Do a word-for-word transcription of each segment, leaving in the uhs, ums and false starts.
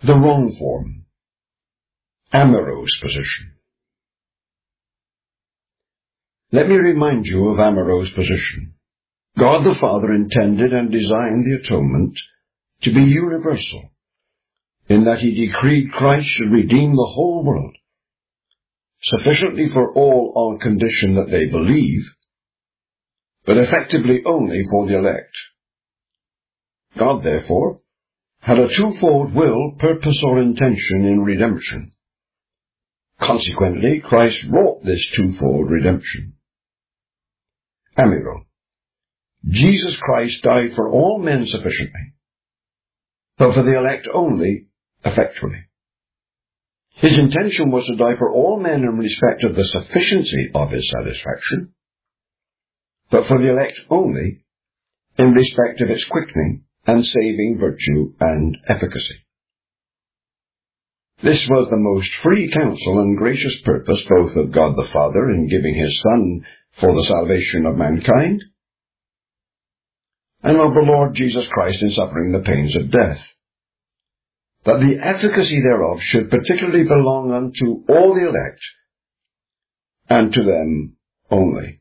The wrong form. Amaro's position. Let me remind you of Amaro's position. God the Father intended and designed the atonement to be universal, in that he decreed Christ should redeem the whole world, sufficiently for all on condition that they believe, but effectively only for the elect. God, therefore, had a twofold will, purpose, or intention in redemption. Consequently, Christ wrought this twofold redemption. Amiro. Jesus Christ died for all men sufficiently, but for the elect only effectually. His intention was to die for all men in respect of the sufficiency of his satisfaction, but for the elect only in respect of its quickening and saving virtue and efficacy. This was the most free counsel and gracious purpose both of God the Father in giving his Son for the salvation of mankind, and of the Lord Jesus Christ in suffering the pains of death, that the efficacy thereof should particularly belong unto all the elect, and to them only.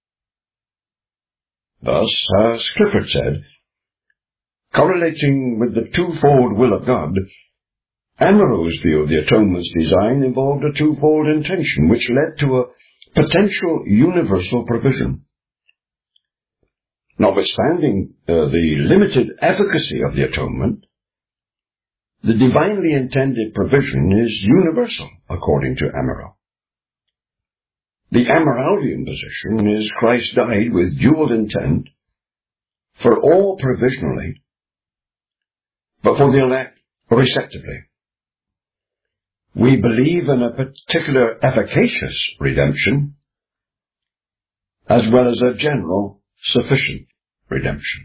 Thus, as Clifford said, correlating with the twofold will of God, Amaro's view of the atonement's design involved a twofold intention which led to a potential universal provision. Notwithstanding uh, the limited efficacy of the atonement, the divinely intended provision is universal, according to Amaro. The Amyraldian position is Christ died with dual intent for all provisionally, but for the elect receptively. We believe in a particular efficacious redemption, as well as a general sufficient redemption.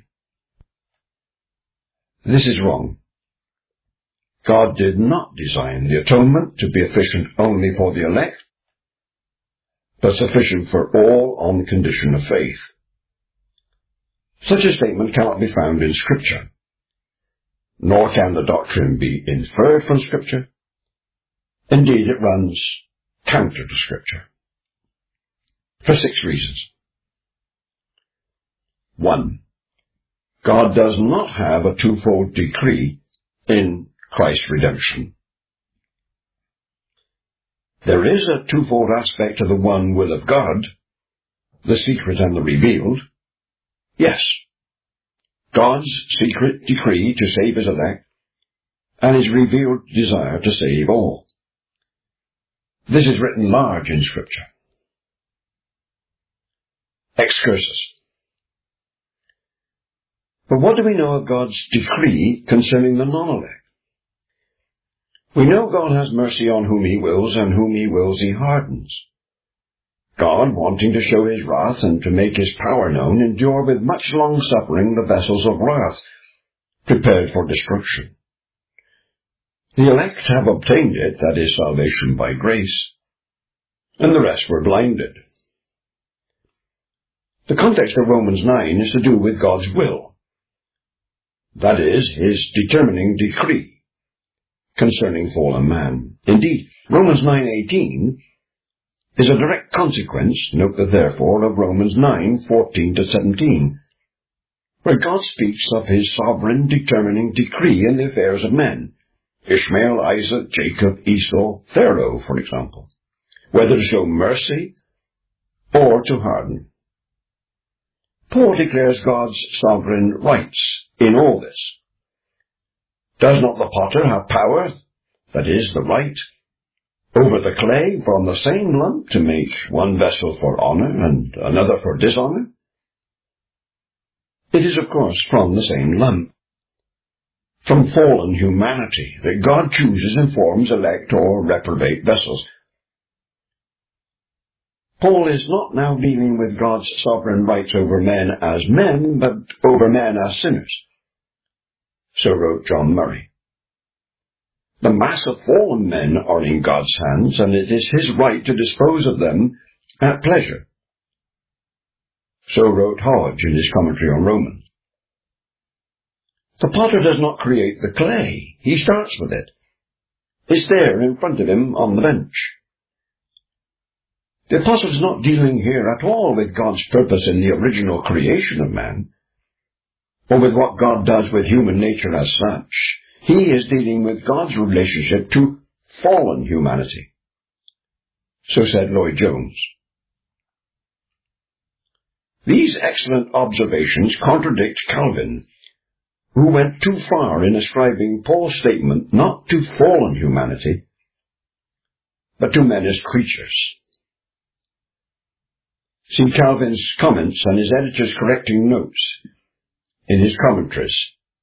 This is wrong. God did not design the atonement to be efficient only for the elect, but sufficient for all on condition of faith. Such a statement cannot be found in Scripture, nor can the doctrine be inferred from Scripture. Indeed, it runs counter to Scripture, for six reasons. One, God does not have a twofold decree in Christ's redemption. There is a twofold aspect to the one will of God, the secret and the revealed. Yes, God's secret decree to save his elect, and his revealed desire to save all. This is written large in Scripture. Excursus. But what do we know of God's decree concerning the non-elect? We know God has mercy on whom he wills, and whom he wills he hardens. God, wanting to show his wrath and to make his power known, endure with much long-suffering the vessels of wrath, prepared for destruction. The elect have obtained it, that is, salvation by grace, and the rest were blinded. The context of Romans nine is to do with God's will, that is, his determining decree concerning fallen man. Indeed, Romans nine eighteen is a direct consequence, note the therefore, of Romans nine fourteen to seventeen, where God speaks of his sovereign determining decree in the affairs of men, Ishmael, Isaac, Jacob, Esau, Pharaoh, for example, whether to show mercy or to harden. Paul declares God's sovereign rights in all this. Does not the potter have power, that is, the right, over the clay from the same lump to make one vessel for honor and another for dishonor? It is, of course, from the same lump, from fallen humanity, that God chooses and forms elect or reprobate vessels. Paul is not now dealing with God's sovereign rights over men as men, but over men as sinners. So wrote John Murray. The mass of fallen men are in God's hands, and it is his right to dispose of them at pleasure. So wrote Hodge in his commentary on Romans. The potter does not create the clay. He starts with it, is there in front of him on the bench. The apostle is not dealing here at all with God's purpose in the original creation of man, or with what God does with human nature as such. He is dealing with God's relationship to fallen humanity. So said Lloyd-Jones. These excellent observations contradict Calvin, who went too far in ascribing Paul's statement not to fallen humanity, but to men as creatures. See Calvin's comments and his editor's correcting notes in his commentaries.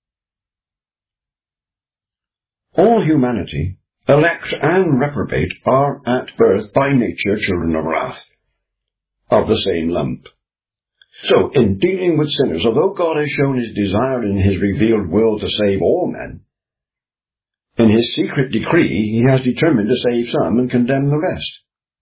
All humanity, elect and reprobate, are at birth by nature children of wrath, of the same lump. So, in dealing with sinners, although God has shown his desire in his revealed will to save all men, in his secret decree he has determined to save some and condemn the rest.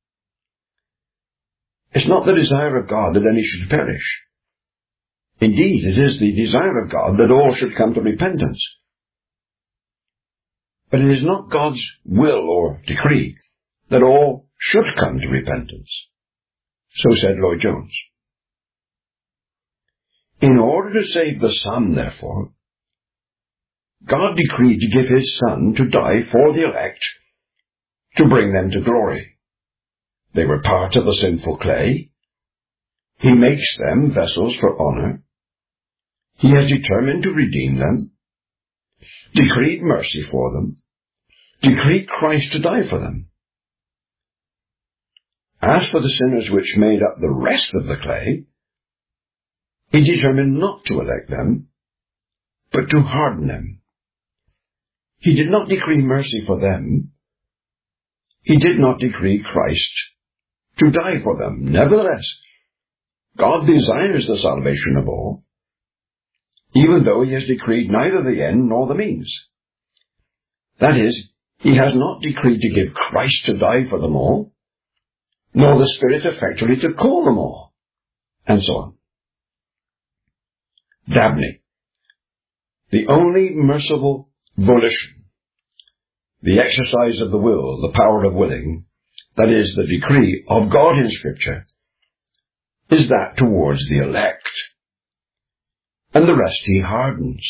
It's not the desire of God that any should perish. Indeed, it is the desire of God that all should come to repentance. But it is not God's will or decree that all should come to repentance. So said Lloyd-Jones. In order to save the some, therefore, God decreed to give his Son to die for the elect, to bring them to glory. They were part of the sinful clay. He makes them vessels for honor. He has determined to redeem them, decreed mercy for them, decreed Christ to die for them. As for the sinners which made up the rest of the clay, he determined not to elect them, but to harden them. He did not decree mercy for them. He did not decree Christ to die for them. Nevertheless, God desires the salvation of all, even though he has decreed neither the end nor the means. That is, he has not decreed to give Christ to die for them all, nor the Spirit effectually to call them all, and so on. Dabney, the only merciful volition, the exercise of the will, the power of willing, that is, the decree of God in Scripture, is that towards the elect, and the rest he hardens.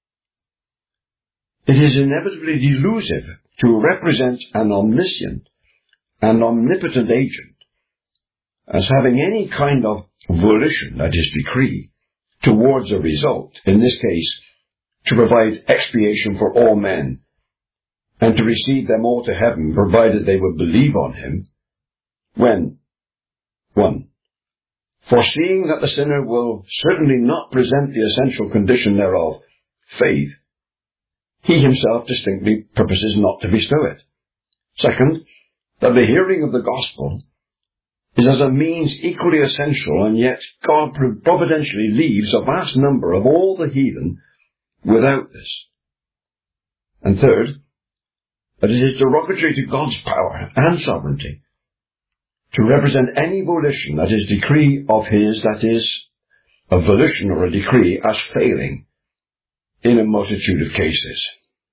It is inevitably delusive to represent an omniscient and omnipotent agent as having any kind of volition, that is, decree, towards a result, in this case, to provide expiation for all men, and to receive them all to heaven, provided they would believe on him, when, one, foreseeing that the sinner will certainly not present the essential condition thereof, faith, he himself distinctly purposes not to bestow it. Second, that the hearing of the gospel is as a means equally essential, and yet God providentially leaves a vast number of all the heathen without this. And third, that it is derogatory to God's power and sovereignty to represent any volition, that is, decree of his, that is, a volition or a decree, as failing in a multitude of cases.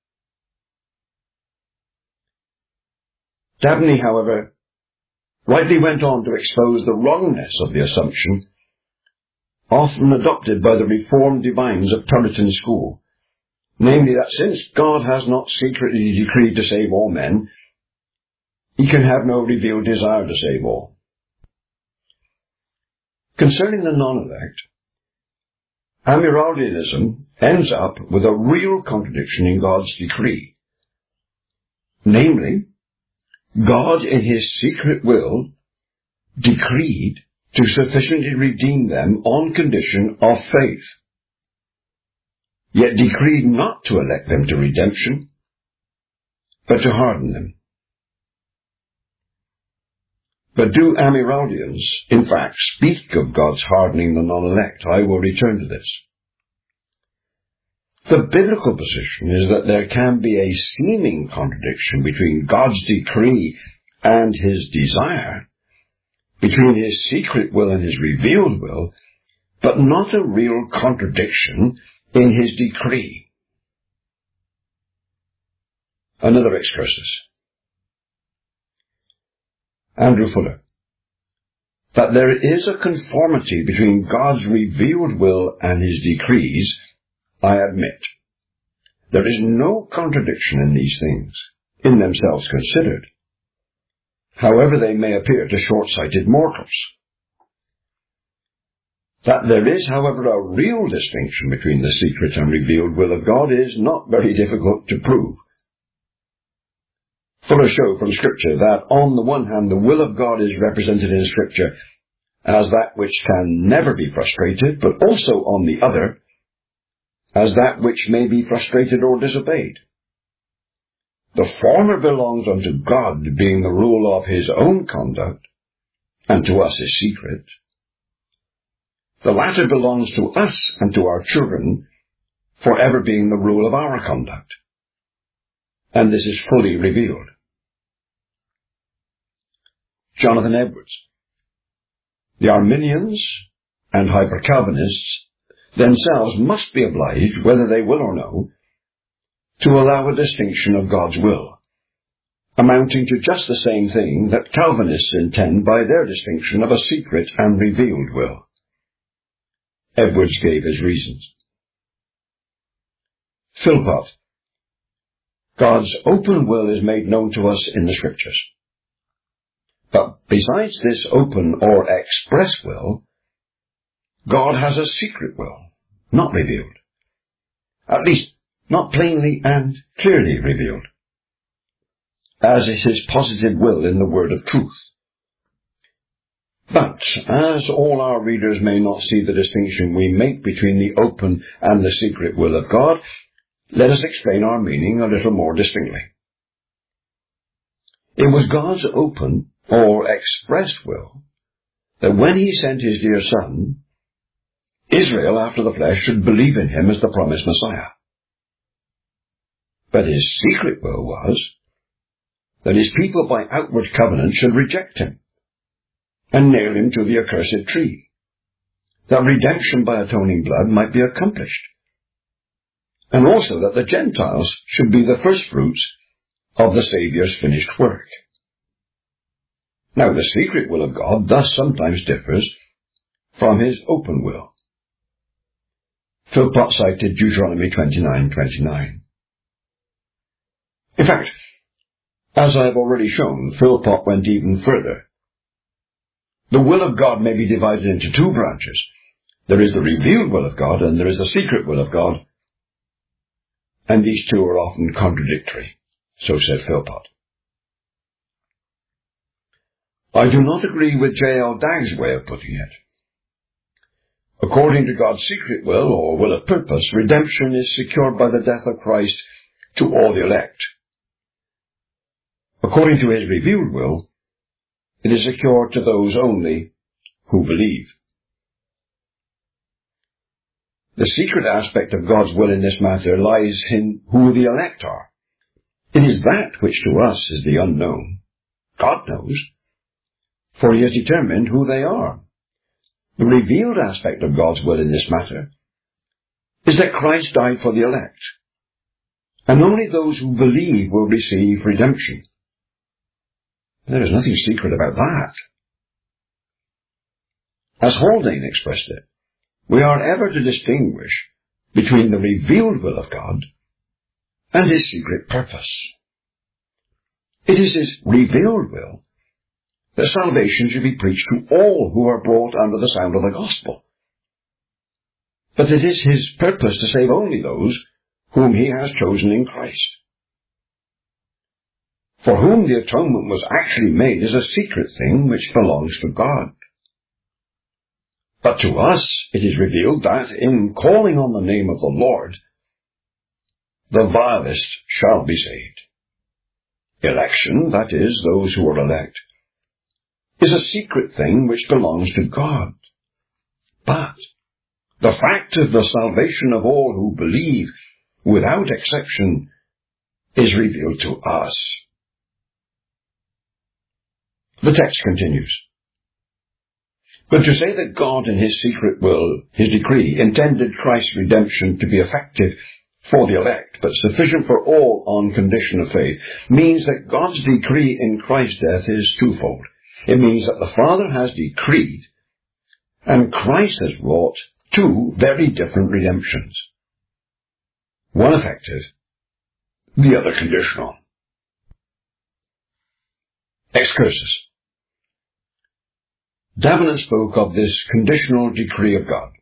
Dabney, however, rightly went on to expose the wrongness of the assumption often adopted by the Reformed divines of Puritan school, namely that since God has not secretly decreed to save all men, he can have no revealed desire to save all. Concerning the non-elect, Amyraldianism ends up with a real contradiction in God's decree. Namely, God in his secret will decreed to sufficiently redeem them on condition of faith, yet decreed not to elect them to redemption, but to harden them. But do Amyraldians, in fact, speak of God's hardening the non-elect? I will return to this. The biblical position is that there can be a seeming contradiction between God's decree and his desire, between his secret will and his revealed will, but not a real contradiction in his decree. Another excursus. Andrew Fuller. That there is a conformity between God's revealed will and his decrees, I admit. There is no contradiction in these things, in themselves considered, however they may appear to short-sighted mortals. That there is, however, a real distinction between the secret and revealed will of God is not very difficult to prove. Fuller showed from Scripture that, on the one hand, the will of God is represented in Scripture as that which can never be frustrated, but also, on the other, as that which may be frustrated or disobeyed. The former belongs unto God, being the rule of his own conduct, and to us is secret. The latter belongs to us and to our children, forever being the rule of our conduct. And this is fully revealed. Jonathan Edwards. The Arminians and Hyper-Calvinists themselves must be obliged, whether they will or no, to allow a distinction of God's will, amounting to just the same thing that Calvinists intend by their distinction of a secret and revealed will. Edwards gave his reasons. Philpott. God's open will is made known to us in the Scriptures. But besides this open or express will, God has a secret will, not revealed. At least, not plainly and clearly revealed, as is his positive will in the word of truth. But, as all our readers may not see the distinction we make between the open and the secret will of God, let us explain our meaning a little more distinctly. It was God's open or expressed will that when he sent his dear Son, Israel after the flesh should believe in him as the promised Messiah. But his secret will was that his people by outward covenant should reject him and nail him to the accursed tree, that redemption by atoning blood might be accomplished, and also that the Gentiles should be the firstfruits of the Saviour's finished work. Now, the secret will of God thus sometimes differs from his open will. Philpott cited Deuteronomy twenty-nine twenty-nine. In fact, as I have already shown, Philpott went even further. The will of God may be divided into two branches. There is the revealed will of God, and there is the secret will of God. And these two are often contradictory, so said Philpott. I do not agree with J L Dagg's way of putting it. According to God's secret will, or will of purpose, redemption is secured by the death of Christ to all the elect. According to his revealed will, it is secured to those only who believe. The secret aspect of God's will in this matter lies in who the elect are. It is that which to us is the unknown. God knows, for he has determined who they are. The revealed aspect of God's will in this matter is that Christ died for the elect, and only those who believe will receive redemption. There is nothing secret about that. As Haldane expressed it, we are ever to distinguish between the revealed will of God and his secret purpose. It is his revealed will that salvation should be preached to all who are brought under the sound of the gospel. But it is his purpose to save only those whom he has chosen in Christ. For whom the atonement was actually made is a secret thing which belongs to God. But to us it is revealed that, in calling on the name of the Lord, the vilest shall be saved. Election, that is, those who are elect, is a secret thing which belongs to God. But the fact of the salvation of all who believe, without exception, is revealed to us. The text continues. But to say that God in his secret will, his decree, intended Christ's redemption to be effective for the elect, but sufficient for all on condition of faith, means that God's decree in Christ's death is twofold. It means that the Father has decreed and Christ has wrought two very different redemptions. One effective, the other conditional. Excursus. Davenant spoke of this conditional decree of God.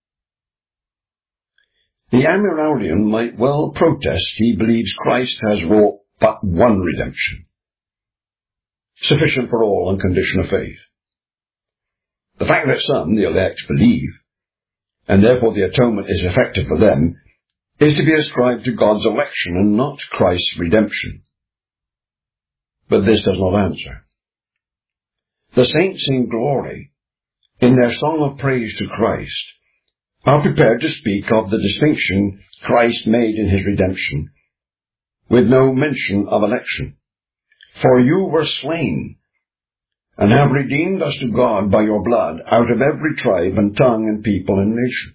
The Amyraldian might well protest he believes Christ has wrought but one redemption, sufficient for all on condition of faith. The fact that some, the elect, believe, and therefore the atonement is effective for them, is to be ascribed to God's election and not Christ's redemption. But this does not answer. The saints in glory, in their song of praise to Christ, are prepared to speak of the distinction Christ made in his redemption, with no mention of election. For you were slain, and have redeemed us to God by your blood out of every tribe and tongue and people and nation.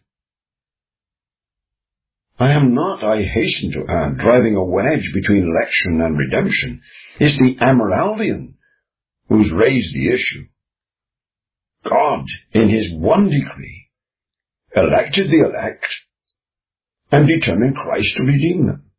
I am not, I hasten to add, driving a wedge between election and redemption. It's the Amyraldian who's raised the issue. God, in his one decree, elected the elect and determined Christ to redeem them.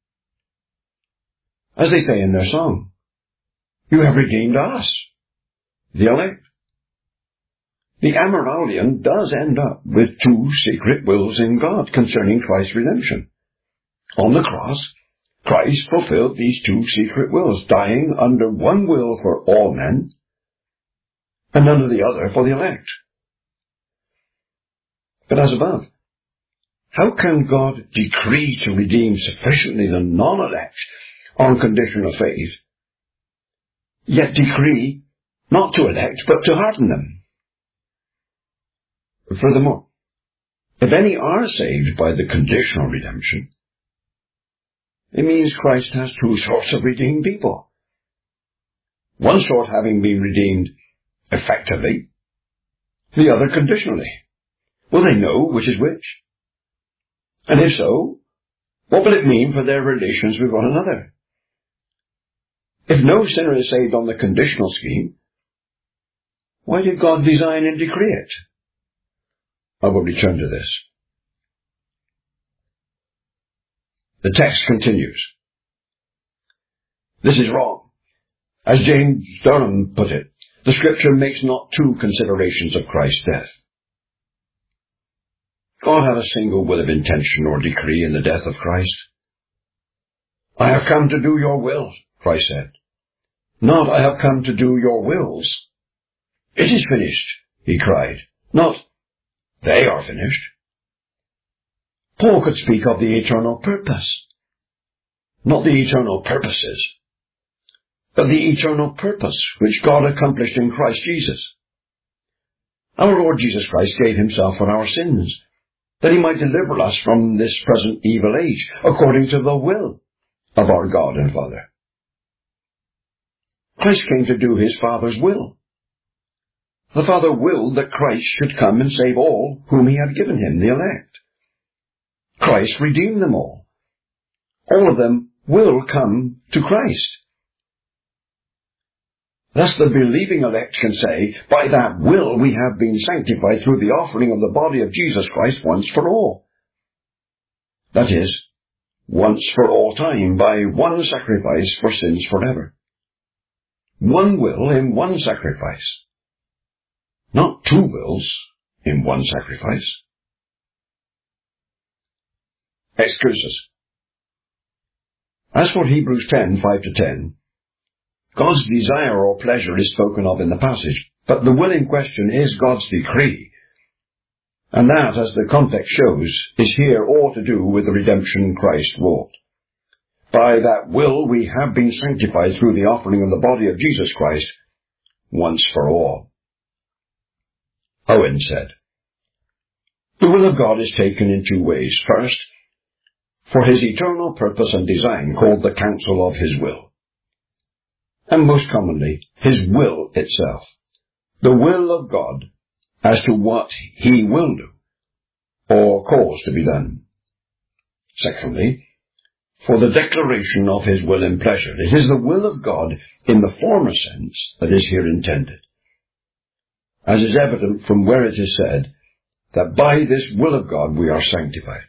As they say in their song, you have redeemed us, the elect. The Amyraldian does end up with two secret wills in God concerning Christ's redemption. On the cross, Christ fulfilled these two secret wills, dying under one will for all men, and under the other for the elect. But as above, how can God decree to redeem sufficiently the non-elect on condition of faith, yet decree not to elect but to harden them? Furthermore, if any are saved by the conditional redemption, it means Christ has two sorts of redeemed people. One sort having been redeemed effectively, the other conditionally. Will they know which is which? And if so, what will it mean for their relations with one another? If no sinner is saved on the conditional scheme, why did God design and decree it? I will return to this. The text continues. This is wrong. As James Durham put it, the Scripture makes not two considerations of Christ's death. God had a single will of intention or decree in the death of Christ. I have come to do your will, Christ said. Not, I have come to do your wills. It is finished, he cried. Not, they are finished. Paul could speak of the eternal purpose. Not the eternal purposes, but the eternal purpose which God accomplished in Christ Jesus. Our Lord Jesus Christ gave himself for our sins, that he might deliver us from this present evil age, according to the will of our God and Father. Christ came to do his Father's will. The Father willed that Christ should come and save all whom he had given him, the elect. Christ redeemed them all. All of them will come to Christ. Thus the believing elect can say, by that will we have been sanctified through the offering of the body of Jesus Christ once for all. That is, once for all time, by one sacrifice for sins forever. One will in one sacrifice. Not two wills in one sacrifice. Excursus. As for Hebrews ten, five to ten, God's desire or pleasure is spoken of in the passage, but the will in question is God's decree. And that, as the context shows, is here all to do with the redemption Christ wrought. By that will we have been sanctified through the offering of the body of Jesus Christ once for all. Owen said, the will of God is taken in two ways. First, for his eternal purpose and design, called the counsel of his will. And most commonly, his will itself. The will of God as to what he will do, or cause to be done. Secondly, for the declaration of his will and pleasure. It is the will of God in the former sense that is here intended. as is evident from where it is said that by this will of God we are sanctified.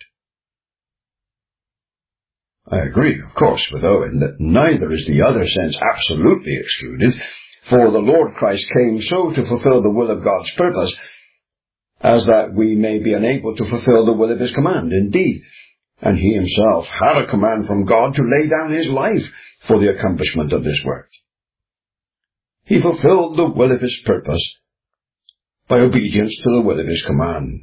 I agree, of course, with Owen that neither is the other sense absolutely excluded, for the Lord Christ came so to fulfill the will of God's purpose as that we may be unable to fulfill the will of his command. Indeed, and he himself had a command from God to lay down his life for the accomplishment of this work. He fulfilled the will of his purpose by obedience to the will of his command.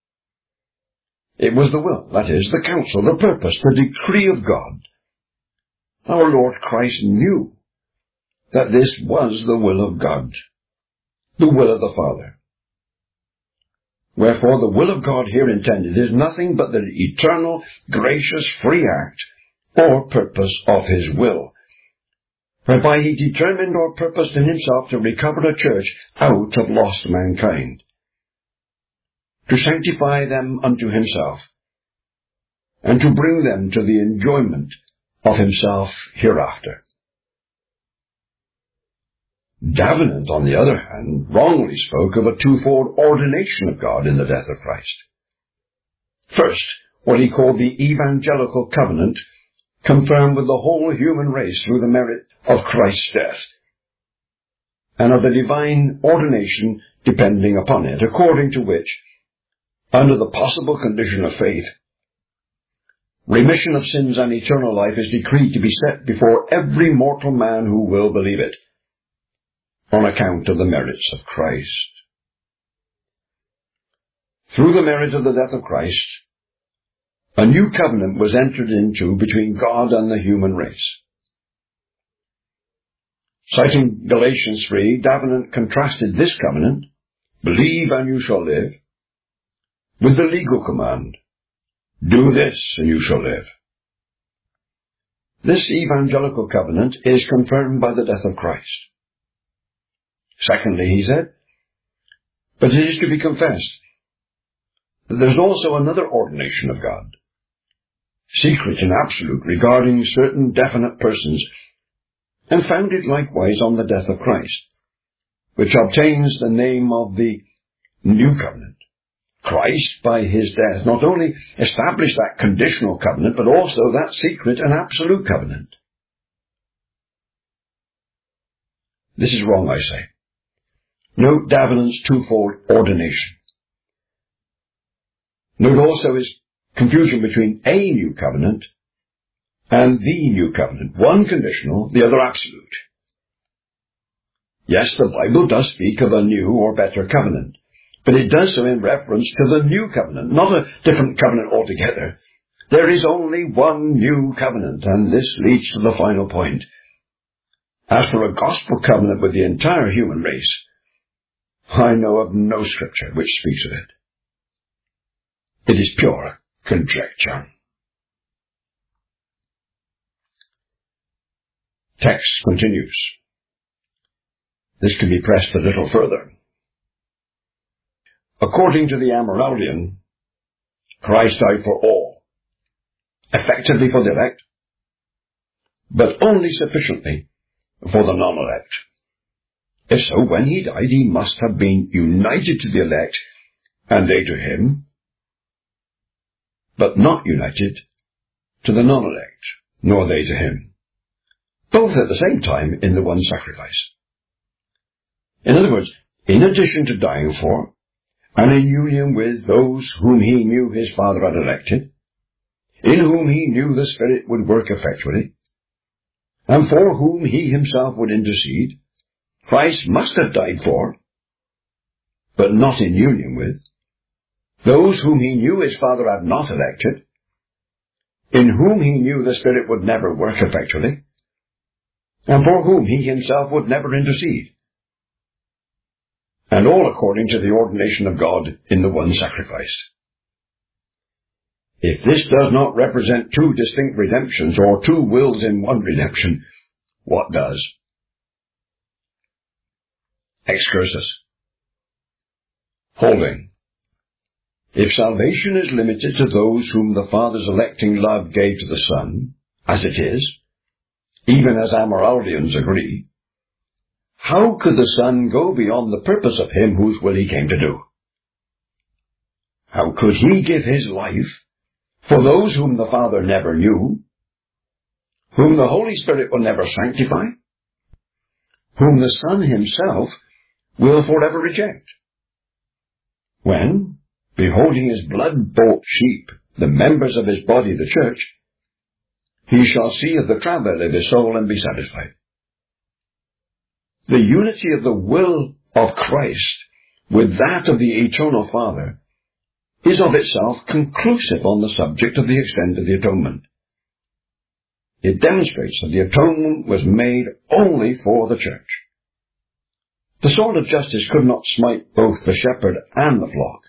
It was the will, that is, the counsel, the purpose, the decree of God. Our Lord Christ knew that this was the will of God, the will of the Father. Wherefore the will of God here intended is nothing but the eternal, gracious, free act or purpose of his will, whereby he determined or purposed in himself to recover a church out of lost mankind, to sanctify them unto himself, and to bring them to the enjoyment of himself hereafter. Davenant, on the other hand, wrongly spoke of a twofold ordination of God in the death of Christ. First, what he called the evangelical covenant, confirmed with the whole human race through the merit of Christ's death, and of the divine ordination depending upon it, according to which, under the possible condition of faith, remission of sins and eternal life is decreed to be set before every mortal man who will believe it, on account of the merits of Christ. Through the merit of the death of Christ, a new covenant was entered into between God and the human race. Citing Galatians three, Davenant contrasted this covenant, believe and you shall live, with the legal command, do this and you shall live. This evangelical covenant is confirmed by the death of Christ. Secondly, he said, but it is to be confessed that there is also another ordination of God, secret and absolute regarding certain definite persons, and founded likewise on the death of Christ, which obtains the name of the New Covenant. Christ, by his death, not only established that conditional covenant, but also that secret and absolute covenant. This is wrong, I say. Note Davenant's twofold ordination. Note also his confusion between a new covenant and the new covenant, one conditional, the other absolute. Yes, the Bible does speak of a new or better covenant, but it does so in reference to the new covenant, not a different covenant altogether. There is only one new covenant, and this leads to the final point. As for a gospel covenant with the entire human race, I know of no scripture which speaks of it. It is pure conjecture. Text continues. This can be pressed a little further. According to the Amyraldian, Christ died for all, effectively for the elect, but only sufficiently for the non-elect. If so, when he died, he must have been united to the elect, and they to him, but not united to the non-elect, nor they to him, both at the same time in the one sacrifice. In other words, in addition to dying for, and in union with those whom he knew his Father had elected, in whom he knew the Spirit would work effectually, and for whom he himself would intercede, Christ must have died for, but not in union with, those whom he knew his Father had not elected, in whom he knew the Spirit would never work effectually, and for whom he himself would never intercede, and all according to the ordination of God in the one sacrifice. If this does not represent two distinct redemptions, or two wills in one redemption, what does? Excursus. Holding. If salvation is limited to those whom the Father's electing love gave to the Son, as it is, even as Amyraldians agree, how could the Son go beyond the purpose of him whose will he came to do? How could he give his life for those whom the Father never knew, whom the Holy Spirit will never sanctify, whom the Son himself will forever reject, when, beholding his blood-bought sheep, the members of his body, the church, he shall see of the travail of his soul and be satisfied? The unity of the will of Christ with that of the eternal Father is of itself conclusive on the subject of the extent of the atonement. It demonstrates that the atonement was made only for the church. The sword of justice could not smite both the shepherd and the flock,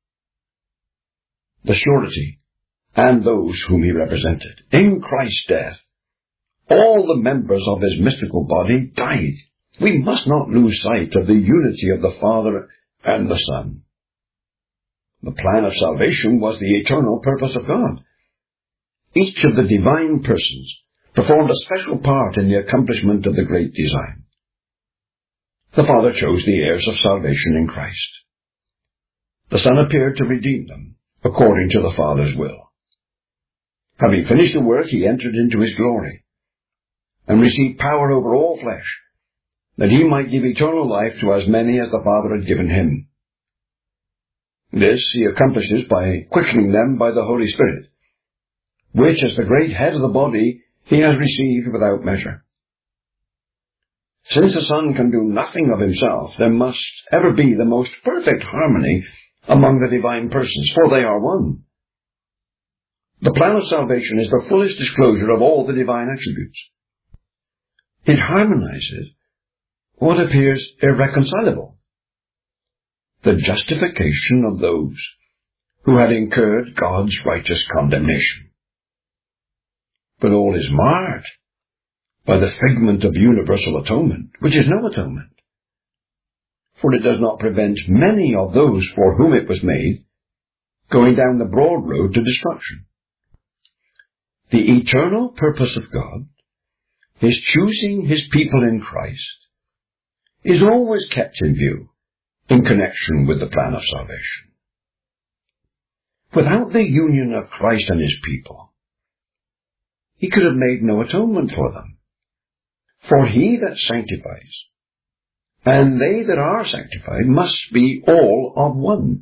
the surety and those whom he represented. In Christ's death, all the members of his mystical body died. We must not lose sight of the unity of the Father and the Son. The plan of salvation was the eternal purpose of God. Each of the divine persons performed a special part in the accomplishment of the great design. The Father chose the heirs of salvation in Christ. The Son appeared to redeem them according to the Father's will. Having finished the work, he entered into his glory and received power over all flesh, that he might give eternal life to as many as the Father had given him. This he accomplishes by quickening them by the Holy Spirit, which, as the great head of the body, he has received without measure. Since the Son can do nothing of himself, there must ever be the most perfect harmony among the divine persons, for they are one. The plan of salvation is the fullest disclosure of all the divine attributes. It harmonizes what appears irreconcilable: the justification of those who had incurred God's righteous condemnation. But all is marred by the figment of universal atonement, which is no atonement, for it does not prevent many of those for whom it was made going down the broad road to destruction. The eternal purpose of God, his choosing his people in Christ, is always kept in view in connection with the plan of salvation. Without the union of Christ and his people, he could have made no atonement for them. For he that sanctifies, and they that are sanctified, must be all of one.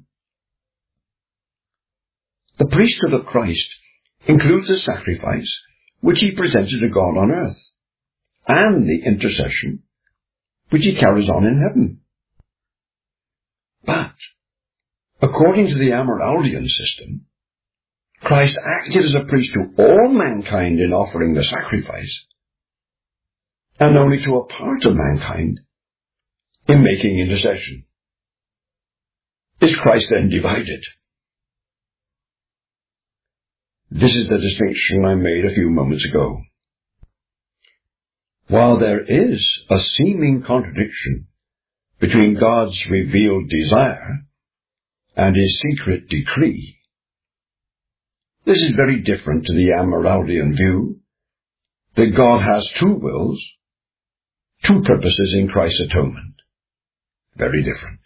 The priesthood of Christ includes the sacrifice which he presented to God on earth, and the intercession which he carries on in heaven. But, according to the Amyraldian system, Christ acted as a priest to all mankind in offering the sacrifice, and only to a part of mankind in making intercession. Is Christ then divided? This is the distinction I made a few moments ago. While there is a seeming contradiction between God's revealed desire and his secret decree, this is very different to the Amyraldian view that God has two wills, two purposes in Christ's atonement. Very different.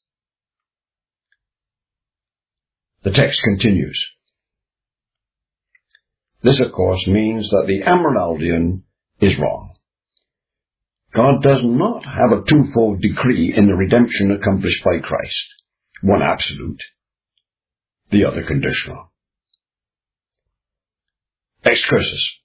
The text continues. This, of course, means that the Amyraldian is wrong. God does not have a twofold decree in the redemption accomplished by Christ, one absolute, the other conditional. Excursus.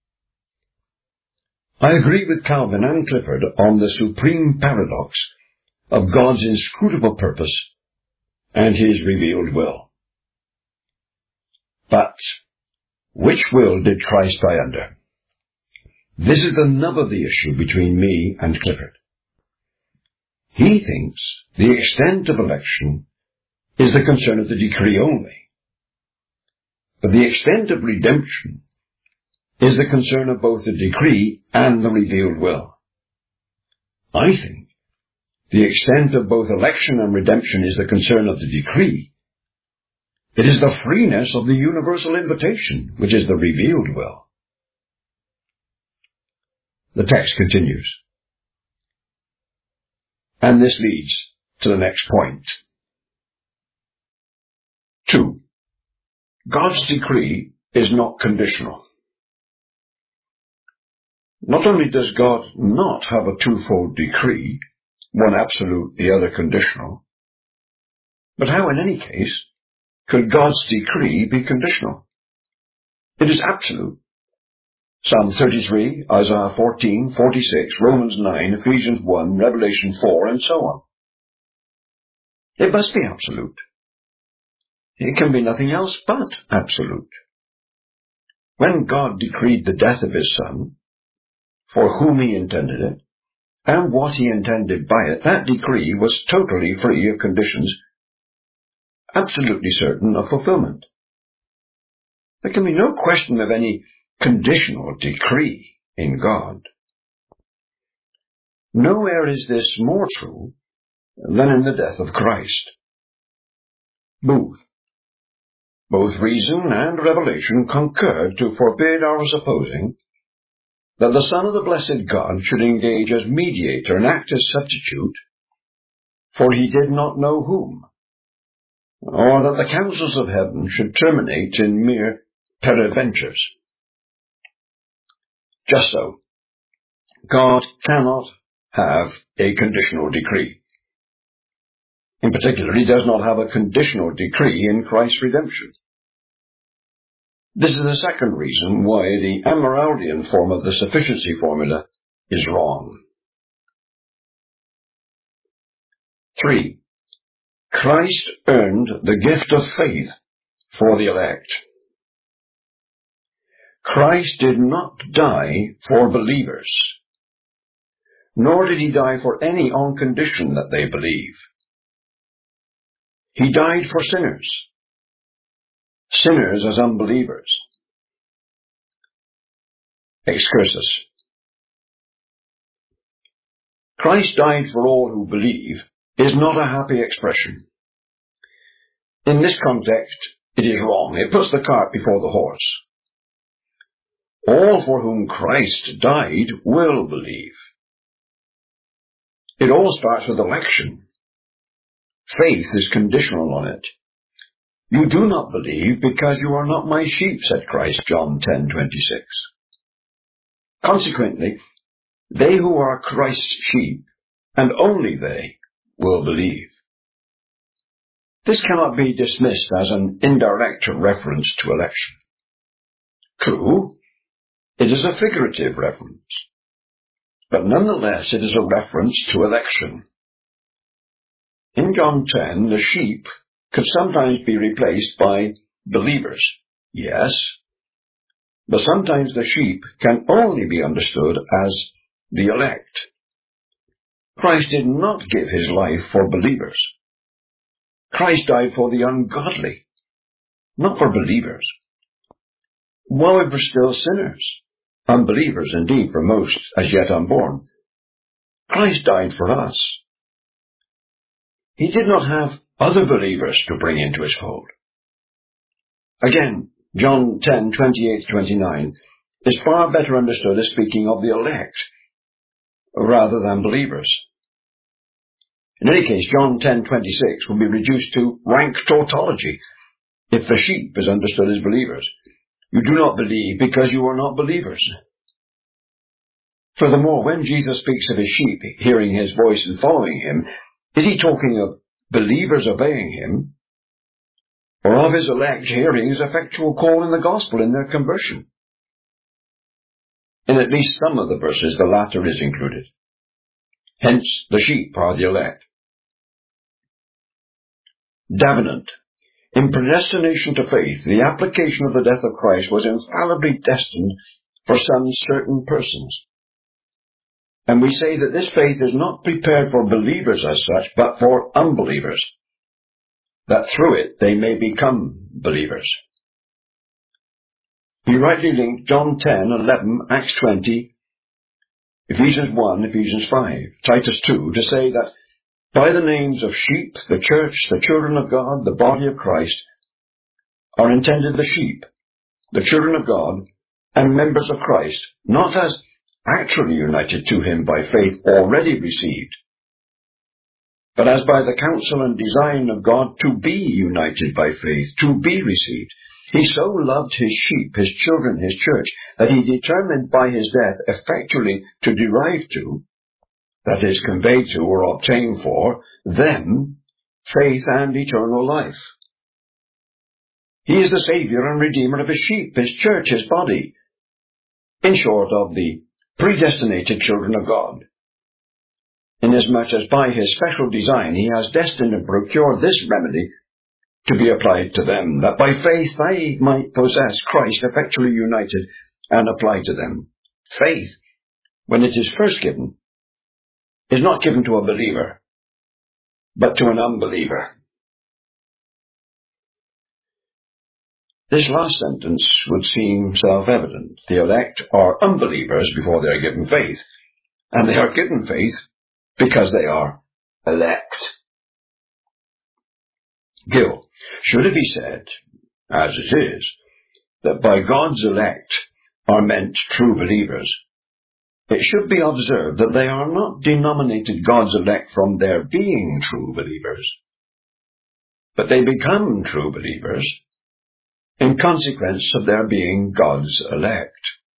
I agree with Calvin and Clifford on the supreme paradox of God's inscrutable purpose and his revealed will. But which will did Christ die under? This is the nub of the issue between me and Clifford. He thinks the extent of election is the concern of the decree only, but the extent of redemption is the concern of both the decree and the revealed will. I think the extent of both election and redemption is the concern of the decree. It is the freeness of the universal invitation, which is the revealed will. The text continues. And this leads to the next point. Two, God's decree is not conditional. Not only does God not have a twofold decree, one absolute, the other conditional, but how in any case could God's decree be conditional? It is absolute. Psalm thirty-three, Isaiah fourteen, forty-six, Romans nine, Ephesians one, Revelation four, and so on. It must be absolute. It can be nothing else but absolute. When God decreed the death of his Son, for whom he intended it, and what he intended by it, that decree was totally free of conditions, absolutely certain of fulfillment. There can be no question of any conditional decree in God. Nowhere is this more true than in the death of Christ. Both, both reason and revelation concurred to forbid our supposing that the Son of the blessed God should engage as mediator and act as substitute, for he did not know whom, or that the counsels of heaven should terminate in mere peradventures. Just so, God cannot have a conditional decree. In particular, he does not have a conditional decree in Christ's redemption. This is the second reason why the Amyraldian form of the sufficiency formula is wrong. Three, Christ earned the gift of faith for the elect. Christ did not die for believers, nor did he die for any on condition that they believe. He died for sinners, sinners as unbelievers. Excursus. Christ died for all who believe is not a happy expression. In this context, it is wrong. It puts the cart before the horse. All for whom Christ died will believe. It all starts with election. Faith is conditional on it. You do not believe because you are not my sheep, said Christ, John ten twenty-six. Consequently, they who are Christ's sheep, and only they, will believe. This cannot be dismissed as an indirect reference to election. True, it is a figurative reference, but nonetheless it is a reference to election. In John ten, the sheep could sometimes be replaced by believers, yes, but sometimes the sheep can only be understood as the elect. Christ did not give his life for believers. Christ died for the ungodly, not for believers. While we were still sinners, unbelievers indeed for most as yet unborn, Christ died for us. He did not have other believers to bring into his fold. Again, John ten twenty-eight to twenty-nine is far better understood as speaking of the elect rather than believers. In any case, John ten twenty-six will be reduced to rank tautology if the sheep is understood as believers. You do not believe because you are not believers. Furthermore, when Jesus speaks of his sheep hearing his voice and following him, is he talking of believers obeying him, or of his elect hearing his effectual call in the gospel in their conversion? In at least some of the verses, the latter is included. Hence, the sheep are the elect. Davenant. In predestination to faith, the application of the death of Christ was infallibly destined for some certain persons. And we say that this faith is not prepared for believers as such, but for unbelievers, that through it they may become believers. We rightly link John ten, eleven, Acts twenty, Ephesians one, Ephesians five, Titus two, to say that by the names of sheep, the church, the children of God, the body of Christ, are intended the sheep, the children of God, and members of Christ, not as actually united to him by faith already received, but as by the counsel and design of God to be united by faith, to be received. He so loved his sheep, his children, his church, that he determined by his death effectually to derive to, that is, convey to or obtain for, them faith and eternal life. He is the Saviour and Redeemer of his sheep, his church, his body, in short, of the predestinated children of God, inasmuch as by his special design he has destined and procured this remedy to be applied to them, that by faith they might possess Christ effectually united and applied to them. Faith, when it is first given, is not given to a believer, but to an unbeliever. This last sentence would seem self-evident. The elect are unbelievers before they are given faith, and they are given faith because they are elect. Gill, should it be said, as it is, that by God's elect are meant true believers, it should be observed that they are not denominated God's elect from their being true believers, but they become true believers in consequence of their being God's elect.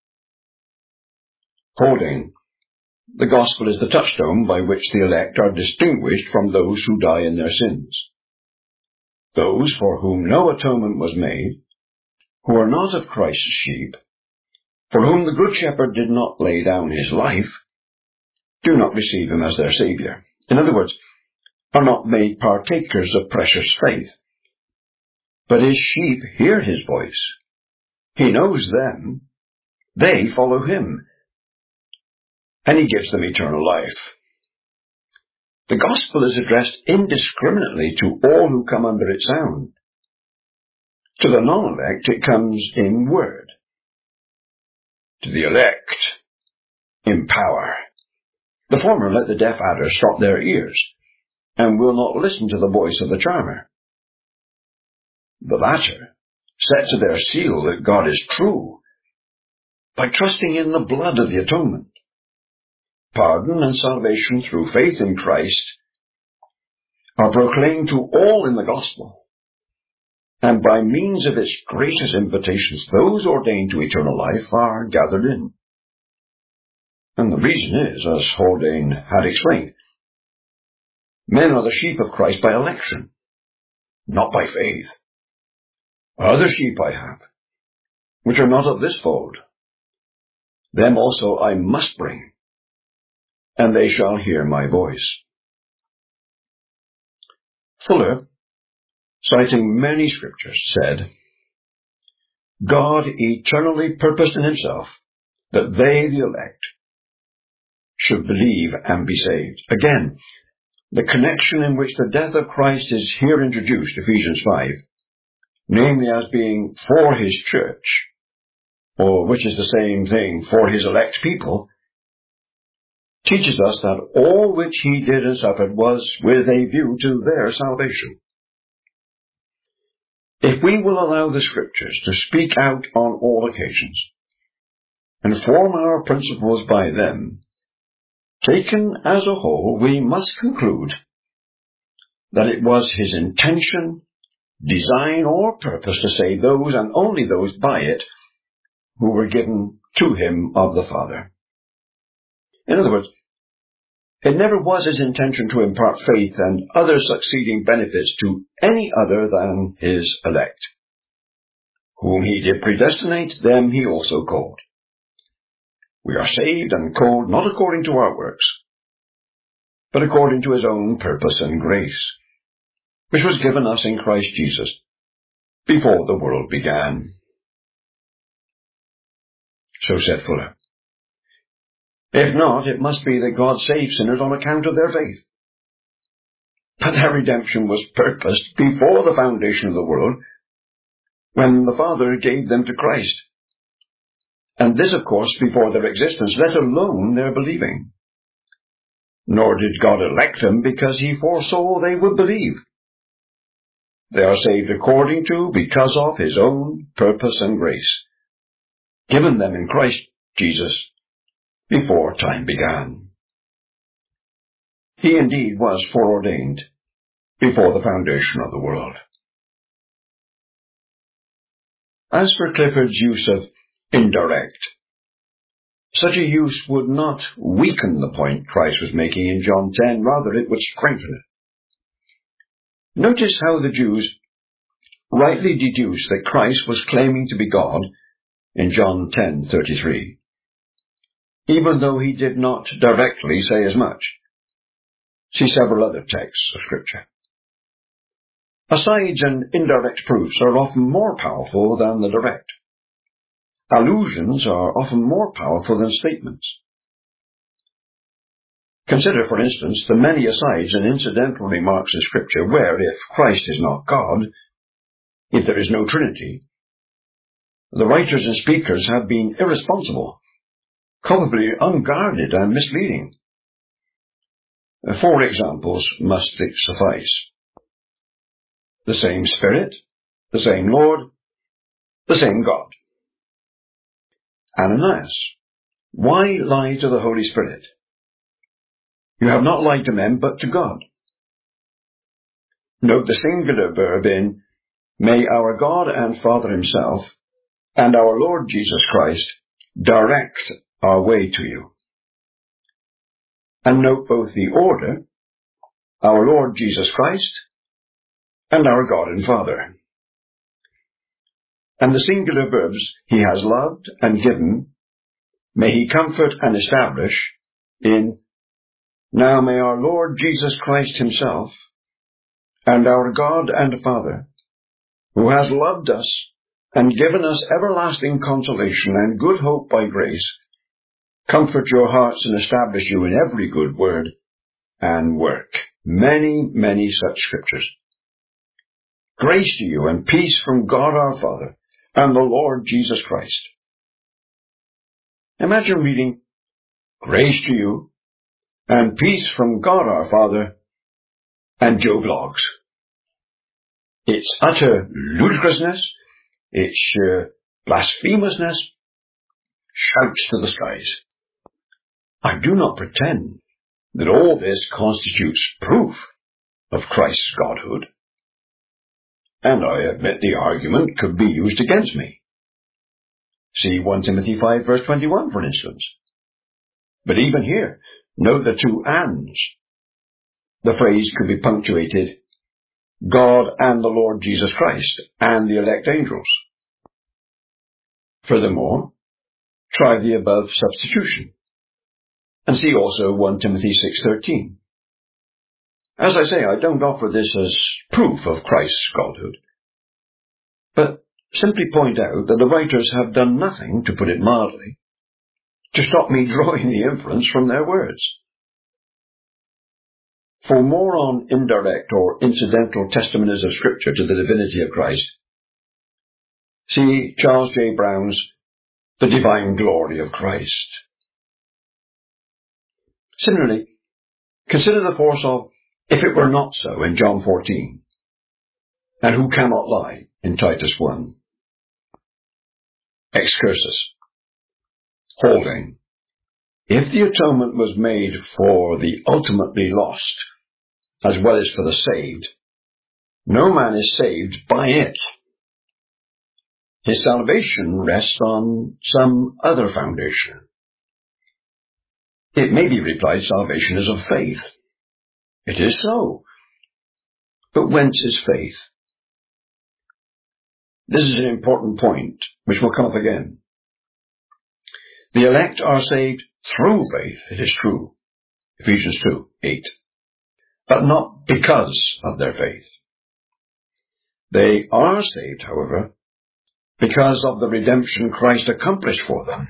Holding, the gospel is the touchstone by which the elect are distinguished from those who die in their sins. Those for whom no atonement was made, who are not of Christ's sheep, for whom the Good Shepherd did not lay down his life, do not receive him as their Saviour. In other words, are not made partakers of precious faith. But his sheep hear his voice. He knows them. They follow him. And he gives them eternal life. The gospel is addressed indiscriminately to all who come under its sound. To the non-elect it comes in word. To the elect, in power. The former let the deaf adder stop their ears, and will not listen to the voice of the charmer. The latter set to their seal that God is true, by trusting in the blood of the atonement. Pardon and salvation through faith in Christ are proclaimed to all in the gospel, and by means of its gracious invitations, those ordained to eternal life are gathered in. And the reason is, as Haldane had explained, men are the sheep of Christ by election, not by faith. Other sheep I have, which are not of this fold. Them also I must bring, and they shall hear my voice. Fuller, citing many scriptures, said, God eternally purposed in himself that they, the elect, should believe and be saved. Again, the connection in which the death of Christ is here introduced, Ephesians five, namely as being for his church, or which is the same thing, for his elect people, teaches us that all which he did and suffered was with a view to their salvation. If we will allow the Scriptures to speak out on all occasions, and form our principles by them, taken as a whole, we must conclude that it was his intention, design, or purpose to save those, and only those by it, who were given to him of the Father. In other words, it never was his intention to impart faith and other succeeding benefits to any other than his elect. Whom he did predestinate, them he also called. We are saved and called not according to our works, but according to his own purpose and grace, which was given us in Christ Jesus before the world began. So said Fuller. If not, it must be that God saved sinners on account of their faith. But their redemption was purposed before the foundation of the world, when the Father gave them to Christ. And this, of course, before their existence, let alone their believing. Nor did God elect them because he foresaw they would believe. They are saved according to, because of, his own purpose and grace, given them in Christ Jesus before time began. he indeed was foreordained before the foundation of the world. As for Clifford's use of indirect, such a use would not weaken the point Christ was making in John ten, rather it would strengthen it. Notice how the Jews rightly deduced that Christ was claiming to be God in John ten thirty-three, even though he did not directly say as much. See several other texts of Scripture. Asides and indirect proofs are often more powerful than the direct. Allusions are often more powerful than statements. Consider, for instance, the many asides and incidental remarks in Scripture where, if Christ is not God, if there is no Trinity, the writers and speakers have been irresponsible, culpably unguarded and misleading. Four examples must suffice. The same Spirit, the same Lord, the same God. Ananias, why lie to the Holy Spirit? You have not lied to men, but to God. Note the singular verb in, may our God and Father himself and our Lord Jesus Christ direct our way to you. And note both the order, our Lord Jesus Christ and our God and Father. And the singular verbs, he has loved and given, may he comfort and establish, in, now may our Lord Jesus Christ himself, and our God and Father, who has loved us and given us everlasting consolation and good hope by grace, comfort your hearts and establish you in every good word and work. Many, many such scriptures. Grace to you and peace from God our Father and the Lord Jesus Christ. Imagine reading, grace to you and peace from God our Father and Joe Bloggs. Its utter ludicrousness, its sheer blasphemousness, shouts to the skies. I do not pretend that all this constitutes proof of Christ's godhood, and I admit the argument could be used against me. See First Timothy five verse twenty-one, for instance. But even here, note the two ands. The phrase could be punctuated, God and the Lord Jesus Christ and the elect angels. Furthermore, try the above substitution. And see also First Timothy six thirteen. As I say, I don't offer this as proof of Christ's godhood, but simply point out that the writers have done nothing, to put it mildly, to stop me drawing the inference from their words. For more on indirect or incidental testimonies of Scripture to the divinity of Christ, see Charles J. Brown's The Divine Glory of Christ. Similarly, consider the force of if it were not so in John fourteen, and who cannot lie in Titus one. Excursus. Holding. If the atonement was made for the ultimately lost, as well as for the saved, no man is saved by it. His salvation rests on some other foundation. It may be replied salvation is of faith. It is so. But whence is faith? This is an important point, which will come up again. The elect are saved through faith, it is true. Ephesians two eight. But not because of their faith. They are saved, however, because of the redemption Christ accomplished for them.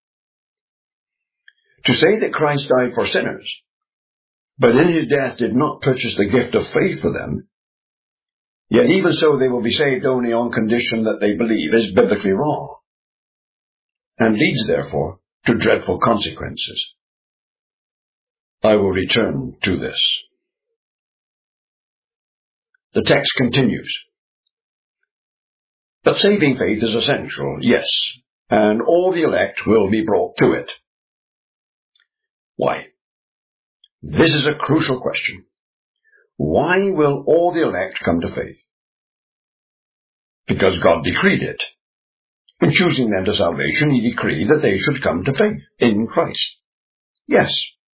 To say that Christ died for sinners, but in his death did not purchase the gift of faith for them, yet even so they will be saved only on condition that they believe, is biblically wrong, and leads therefore to dreadful consequences. I will return to this. The text continues. But saving faith is essential, yes, and all the elect will be brought to it. Why? This is a crucial question. Why will all the elect come to faith? Because God decreed it. In choosing them to salvation, he decreed that they should come to faith in Christ. Yes.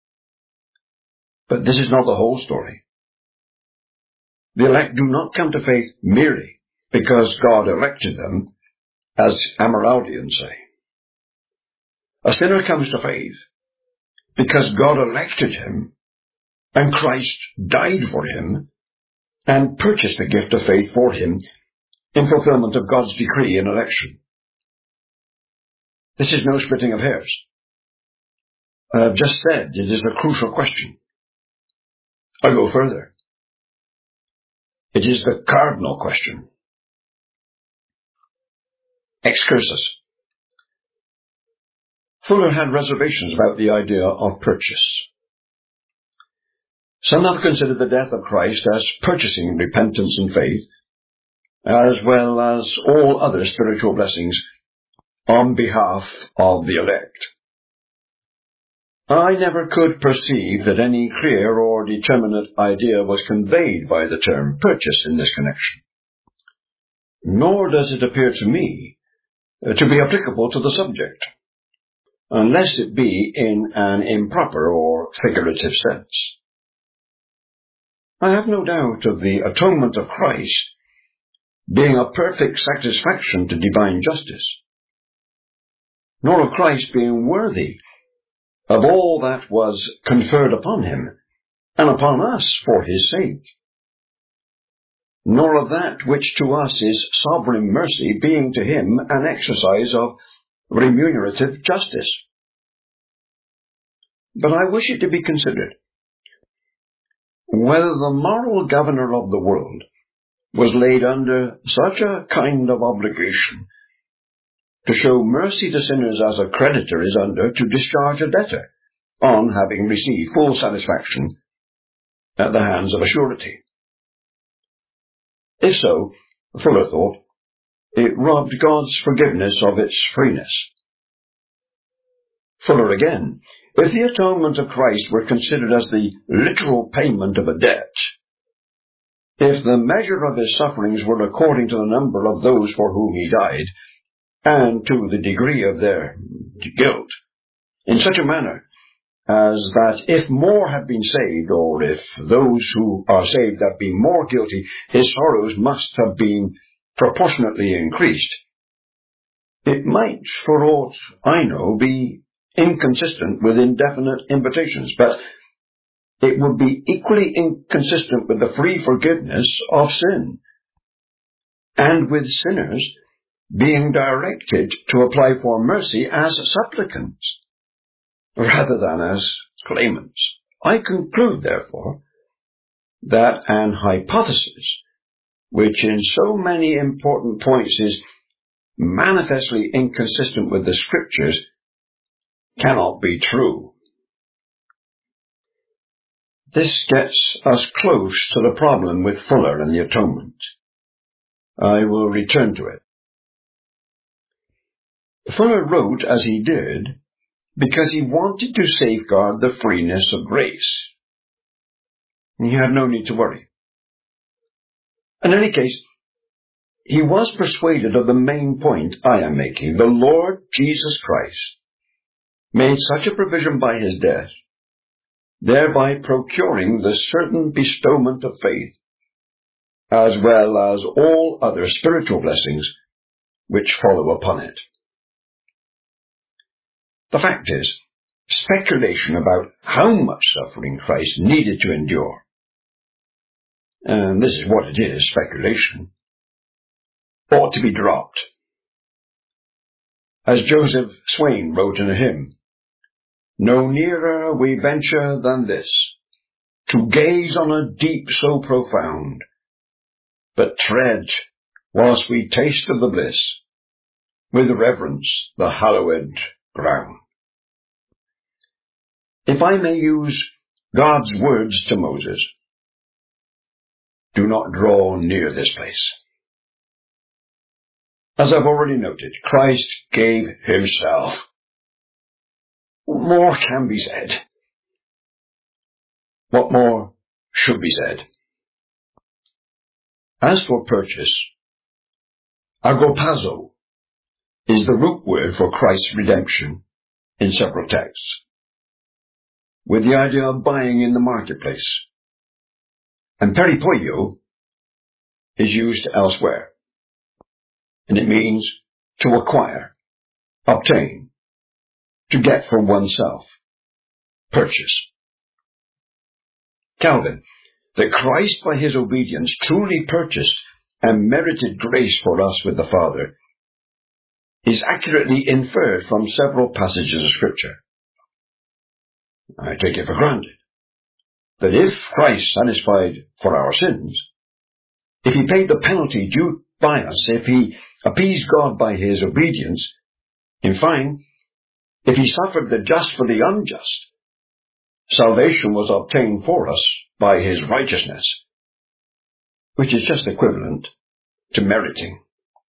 But this is not the whole story. The elect do not come to faith merely because God elected them, as Amyraldians say. A sinner comes to faith because God elected him, and Christ died for him, and purchased the gift of faith for him in fulfillment of God's decree in election. This is no splitting of hairs. I have just said it is a crucial question. I go further. It is the cardinal question. Excursus. Fuller had reservations about the idea of purchase. Some have considered the death of Christ as purchasing repentance and faith, as well as all other spiritual blessings on behalf of the elect. I never could perceive that any clear or determinate idea was conveyed by the term purchase in this connection. Nor does it appear to me to be applicable to the subject, unless it be in an improper or figurative sense. I have no doubt of the atonement of Christ being a perfect satisfaction to divine justice, nor of Christ being worthy of all that was conferred upon him and upon us for his sake, nor of that which to us is sovereign mercy being to him an exercise of remunerative justice. But I wish it to be considered whether the moral governor of the world was laid under such a kind of obligation to show mercy to sinners as a creditor is under to discharge a debtor on having received full satisfaction at the hands of a surety. If so, Fuller thought, it robbed God's forgiveness of its freeness. Fuller again, if the atonement of Christ were considered as the literal payment of a debt, if the measure of his sufferings were according to the number of those for whom he died, and to the degree of their guilt, in such a manner as that if more have been saved, or if those who are saved have been more guilty, his sorrows must have been proportionately increased, it might, for aught I know, be inconsistent with indefinite invitations, but it would be equally inconsistent with the free forgiveness of sin, and with sinners being directed to apply for mercy as supplicants, rather than as claimants. I conclude, therefore, that an hypothesis, which in so many important points is manifestly inconsistent with the Scriptures, cannot be true. This gets us close to the problem with Fuller and the atonement. I will return to it. Fuller wrote as he did because he wanted to safeguard the freeness of grace. He had no need to worry. In any case, he was persuaded of the main point I am making. The Lord Jesus Christ made such a provision by his death, thereby procuring the certain bestowment of faith, as well as all other spiritual blessings which follow upon it. The fact is, speculation about how much suffering Christ needed to endure, and this is what it is, speculation, ought to be dropped. As Joseph Swain wrote in a hymn, "No nearer we venture than this, to gaze on a deep so profound, but tread, whilst we taste of the bliss, with reverence the hallowed ground." If I may use God's words to Moses, do not draw near this place. As I've already noted, Christ gave himself. More can be said. What more should be said? As for purchase, agopazo is the root word for Christ's redemption in several texts, with the idea of buying in the marketplace. And peripoio is used elsewhere, and it means to acquire, obtain, to get for oneself, purchase. Calvin, that Christ by his obedience truly purchased and merited grace for us with the Father, is accurately inferred from several passages of Scripture. I take it for granted that if Christ satisfied for our sins, if he paid the penalty due by us, if he appeased God by his obedience, in fine, if he suffered the just for the unjust, salvation was obtained for us by his righteousness, which is just equivalent to meriting.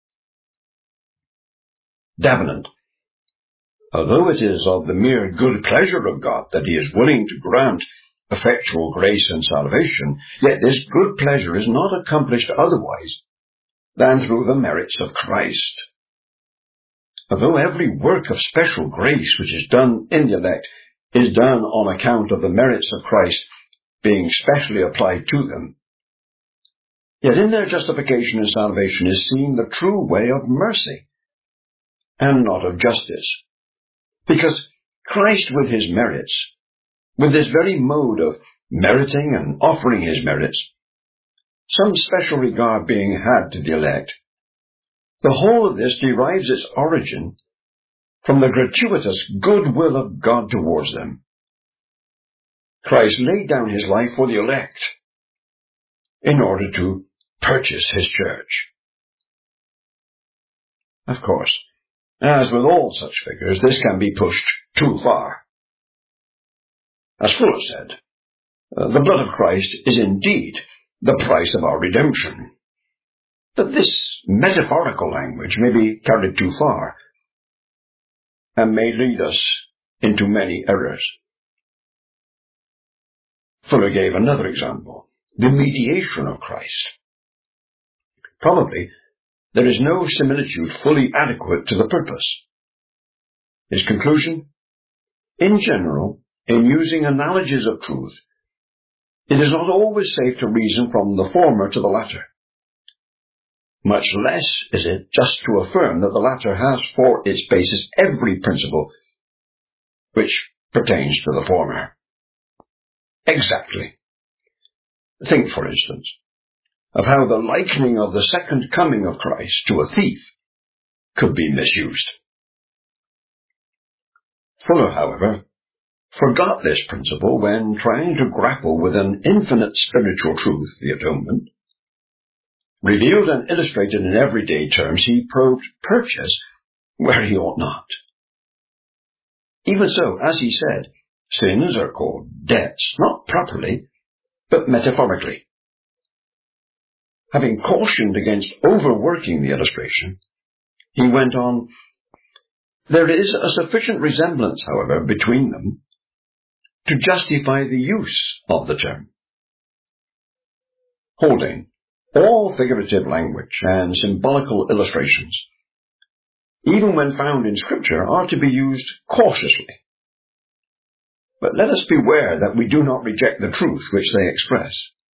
Davenant, although it is of the mere good pleasure of God that he is willing to grant effectual grace and salvation, yet this good pleasure is not accomplished otherwise than through the merits of Christ. Although every work of special grace which is done in the elect is done on account of the merits of Christ being specially applied to them, yet in their justification and salvation is seen the true way of mercy, and not of justice. Because Christ with his merits, with this very mode of meriting and offering his merits, some special regard being had to the elect, the whole of this derives its origin from the gratuitous goodwill of God towards them. Christ laid down his life for the elect in order to purchase his church. Of course, as with all such figures, this can be pushed too far. As Fuller said, uh, the blood of Christ is indeed the price of our redemption. But this metaphorical language may be carried too far and may lead us into many errors. Fuller gave another example, the mediation of Christ. Probably there is no similitude fully adequate to the purpose. His conclusion? In general, in using analogies of truth, it is not always safe to reason from the former to the latter. Much less is it just to affirm that the latter has for its basis every principle which pertains to the former. Exactly. Think, for instance, of how the likening of the second coming of Christ to a thief could be misused. Fuller, however, forgot this principle when trying to grapple with an infinite spiritual truth, the atonement. Revealed and illustrated in everyday terms, he probed purchase where he ought not. Even so, as he said, sins are called debts, not properly, but metaphorically. Having cautioned against overworking the illustration, he went on, there is a sufficient resemblance, however, between them to justify the use of the term. Holding all figurative language and symbolical illustrations, even when found in Scripture, are to be used cautiously. But let us beware that we do not reject the truth which they express.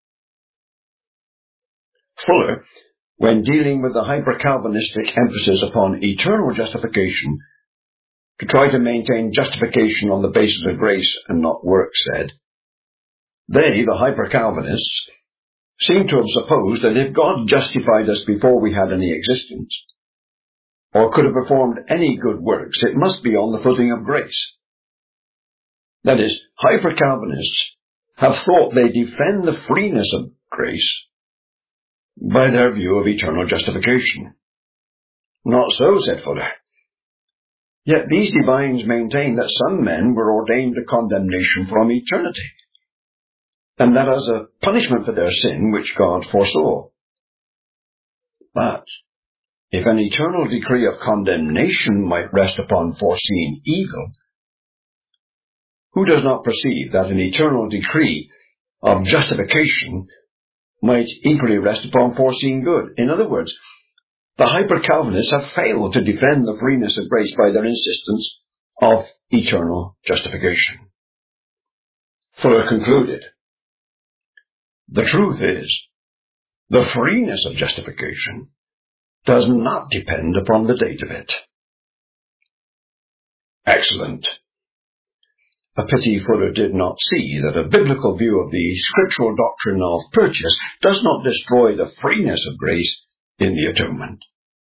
Fuller, when dealing with the hyper-Calvinistic emphasis upon eternal justification, to try to maintain justification on the basis of grace and not works, said, they, the hyper-Calvinists, seem to have supposed that if God justified us before we had any existence, or could have performed any good works, it must be on the footing of grace. That is, hyper-Calvinists have thought they defend the freeness of grace by their view of eternal justification. Not so, said Fuller. Yet these divines maintain that some men were ordained to condemnation from eternity, and that as a punishment for their sin which God foresaw. But if an eternal decree of condemnation might rest upon foreseen evil, who does not perceive that an eternal decree of justification might equally rest upon foreseen good. In other words, the hyper-Calvinists have failed to defend the freeness of grace by their insistence of eternal justification. Fuller concluded, the truth is, the freeness of justification does not depend upon the date of it. Excellent. A pity Fuller did not see that a biblical view of the scriptural doctrine of purchase does not destroy the freeness of grace in the atonement.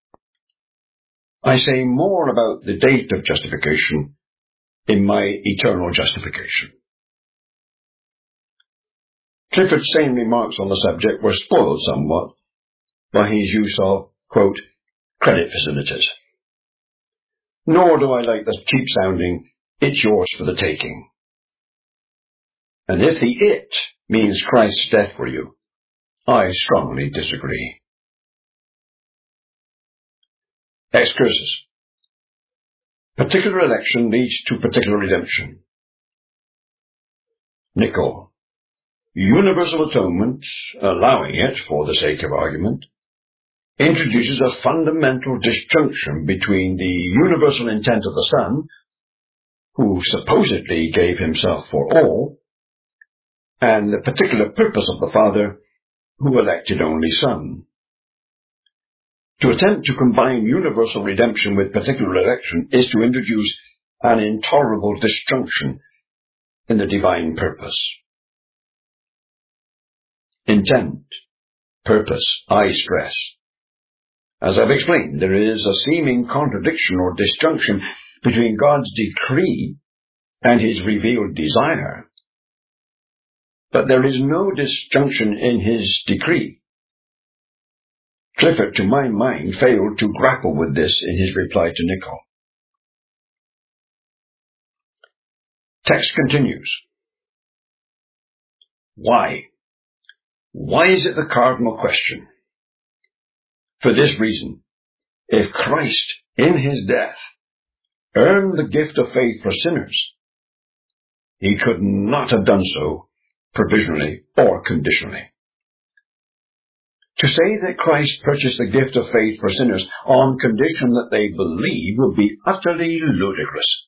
I say more about the date of justification in my eternal justification. Clifford's sane remarks on the subject were spoiled somewhat by his use of, quote, credit facilities. Nor do I like the cheap-sounding, it's yours for the taking. And if the it means Christ's death for you, I strongly disagree. Excursus. Particular election leads to particular redemption. Nicol. Universal atonement, allowing it for the sake of argument, introduces a fundamental disjunction between the universal intent of the Son, who supposedly gave himself for all, and the particular purpose of the Father, who elected only Son. To attempt to combine universal redemption with particular election is to introduce an intolerable disjunction in the divine purpose. Intent, purpose, I stress. As I've explained, there is a seeming contradiction or disjunction between God's decree and his revealed desire. But there is no disjunction in his decree. Clifford, to my mind, failed to grapple with this in his reply to Nicol. Text continues. Why? Why is it the cardinal question? For this reason, if Christ, in his death, earned the gift of faith for sinners, he could not have done so provisionally or conditionally. To say that Christ purchased the gift of faith for sinners on condition that they believe would be utterly ludicrous.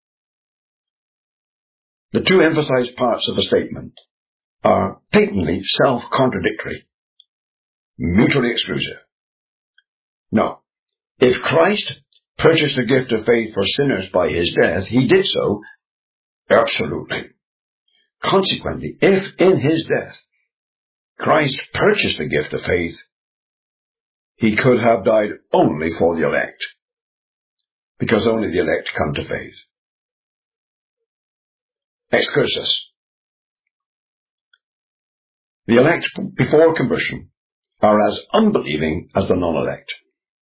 The two emphasized parts of the statement are patently self-contradictory, mutually exclusive. No, if Christ purchased the gift of faith for sinners by his death, he did so absolutely. Consequently, if in his death Christ purchased the gift of faith, he could have died only for the elect, because only the elect come to faith. Excursus. The elect before conversion are as unbelieving as the non-elect.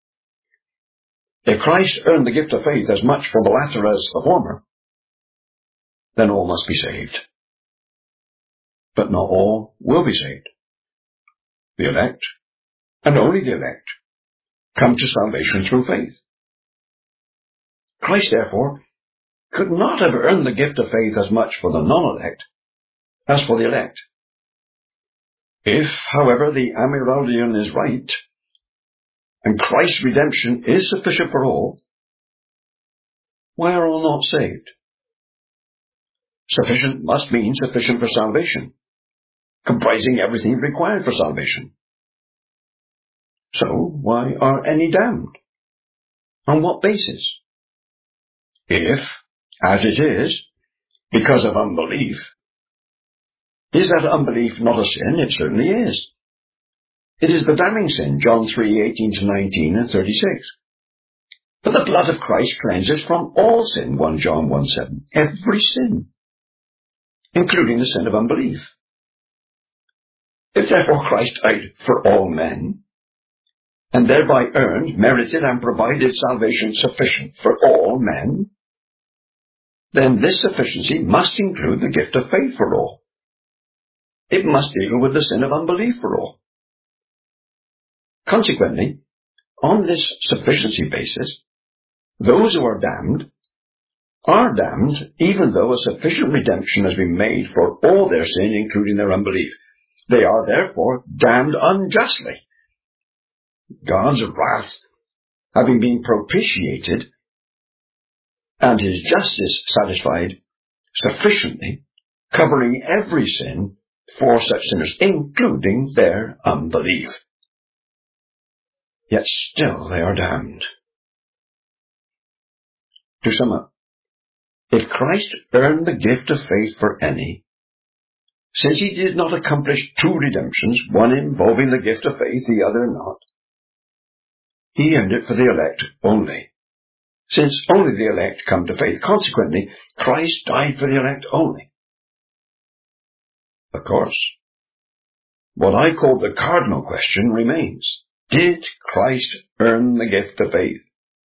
If Christ earned the gift of faith as much for the latter as the former, then all must be saved. But not all will be saved. The elect, and only the elect, come to salvation through faith. Christ, therefore, could not have earned the gift of faith as much for the non-elect as for the elect. If, however, the Amyraldian is right, and Christ's redemption is sufficient for all, why are all not saved? Sufficient must mean sufficient for salvation, comprising everything required for salvation. So, why are any damned? On what basis? If, as it is, because of unbelief, is that unbelief not a sin? It certainly is. It is the damning sin, John three, eighteen to nineteen and thirty-six. But the blood of Christ cleanses from all sin, First John one, seven, every sin, including the sin of unbelief. If therefore Christ died for all men, and thereby earned, merited, and provided salvation sufficient for all men, then this sufficiency must include the gift of faith for all. It must deal with the sin of unbelief for all. Consequently, on this sufficiency basis, those who are damned are damned, even though a sufficient redemption has been made for all their sin, including their unbelief. They are therefore damned unjustly. God's wrath, having been propitiated, and his justice satisfied sufficiently, covering every sin for such sinners, including their unbelief. Yet still they are damned. To sum up, if Christ earned the gift of faith for any, since he did not accomplish two redemptions, one involving the gift of faith, the other not, he earned it for the elect only, since only the elect come to faith. Consequently, Christ died for the elect only. Of course, what I call the cardinal question remains. Did Christ earn the gift of faith?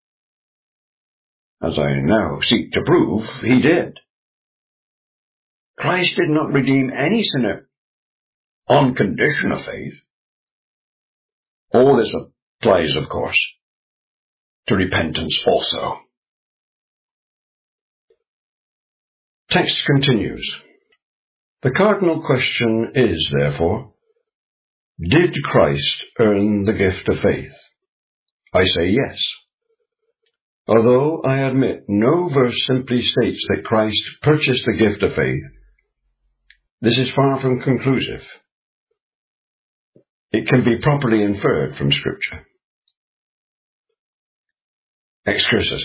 As I now seek to prove, he did. Christ did not redeem any sinner on condition of faith. All this applies, of course, to repentance also. Text continues. The cardinal question is, therefore, did Christ earn the gift of faith? I say yes. Although I admit no verse simply states that Christ purchased the gift of faith, this is far from conclusive. It can be properly inferred from Scripture. Excursus.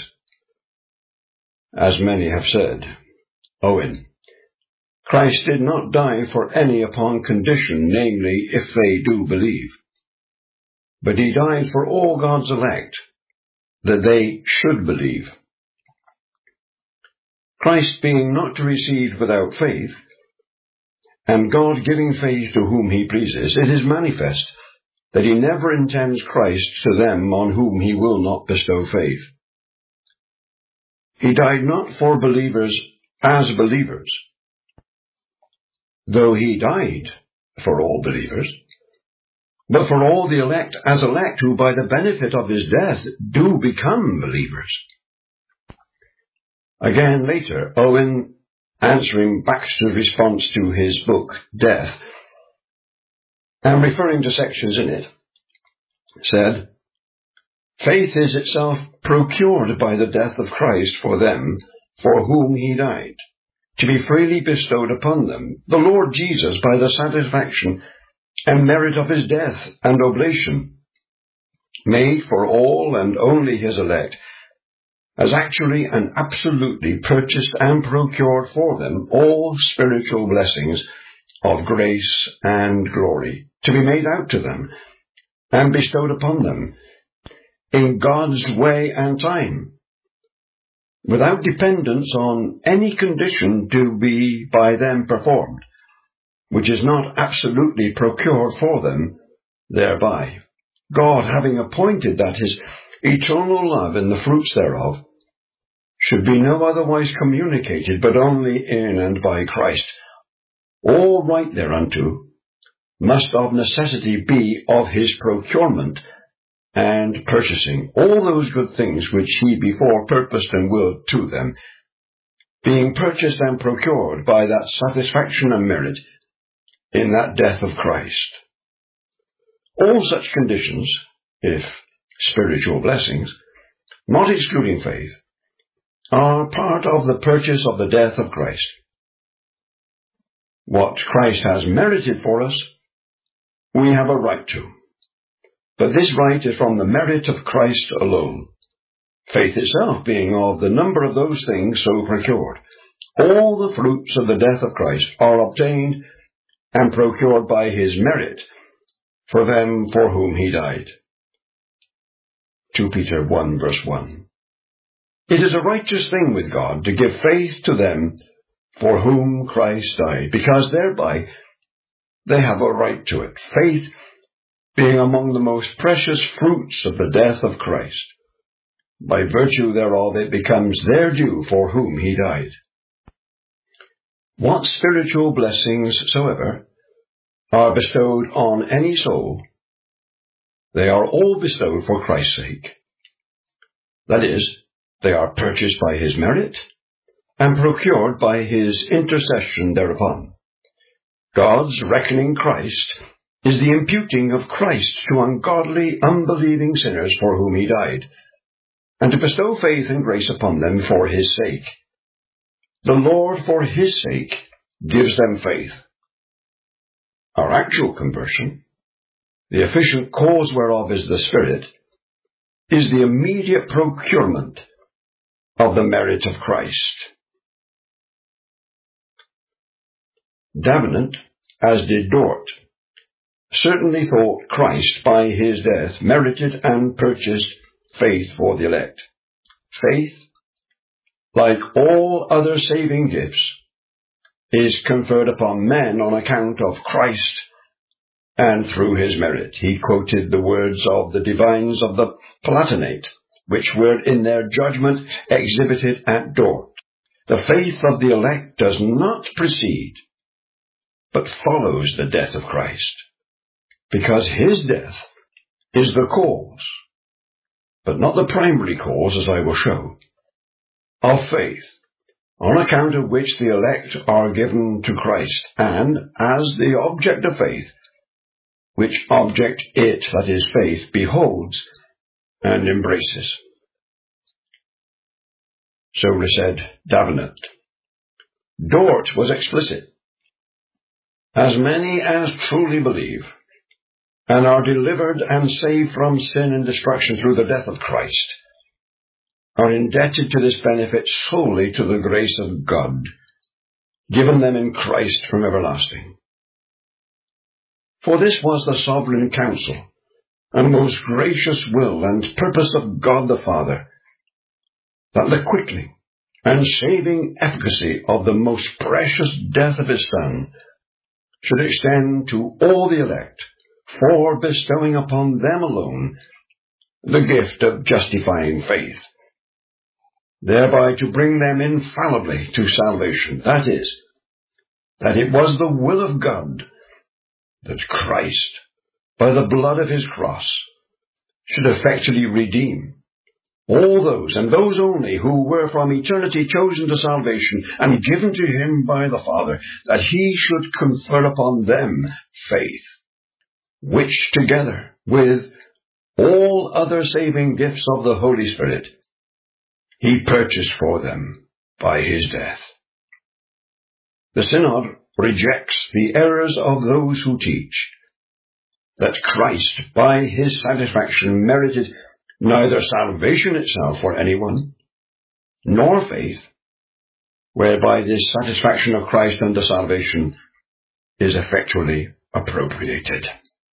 As many have said, Owen, Christ did not die for any upon condition, namely, if they do believe. But he died for all God's elect, that they should believe. Christ being not to receive without faith, and God giving faith to whom he pleases, it is manifest that he never intends Christ to them on whom he will not bestow faith. He died not for believers as believers, though he died for all believers, but for all the elect as elect who by the benefit of his death do become believers. Again later, Owen, answering Baxter's response to his book, Death, and referring to sections in it, said, faith is itself procured by the death of Christ for them for whom he died, to be freely bestowed upon them, the Lord Jesus, by the satisfaction and merit of his death and oblation, made for all and only his elect, has actually and absolutely purchased and procured for them all spiritual blessings of grace and glory, to be made out to them and bestowed upon them in God's way and time, without dependence on any condition to be by them performed, which is not absolutely procured for them thereby, God having appointed that his eternal love and the fruits thereof should be no otherwise communicated but only in and by Christ. All right thereunto must of necessity be of his procurement and purchasing all those good things which he before purposed and willed to them, being purchased and procured by that satisfaction and merit in that death of Christ. All such conditions, if spiritual blessings, not excluding faith, are part of the purchase of the death of Christ. What Christ has merited for us, we have a right to. But this right is from the merit of Christ alone, faith itself being of the number of those things so procured. All the fruits of the death of Christ are obtained and procured by his merit for them for whom he died. Second Peter one verse one. It is a righteous thing with God to give faith to them for whom Christ died, because thereby they have a right to it, faith being among the most precious fruits of the death of Christ. By virtue thereof it becomes their due for whom he died. What spiritual blessings soever are bestowed on any soul, they are all bestowed for Christ's sake. That is, they are purchased by his merit, and procured by his intercession thereupon. God's reckoning Christ is the imputing of Christ to ungodly, unbelieving sinners for whom he died, and to bestow faith and grace upon them for his sake. The Lord, for his sake, gives them faith. Our actual conversion, the efficient cause whereof is the Spirit, is the immediate procurement of the merit of Christ. Davenant, as did Dort, certainly thought Christ by his death merited and purchased faith for the elect. Faith, like all other saving gifts, is conferred upon men on account of Christ and through his merit. He quoted the words of the divines of the Palatinate, which were in their judgment exhibited at Dort. The faith of the elect does not precede, but follows the death of Christ, because his death is the cause, but not the primary cause, as I will show, of faith, on account of which the elect are given to Christ, and as the object of faith, which object it, that is faith, beholds and embraces. So said Davenant. Dort was explicit. As many as truly believe, and are delivered and saved from sin and destruction through the death of Christ, are indebted to this benefit solely to the grace of God, given them in Christ from everlasting. For this was the sovereign counsel, and most gracious will and purpose of God the Father, that the quickening and saving efficacy of the most precious death of his Son should extend to all the elect, for bestowing upon them alone the gift of justifying faith, thereby to bring them infallibly to salvation. That is, that it was the will of God that Christ, by the blood of his cross, should effectually redeem all those, and those only, who were from eternity chosen to salvation and given to him by the Father, that he should confer upon them faith, which together with all other saving gifts of the Holy Spirit, he purchased for them by his death. The Synod rejects the errors of those who teach that Christ, by his satisfaction, merited neither salvation itself for anyone, nor faith, whereby this satisfaction of Christ unto salvation is effectually appropriated.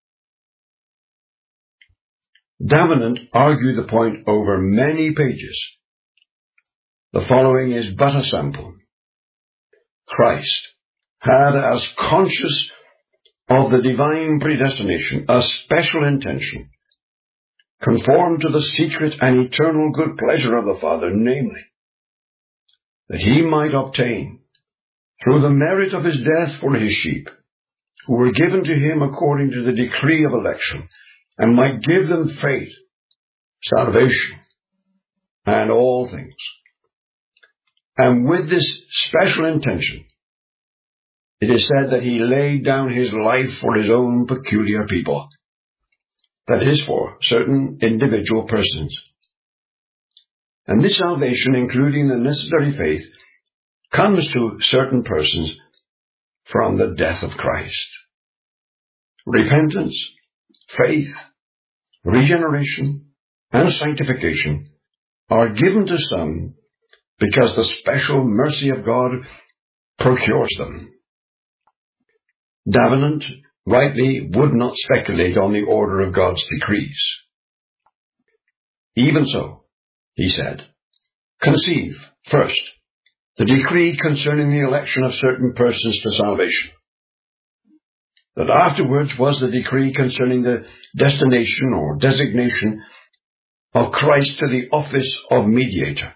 Davenant argued the point over many pages. The following is but a sample. Christ had, as conscious of the divine predestination, a special intention, conformed to the secret and eternal good pleasure of the Father, namely, that he might obtain, through the merit of his death for his sheep, who were given to him according to the decree of election, and might give them faith, salvation, and all things. And with this special intention, it is said that he laid down his life for his own peculiar people, that is, for certain individual persons. And this salvation, including the necessary faith, comes to certain persons from the death of Christ. Repentance, faith, regeneration, and sanctification are given to some because the special mercy of God procures them. Davenant rightly would not speculate on the order of God's decrees. Even so, he said, conceive, first, the decree concerning the election of certain persons to salvation. That afterwards was the decree concerning the destination or designation of Christ to the office of mediator.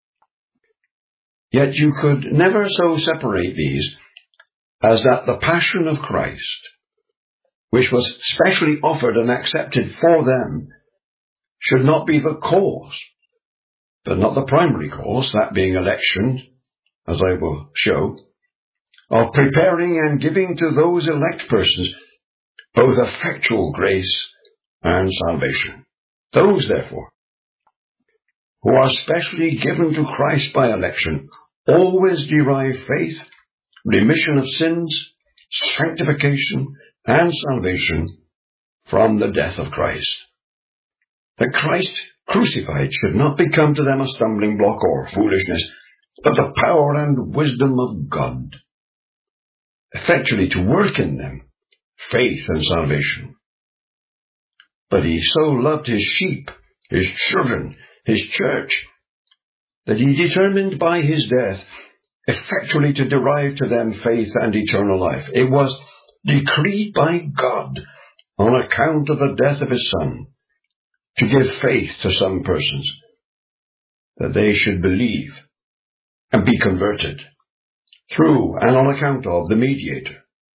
Yet you could never so separate these as that the passion of Christ, which was specially offered and accepted for them, should not be the cause, but not the primary cause, that being election as I will show, of preparing and giving to those elect persons both effectual grace and salvation. Those, therefore, who are specially given to Christ by election always derive faith, remission of sins, sanctification, and salvation from the death of Christ. That Christ crucified should not become to them a stumbling block or foolishness, but the power and wisdom of God, effectually to work in them faith and salvation. But he so loved his sheep, his children, his church, that he determined by his death effectually to derive to them faith and eternal life. It was decreed by God, on account of the death of his Son, to give faith to some persons, that they should believe and be converted through and on account of the mediator.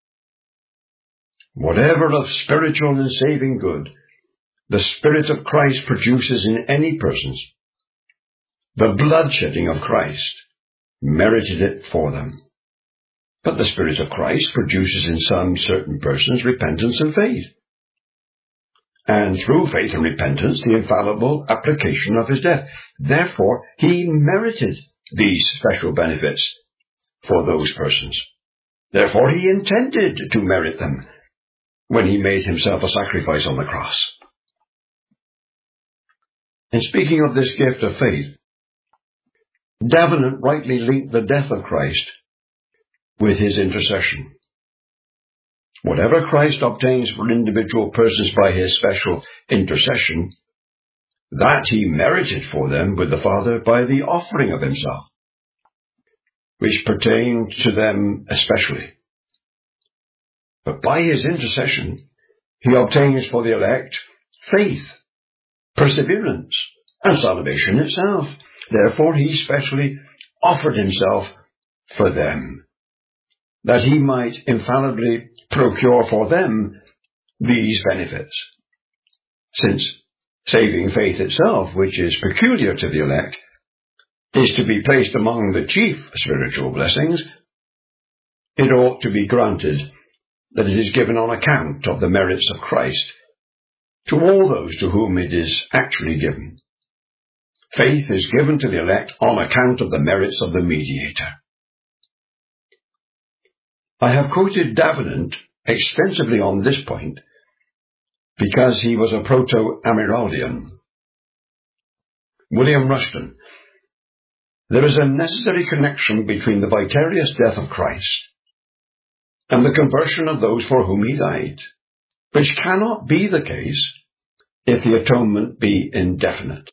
Whatever of spiritual and saving good the Spirit of Christ produces in any persons, the bloodshedding of Christ merited it for them. But the Spirit of Christ produces in some certain persons repentance and faith, and through faith and repentance the infallible application of his death. Therefore, he merited these special benefits for those persons. Therefore, he intended to merit them when he made himself a sacrifice on the cross. In speaking of this gift of faith, Davenant rightly linked the death of Christ with his intercession. Whatever Christ obtains for individual persons by his special intercession, that he merited for them with the Father by the offering of himself, which pertained to them especially. But by his intercession, he obtains for the elect faith, perseverance, and salvation itself. Therefore, he specially offered himself for them, that he might infallibly procure for them these benefits. Since saving faith itself, which is peculiar to the elect, is to be placed among the chief spiritual blessings, it ought to be granted that it is given on account of the merits of Christ to all those to whom it is actually given. Faith is given to the elect on account of the merits of the mediator. I have quoted Davenant extensively on this point because he was a proto-Amyraldian. William Rushton. There is a necessary connection between the vicarious death of Christ and the conversion of those for whom he died, which cannot be the case if the atonement be indefinite.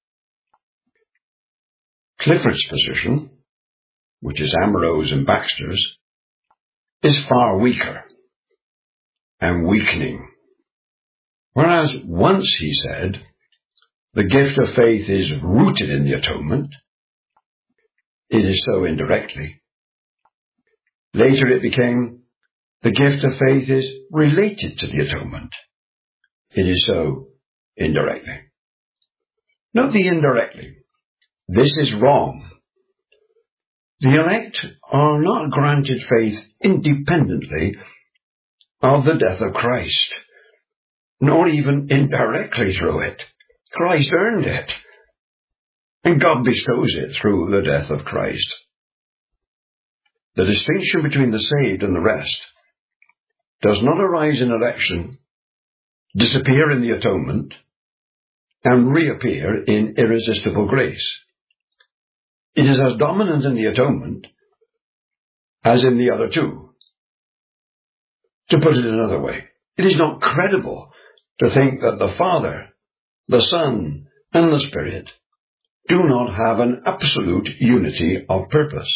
Clifford's position, which is Ambrose and Baxter's, is far weaker and weakening. Whereas once he said, the gift of faith is rooted in the atonement, it is so indirectly. Later it became, the gift of faith is related to the atonement. It is so indirectly. Note the indirectly. This is wrong. The elect are not granted faith independently of the death of Christ, nor even indirectly through it. Christ earned it, and God bestows it through the death of Christ. The distinction between the saved and the rest does not arise in election, disappear in the atonement, and reappear in irresistible grace. It is as dominant in the atonement as in the other two. To put it another way, it is not credible to think that the Father, the Son, and the Spirit do not have an absolute unity of purpose.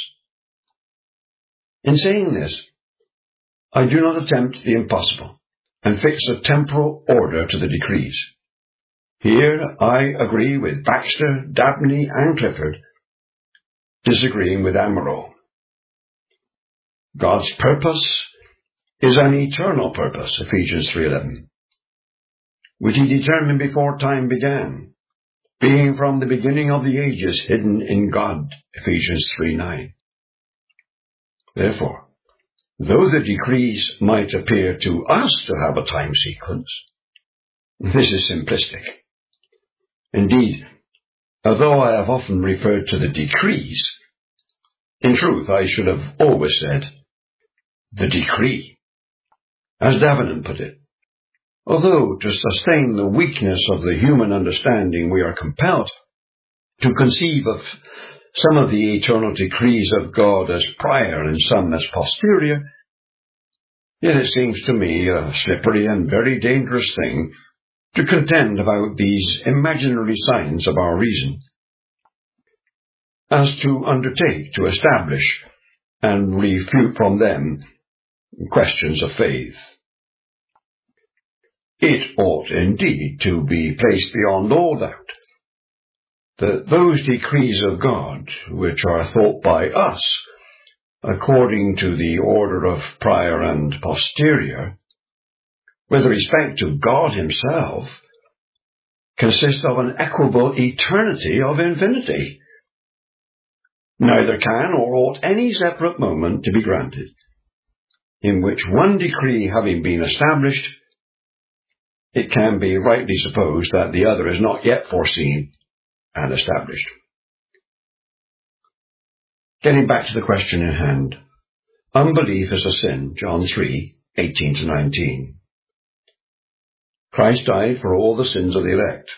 In saying this, I do not attempt the impossible and fix a temporal order to the decrees. Here I agree with Baxter, Dabney, and Clifford, disagreeing with Amaro. God's purpose is an eternal purpose, Ephesians three eleven, which he determined before time began, being from the beginning of the ages hidden in God, Ephesians three nine. Therefore, though the decrees might appear to us to have a time sequence, this is simplistic. Indeed, although I have often referred to the decrees, in truth I should have always said the decree. As Davenant put it, although to sustain the weakness of the human understanding we are compelled to conceive of some of the eternal decrees of God as prior and some as posterior, yet it seems to me a slippery and very dangerous thing to contend about these imaginary signs of our reason, as to undertake to establish and refute from them questions of faith. It ought indeed to be placed beyond all doubt that those decrees of God, which are thought by us according to the order of prior and posterior, with respect to God himself, consist of an equable eternity of infinity. Neither can or ought any separate moment to be granted, in which one decree having been established, it can be rightly supposed that the other is not yet foreseen and established. Getting back to the question in hand, unbelief is a sin, John three, eighteen to nineteen. Christ died for all the sins of the elect.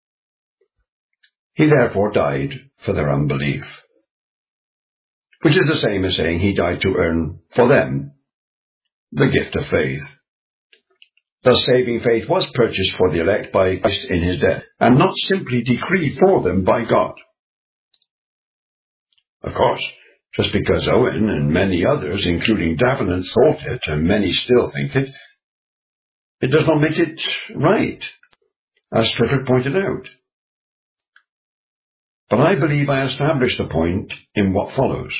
He therefore died for their unbelief, which is the same as saying he died to earn for them the gift of faith. Thus saving faith was purchased for the elect by Christ in his death, and not simply decreed for them by God. Of course, just because Owen and many others, including Davenant, thought it, and many still think it, it does not make it right, as Clifford pointed out. But I believe I established the point in what follows.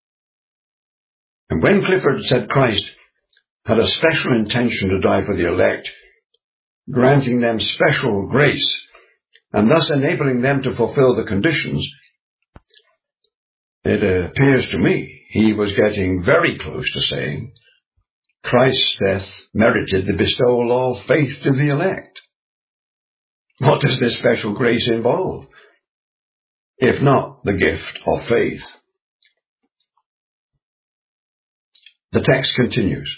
And when Clifford said Christ had a special intention to die for the elect, granting them special grace, and thus enabling them to fulfill the conditions, it appears to me he was getting very close to saying Christ's death merited the bestowal of faith to the elect. What does this special grace involve, if not the gift of faith? The text continues.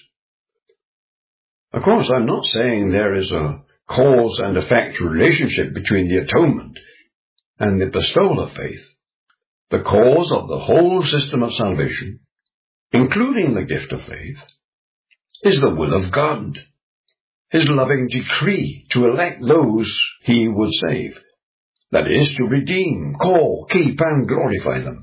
Of course, I'm not saying there is a cause and effect relationship between the atonement and the bestowal of faith. The cause of the whole system of salvation, including the gift of faith, is the will of God, his loving decree to elect those he would save, that is, to redeem, call, keep, and glorify them.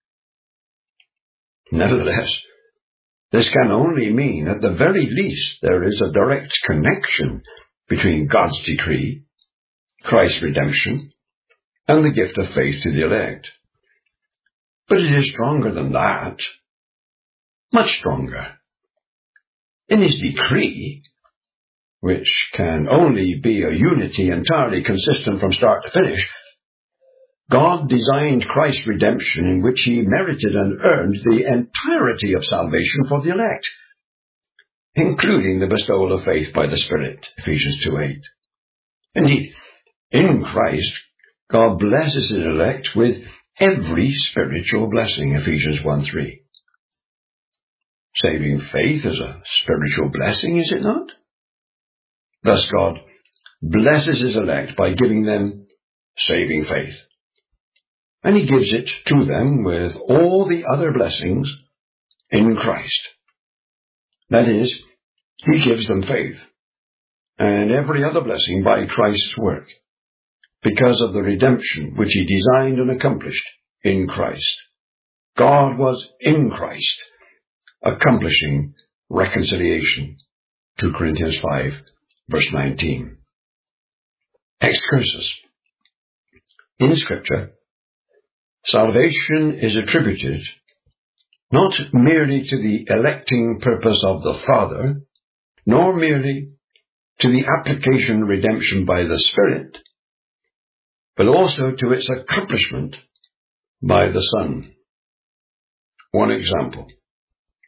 Nevertheless, this can only mean, at the very least, there is a direct connection between God's decree, Christ's redemption, and the gift of faith to the elect. But it is stronger than that, much stronger. In his decree, which can only be a unity entirely consistent from start to finish, God designed Christ's redemption in which he merited and earned the entirety of salvation for the elect, including the bestowal of faith by the Spirit, Ephesians two eight. Indeed, in Christ, God blesses his elect with every spiritual blessing, Ephesians one three. Saving faith is a spiritual blessing, is it not? Thus God blesses his elect by giving them saving faith. And he gives it to them with all the other blessings in Christ. That is, he gives them faith and every other blessing by Christ's work, because of the redemption which he designed and accomplished in Christ. God was in Christ, accomplishing reconciliation. Second Corinthians five, verse nineteen. Excursus. In Scripture, salvation is attributed not merely to the electing purpose of the Father, nor merely to the application of redemption by the Spirit, but also to its accomplishment by the Son. One example.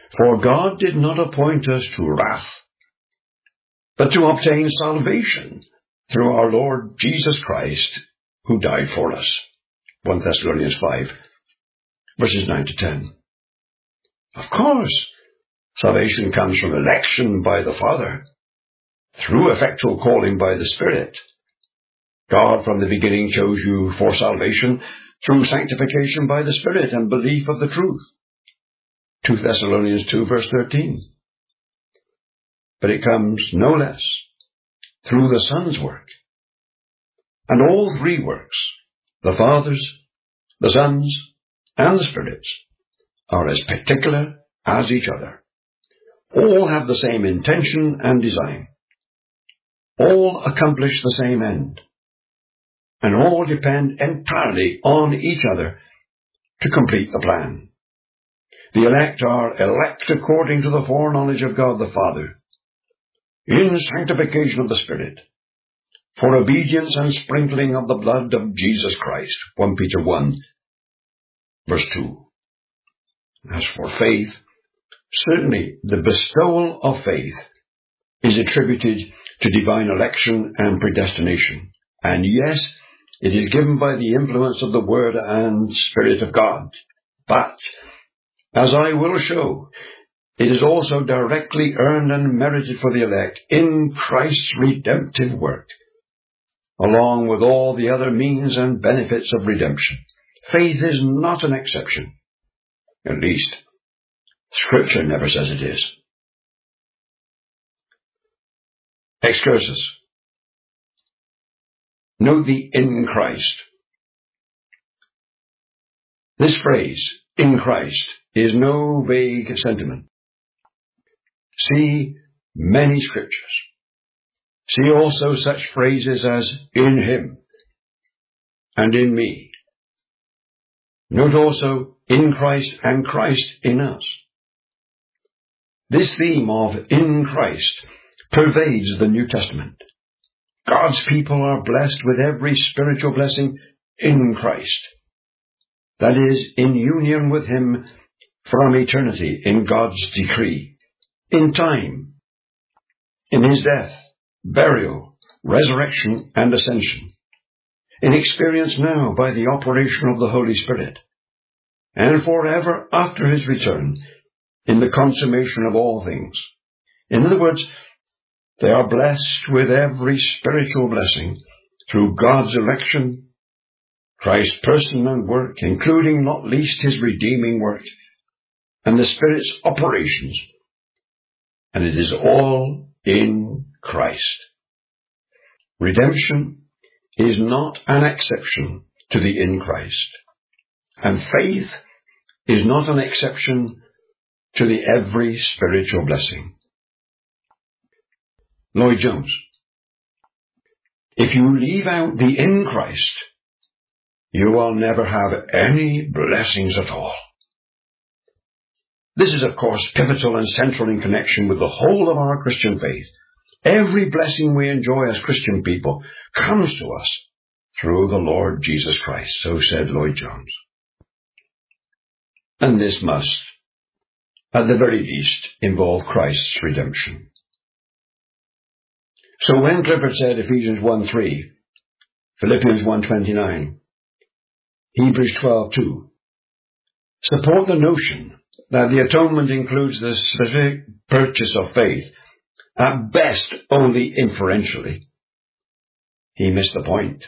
For God did not appoint us to wrath, but to obtain salvation through our Lord Jesus Christ, who died for us. First Thessalonians five, verses nine to ten. Of course, salvation comes from election by the Father, through effectual calling by the Spirit. God from the beginning chose you for salvation through sanctification by the Spirit and belief of the truth. Second Thessalonians two, verse thirteen. But it comes no less through the Son's work. And all three works, the Father's, the Son's, and the Spirit's, are as particular as each other. All have the same intention and design. All accomplish the same end. And all depend entirely on each other to complete the plan. The elect are elect according to the foreknowledge of God the Father, in sanctification of the Spirit, for obedience and sprinkling of the blood of Jesus Christ. First Peter one, verse two. As for faith, certainly the bestowal of faith is attributed to divine election and predestination. And yes, it is given by the influence of the Word and Spirit of God. But, as I will show, it is also directly earned and merited for the elect in Christ's redemptive work, along with all the other means and benefits of redemption. Faith is not an exception. At least, Scripture never says it is. Excursus. Note the in Christ. This phrase, in Christ, is no vague sentiment. See many scriptures. See also such phrases as in Him and in me. Note also in Christ and Christ in us. This theme of in Christ pervades the New Testament. God's people are blessed with every spiritual blessing in Christ. That is, in union with Him from eternity in God's decree, in time, in His death, burial, resurrection, and ascension, in experience now by the operation of the Holy Spirit, and forever after His return in the consummation of all things. In other words, they are blessed with every spiritual blessing through God's election, Christ's person and work, including not least His redeeming work, and the Spirit's operations. And it is all in Christ. Redemption is not an exception to the in Christ. And faith is not an exception to the every spiritual blessing. Lloyd Jones. If you leave out the in Christ, you will never have any blessings at all. This is, of course, pivotal and central in connection with the whole of our Christian faith. Every blessing we enjoy as Christian people comes to us through the Lord Jesus Christ, so said Lloyd Jones. And this must, at the very least, involve Christ's redemption. So when Clifford said Ephesians one three, Philippians one twenty-nine, Hebrews twelve two, support the notion that the atonement includes the specific purchase of faith, at best only inferentially, he missed the point.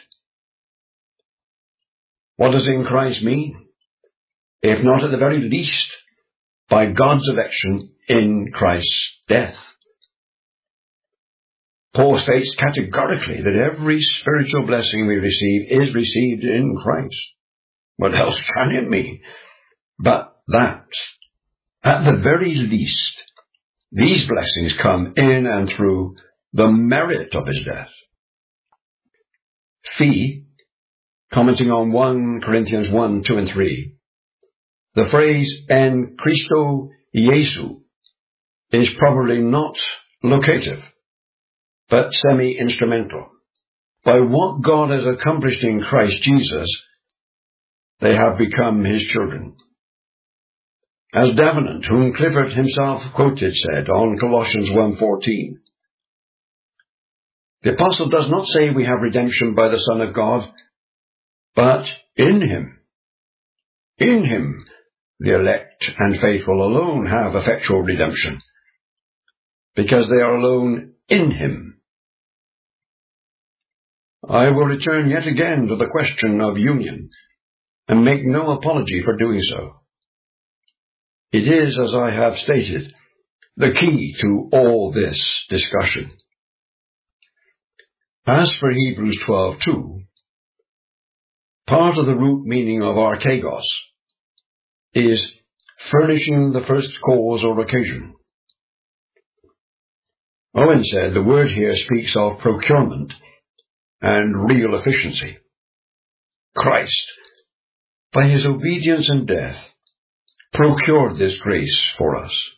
What does in Christ mean? If not at the very least, by God's election in Christ's death. Paul states categorically that every spiritual blessing we receive is received in Christ. What else can it mean but that, at the very least, these blessings come in and through the merit of His death? Fee, commenting on First Corinthians one, two, and three, the phrase en Christo Jesu is probably not locative, but semi-instrumental. By what God has accomplished in Christ Jesus, they have become His children. As Davenant, whom Clifford himself quoted, said on Colossians one fourteen, the apostle does not say we have redemption by the Son of God, but in him. In him, the elect and faithful alone have effectual redemption, because they are alone in him. I will return yet again to the question of union, and make no apology for doing so. It is, as I have stated, the key to all this discussion. As for Hebrews twelve two, part of the root meaning of archegos is furnishing the first cause or occasion. Owen said the word here speaks of procurement and real efficiency. Christ, by his obedience and death, procured this grace for us.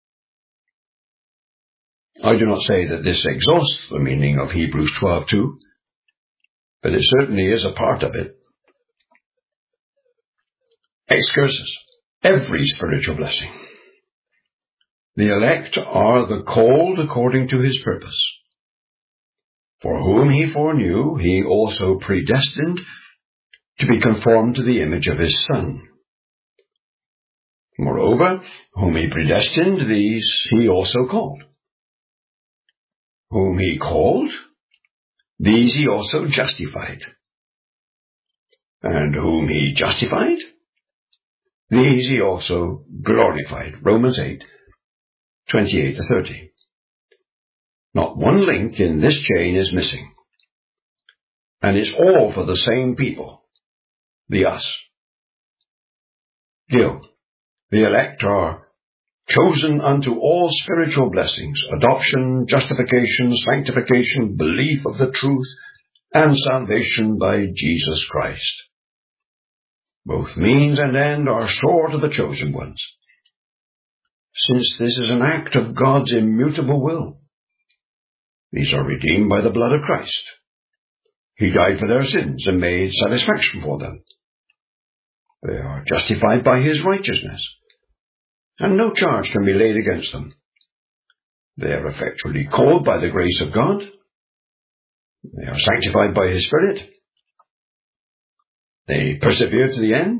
I do not say that this exhausts the meaning of Hebrews twelve two, but it certainly is a part of it. Excursus, every spiritual blessing. The elect are the called according to his purpose. For whom he foreknew, he also predestined to be conformed to the image of his Son. Moreover, whom he predestined, these he also called. Whom he called, these he also justified. And whom he justified, these he also glorified. Romans eight, twenty-eight to thirty. Not one link in this chain is missing. And it's all for the same people, the us. Gil, the elect are chosen unto all spiritual blessings, adoption, justification, sanctification, belief of the truth, and salvation by Jesus Christ. Both means and end are sure to the chosen ones, since this is an act of God's immutable will. These are redeemed by the blood of Christ. He died for their sins and made satisfaction for them. They are justified by his righteousness, and no charge can be laid against them. They are effectually called by the grace of God. They are sanctified by his Spirit. They persevere to the end,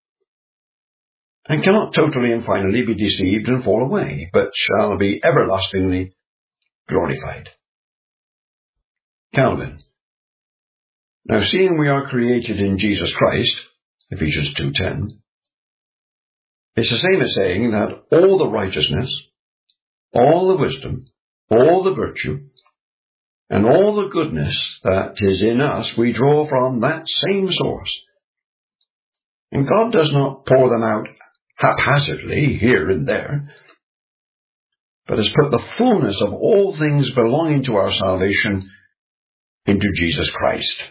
and cannot totally and finally be deceived and fall away, but shall be everlastingly glorified. Calvin. Now, seeing we are created in Jesus Christ, Ephesians two ten, it's the same as saying that all the righteousness, all the wisdom, all the virtue, and all the goodness that is in us we draw from that same source. And God does not pour them out haphazardly here and there, but has put the fullness of all things belonging to our salvation into Jesus Christ.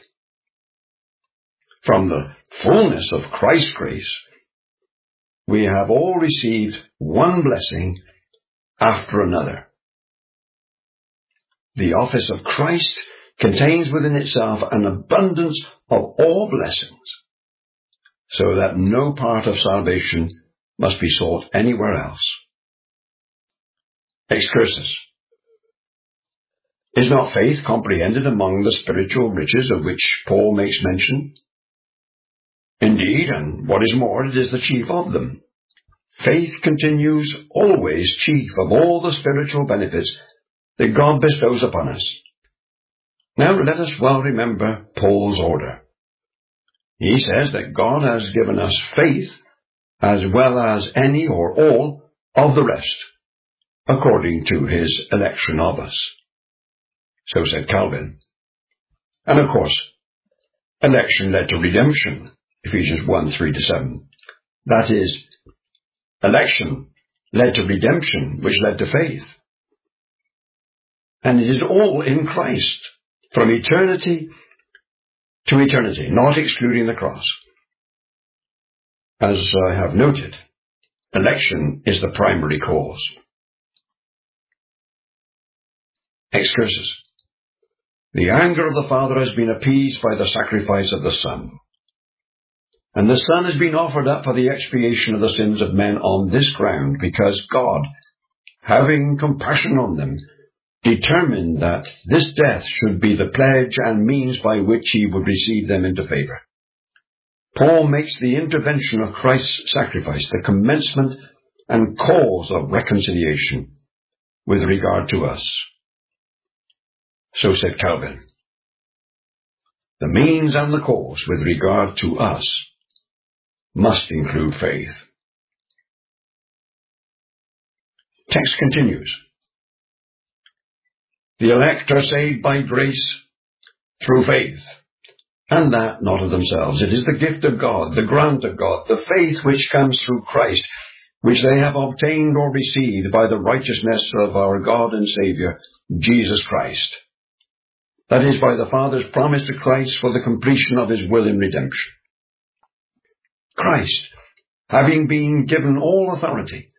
From the fullness of Christ's grace, we have all received one blessing after another. The office of Christ contains within itself an abundance of all blessings, so that no part of salvation must be sought anywhere else. Excursus. Is not faith comprehended among the spiritual riches of which Paul makes mention? Indeed, and what is more, it is the chief of them. Faith continues always chief of all the spiritual benefits that God bestows upon us. Now let us well remember Paul's order. He says that God has given us faith as well as any or all of the rest, according to his election of us. So said Calvin. And of course, election led to redemption, Ephesians one, three to seven. That is, election led to redemption, which led to faith. And it is all in Christ, from eternity to eternity, not excluding the cross. As I have noted, election is the primary cause. Excursus. The anger of the Father has been appeased by the sacrifice of the Son. And the Son has been offered up for the expiation of the sins of men on this ground, because God, having compassion on them, determined that this death should be the pledge and means by which he would receive them into favour. Paul makes the intervention of Christ's sacrifice the commencement and cause of reconciliation with regard to us. So said Calvin. The means and the cause with regard to us must include faith. Text continues. The elect are saved by grace through faith, and that not of themselves. It is the gift of God, the grant of God, the faith which comes through Christ, which they have obtained or received by the righteousness of our God and Saviour, Jesus Christ. That is, by the Father's promise to Christ for the completion of his will in redemption. Christ, having been given all authority,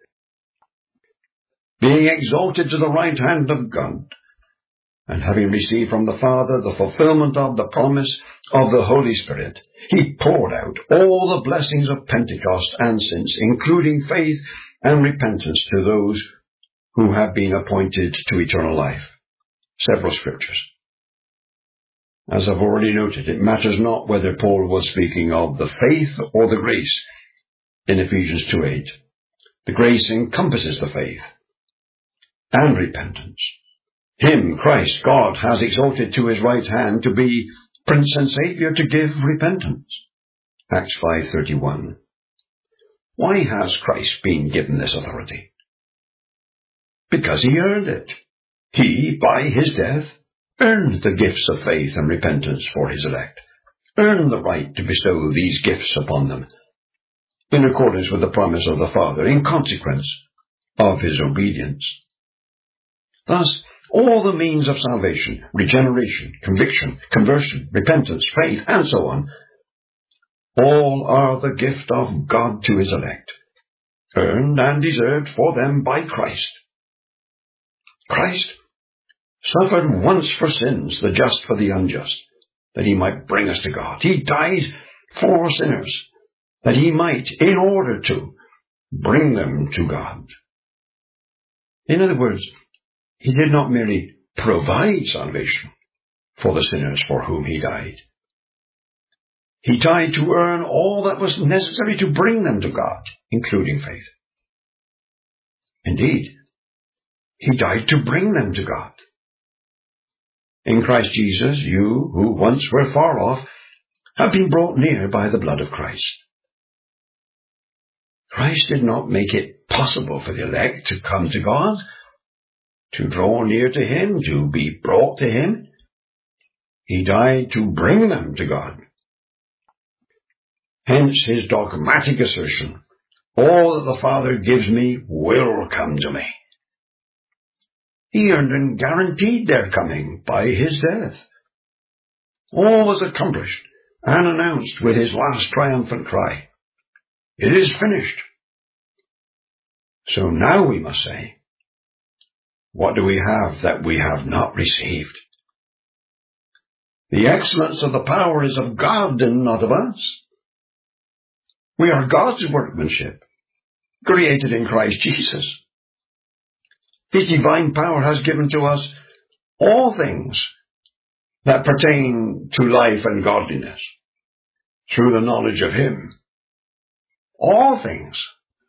being exalted to the right hand of God, and having received from the Father the fulfillment of the promise of the Holy Spirit, he poured out all the blessings of Pentecost and since, including faith and repentance to those who have been appointed to eternal life. Several scriptures. As I've already noted, it matters not whether Paul was speaking of the faith or the grace in Ephesians two eight. The grace encompasses the faith and repentance. Him, Christ, God has exalted to his right hand to be Prince and Saviour to give repentance. Acts five thirty-one. Why has Christ been given this authority? Because he earned it. He, by his death, earned the gifts of faith and repentance for his elect, earned the right to bestow these gifts upon them, in accordance with the promise of the Father, in consequence of his obedience. Thus, all the means of salvation, regeneration, conviction, conversion, repentance, faith, and so on, all are the gift of God to his elect, earned and deserved for them by Christ. Christ suffered once for sins, the just for the unjust, that he might bring us to God. He died for sinners, that he might, in order to, bring them to God. In other words, he did not merely provide salvation for the sinners for whom he died. He died to earn all that was necessary to bring them to God, including faith. Indeed, he died to bring them to God. In Christ Jesus, you, who once were far off, have been brought near by the blood of Christ. Christ did not make it possible for the elect to come to God, to draw near to him, to be brought to him. He died to bring them to God. Hence his dogmatic assertion, all that the Father gives me will come to me. He earned and guaranteed their coming by his death. All was accomplished and announced with his last triumphant cry, "It is finished." So now we must say, what do we have that we have not received? The excellence of the power is of God and not of us. We are God's workmanship, created in Christ Jesus. His divine power has given to us all things that pertain to life and godliness through the knowledge of him. All things.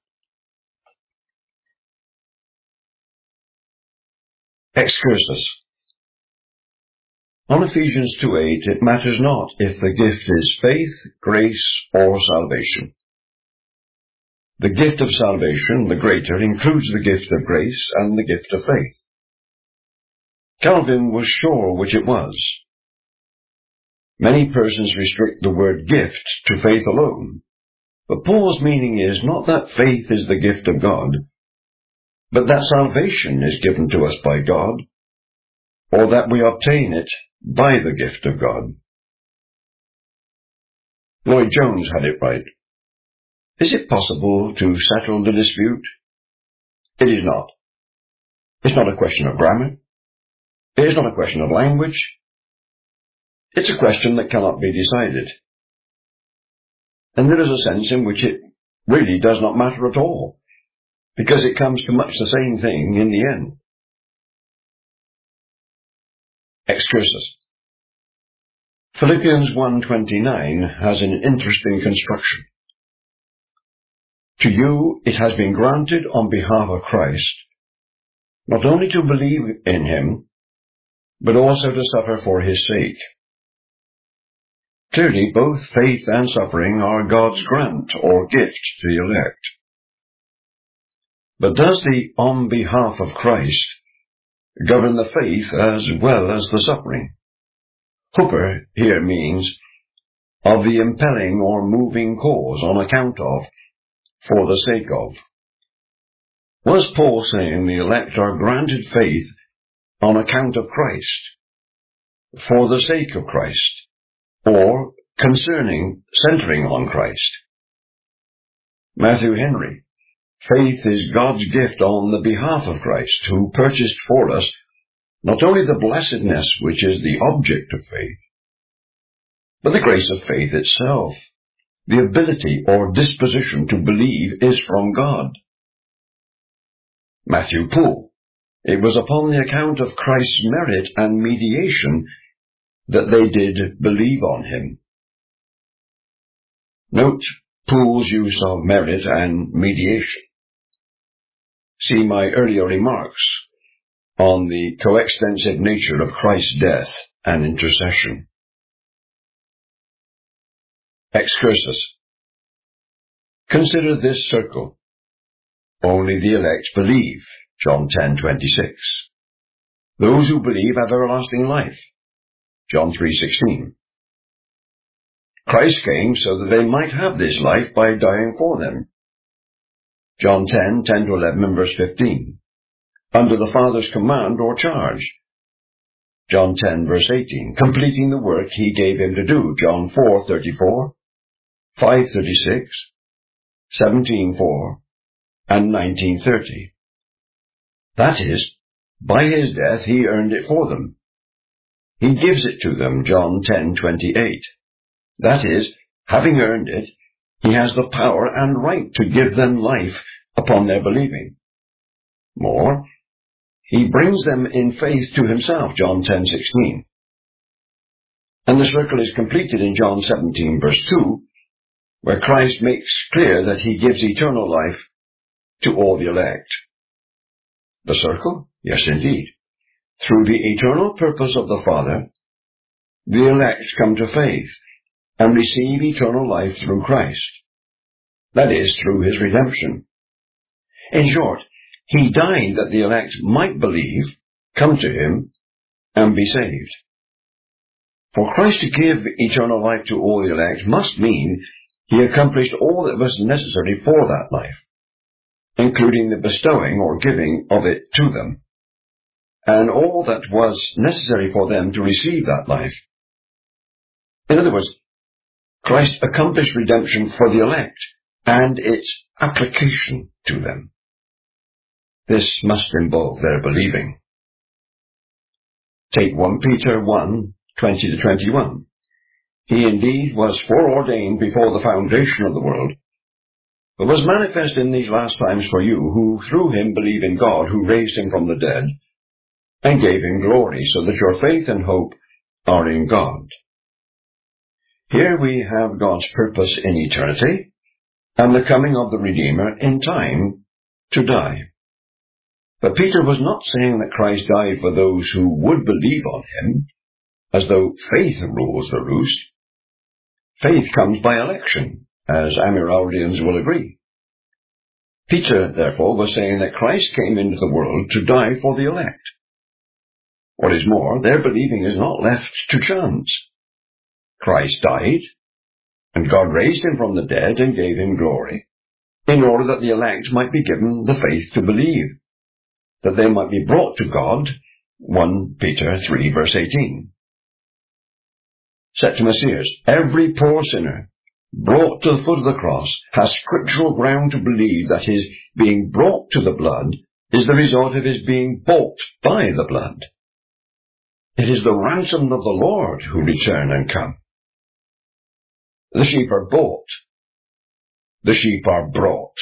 Excursus. On Ephesians two eight, it matters not if the gift is faith, grace, or salvation. The gift of salvation, the greater, includes the gift of grace and the gift of faith. Calvin was sure which it was. Many persons restrict the word gift to faith alone, but Paul's meaning is not that faith is the gift of God, but that salvation is given to us by God, or that we obtain it by the gift of God. Lloyd Jones had it right. Is it possible to settle the dispute? It is not. It's not a question of grammar. It is not a question of language. It's a question that cannot be decided. and there is a sense in which it really does not matter at all, because it comes to much the same thing in the end. Excursus. Philippians one twenty-nine has an interesting construction. To you it has been granted on behalf of Christ, not only to believe in him, but also to suffer for his sake. Clearly, both faith and suffering are God's grant or gift to the elect. But does the on behalf of Christ govern the faith as well as the suffering? Hooper here means of the impelling or moving cause on account of, for the sake of. Was Paul saying the elect are granted faith on account of Christ, for the sake of Christ, or concerning, centering on Christ? Matthew Henry. Faith is God's gift on the behalf of Christ, who purchased for us not only the blessedness which is the object of faith, but the grace of faith itself. The ability or disposition to believe is from God. Matthew Poole. It was upon the account of Christ's merit and mediation that they did believe on him. Note Poole's use of merit and mediation. See my earlier remarks on the coextensive nature of Christ's death and intercession. Excursus. Consider this circle. Only the elect believe. John ten twenty-six. Those who believe have everlasting life. John three sixteen. Christ came so that they might have this life by dying for them. John ten, ten to eleven and verse fifteen. Under the Father's command or charge. John ten verse eighteen. Completing the work he gave him to do. John four thirty-four, five thirty-six, seventeen four, and nineteen thirty. That is, by his death he earned it for them. He gives it to them. John ten twenty-eight. That is, having earned it, he has the power and right to give them life upon their believing. More, he brings them in faith to himself. John ten sixteen. And the circle is completed in John seventeen verse two, where Christ makes clear that he gives eternal life to all the elect. The circle? Yes, indeed. Through the eternal purpose of the Father, the elect come to faith and receive eternal life through Christ. That is, through his redemption. In short, he died that the elect might believe, come to him, and be saved. For Christ to give eternal life to all the elect must mean he accomplished all that was necessary for that life, including the bestowing or giving of it to them, and all that was necessary for them to receive that life. In other words, Christ accomplished redemption for the elect and its application to them. This must involve their believing. Take First Peter one, twenty to twenty-one. He indeed was foreordained before the foundation of the world, but was manifest in these last times for you, who through him believe in God, who raised him from the dead, and gave him glory, so that your faith and hope are in God. Here we have God's purpose in eternity, and the coming of the Redeemer in time to die. But Peter was not saying that Christ died for those who would believe on him, as though faith rules the roost. Faith comes by election, as Amyraldians will agree. Peter, therefore, was saying that Christ came into the world to die for the elect. What is more, their believing is not left to chance. Christ died, and God raised him from the dead and gave him glory, in order that the elect might be given the faith to believe, that they might be brought to God. First Peter three, verse eighteen. Septimus Sears, every poor sinner brought to the foot of the cross has scriptural ground to believe that his being brought to the blood is the result of his being bought by the blood. It is the ransomed of the Lord who return and come. The sheep are bought, the sheep are brought.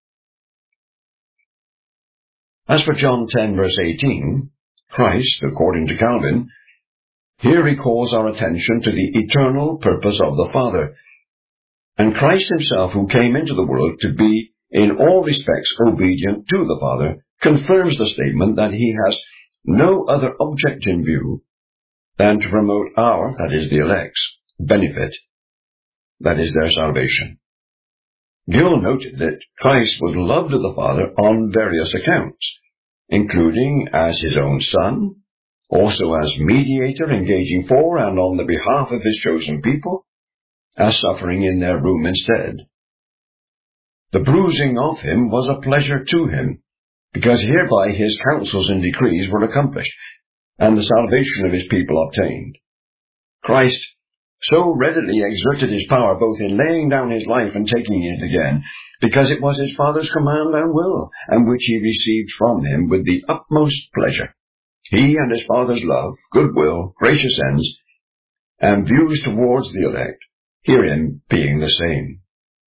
As for John ten verse eighteen, Christ, according to Calvin, here recalls our attention to the eternal purpose of the Father, and Christ himself, who came into the world to be in all respects obedient to the Father, confirms the statement that he has no other object in view than to promote our, that is the elect's, benefit, that is their salvation. Gill noted that Christ was loved of the Father on various accounts, including as his own Son, also as mediator engaging for and on the behalf of his chosen people, as suffering in their room instead. The bruising of him was a pleasure to him, because hereby his counsels and decrees were accomplished, and the salvation of his people obtained. Christ so readily exerted his power both in laying down his life and taking it again, because it was his Father's command and will, and which he received from him with the utmost pleasure. He and his Father's love, goodwill, gracious ends, and views towards the elect, herein being the same.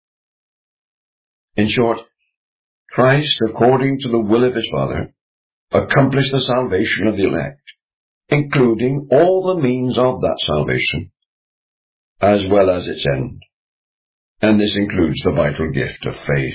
In short, Christ, according to the will of his Father, accomplished the salvation of the elect, including all the means of that salvation, as well as its end, and this includes the vital gift of faith.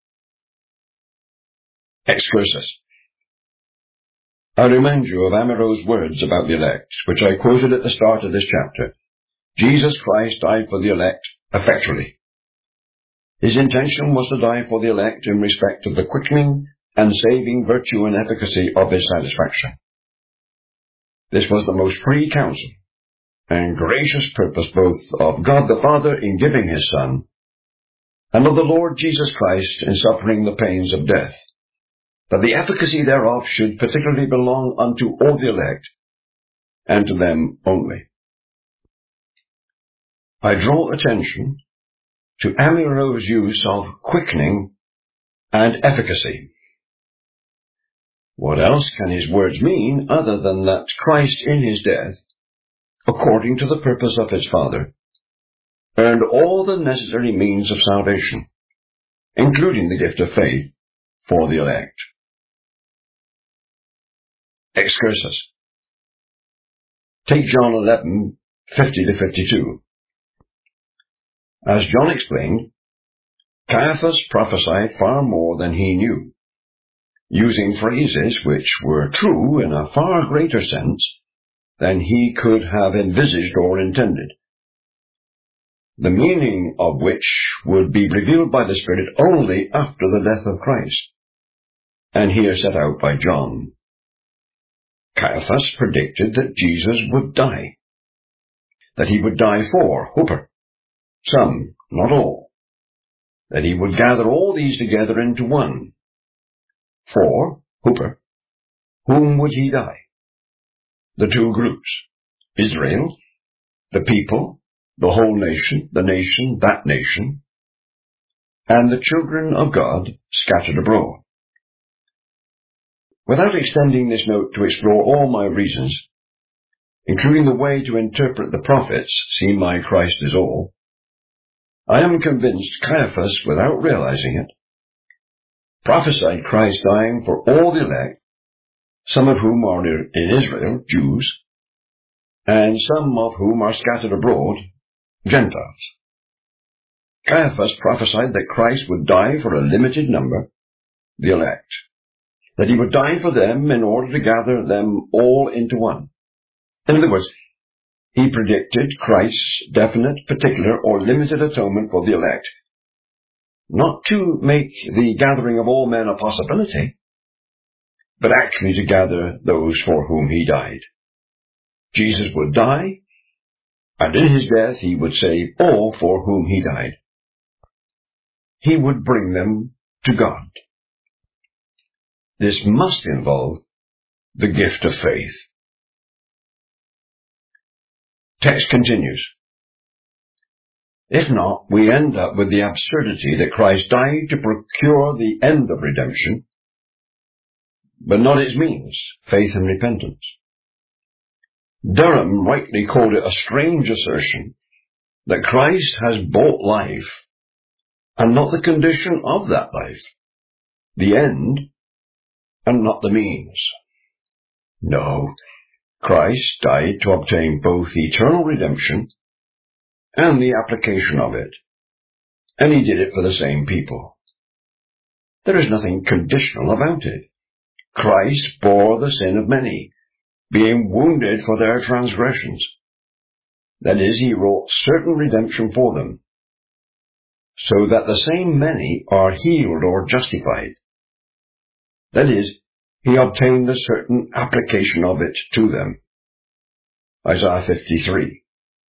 Excursus. I remind you of Amero's words about the elect, which I quoted at the start of this chapter. Jesus Christ died for the elect effectually. His intention was to die for the elect in respect of the quickening and saving virtue and efficacy of his satisfaction. This was the most free counsel and gracious purpose both of God the Father in giving his Son, and of the Lord Jesus Christ in suffering the pains of death, that the efficacy thereof should particularly belong unto all the elect, and to them only. I draw attention to Amero's use of quickening and efficacy. What else can his words mean other than that Christ in his death, according to the purpose of his Father, earned all the necessary means of salvation, including the gift of faith, for the elect. Excursus. Take John eleven, fifty to fifty-two. As John explained, Caiaphas prophesied far more than he knew, using phrases which were true in a far greater sense than he could have envisaged or intended, the meaning of which would be revealed by the Spirit only after the death of Christ, and here set out by John. Caiaphas predicted that Jesus would die, that he would die for Hooper, some, not all, that he would gather all these together into one. For Hooper, whom would he die? The two groups, Israel, the people, the whole nation, the nation, that nation, and the children of God scattered abroad. Without extending this note to explore all my reasons, including the way to interpret the prophets, see my Christ is all, I am convinced Caiaphas, without realizing it, prophesied Christ dying for all the elect, some of whom are in Israel, Jews, and some of whom are scattered abroad, Gentiles. Caiaphas prophesied that Christ would die for a limited number, the elect, that he would die for them in order to gather them all into one. In other words, he predicted Christ's definite, particular, or limited atonement for the elect, not to make the gathering of all men a possibility, but actually to gather those for whom he died. Jesus would die, and in his death he would save all for whom he died. He would bring them to God. This must involve the gift of faith. Text continues. If not, we end up with the absurdity that Christ died to procure the end of redemption, but not its means, faith and repentance. Durham rightly called it a strange assertion that Christ has bought life and not the condition of that life, the end, and not the means. No, Christ died to obtain both eternal redemption and the application of it, and he did it for the same people. There is nothing conditional about it. Christ bore the sin of many, being wounded for their transgressions. That is, he wrought certain redemption for them, so that the same many are healed or justified. That is, he obtained a certain application of it to them. Isaiah fifty-three.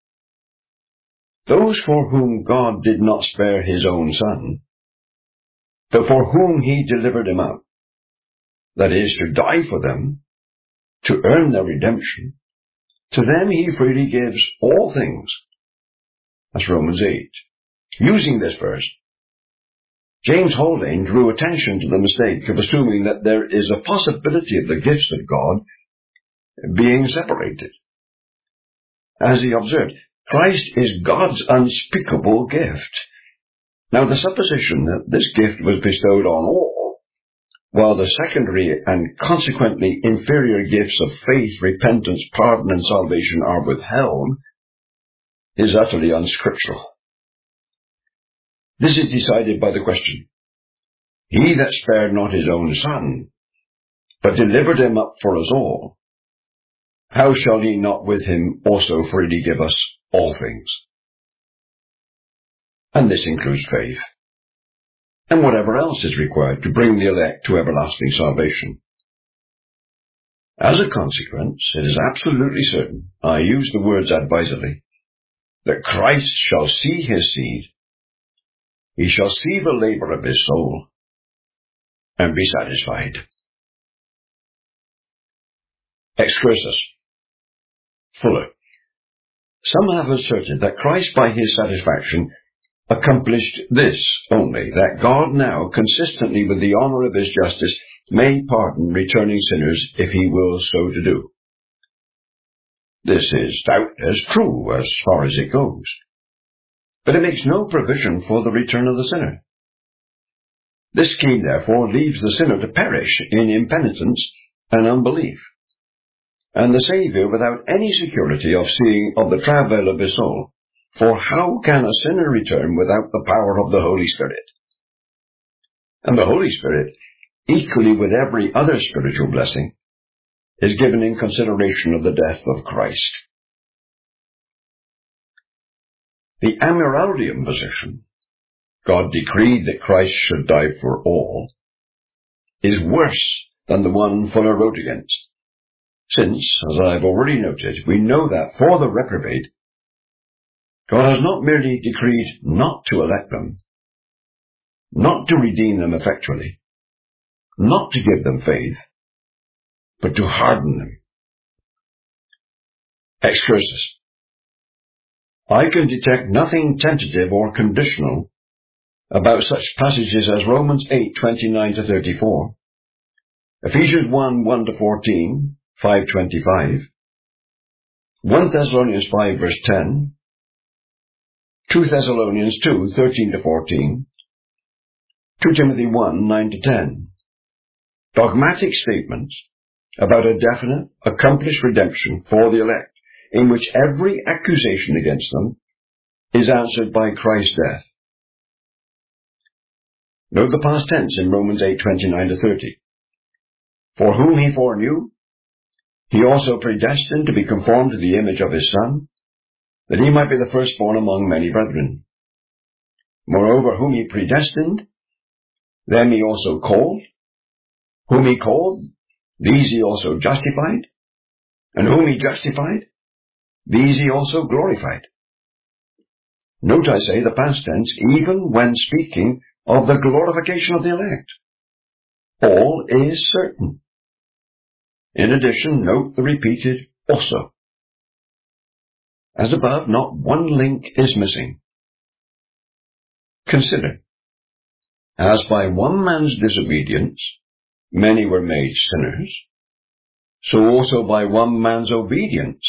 Those for whom God did not spare his own Son, but for whom he delivered him up, that is, to die for them, to earn their redemption, to them he freely gives all things. That's Romans eight. Using this verse, James Haldane drew attention to the mistake of assuming that there is a possibility of the gifts of God being separated. As he observed, Christ is God's unspeakable gift. Now, the supposition that this gift was bestowed on all, while the secondary and consequently inferior gifts of faith, repentance, pardon, and salvation are withheld, is utterly unscriptural. This is decided by the question, he that spared not his own Son, but delivered him up for us all, how shall he not with him also freely give us all things? And this includes faith, and whatever else is required to bring the elect to everlasting salvation. As a consequence, it is absolutely certain, I use the words advisedly, that Christ shall see his seed, he shall see the labor of his soul, and be satisfied. Excursus. Fuller. Some have asserted that Christ by his satisfaction accomplished this only, that God now, consistently with the honour of his justice, may pardon returning sinners if he wills so to do. This is doubtless true as far as it goes, but it makes no provision for the return of the sinner. This scheme, therefore, leaves the sinner to perish in impenitence and unbelief, and the Saviour without any security of seeing of the travail of his soul. For how can a sinner return without the power of the Holy Spirit? And the Holy Spirit, equally with every other spiritual blessing, is given in consideration of the death of Christ. The Amyraldian position, God decreed that Christ should die for all, is worse than the one Fuller wrote against, since, as I have already noted, we know that for the reprobate, God has not merely decreed not to elect them, not to redeem them effectually, not to give them faith, but to harden them. Excursus. I can detect nothing tentative or conditional about such passages as Romans eight, twenty-nine to thirty-four, Ephesians one, one to fourteen, five twenty-five, First Thessalonians five, verse ten, Second Thessalonians two, thirteen to fourteen, Second Timothy one, nine to ten. Dogmatic statements about a definite, accomplished redemption for the elect, in which every accusation against them is answered by Christ's death. Note the past tense in Romans eight, twenty-nine to thirty. For whom he foreknew, he also predestined to be conformed to the image of his Son, that he might be the firstborn among many brethren. Moreover, whom he predestined, them he also called. Whom he called, these he also justified. And whom he justified, these he also glorified. Note, I say, the past tense, even when speaking of the glorification of the elect. All is certain. In addition, note the repeated also. As above, not one link is missing. Consider, as by one man's disobedience many were made sinners, so also by one man's obedience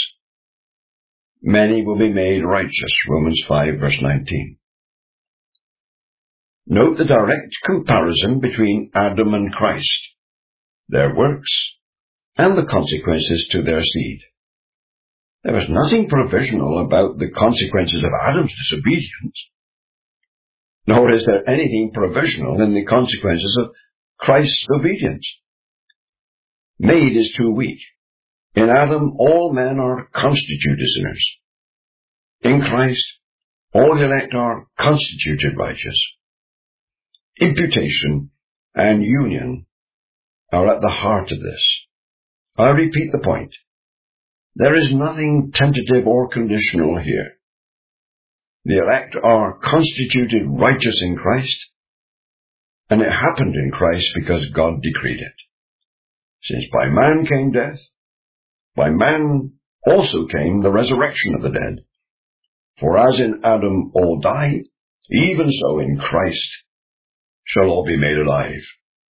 many will be made righteous. Romans five, verse nineteen. Note the direct comparison between Adam and Christ, their works, and the consequences to their seed. There is nothing provisional about the consequences of Adam's disobedience, nor is there anything provisional in the consequences of Christ's obedience. Made is too weak. In Adam, all men are constituted sinners. In Christ, all elect are constituted righteous. Imputation and union are at the heart of this. I repeat the point. There is nothing tentative or conditional here. The elect are constituted righteous in Christ, and it happened in Christ because God decreed it. Since by man came death, by man also came the resurrection of the dead. For as in Adam all die, even so in Christ shall all be made alive.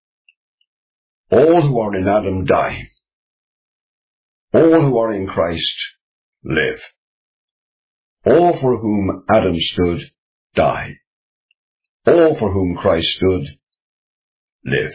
All who are in Adam die. All who are in Christ live. All for whom Adam stood die. All for whom Christ stood live.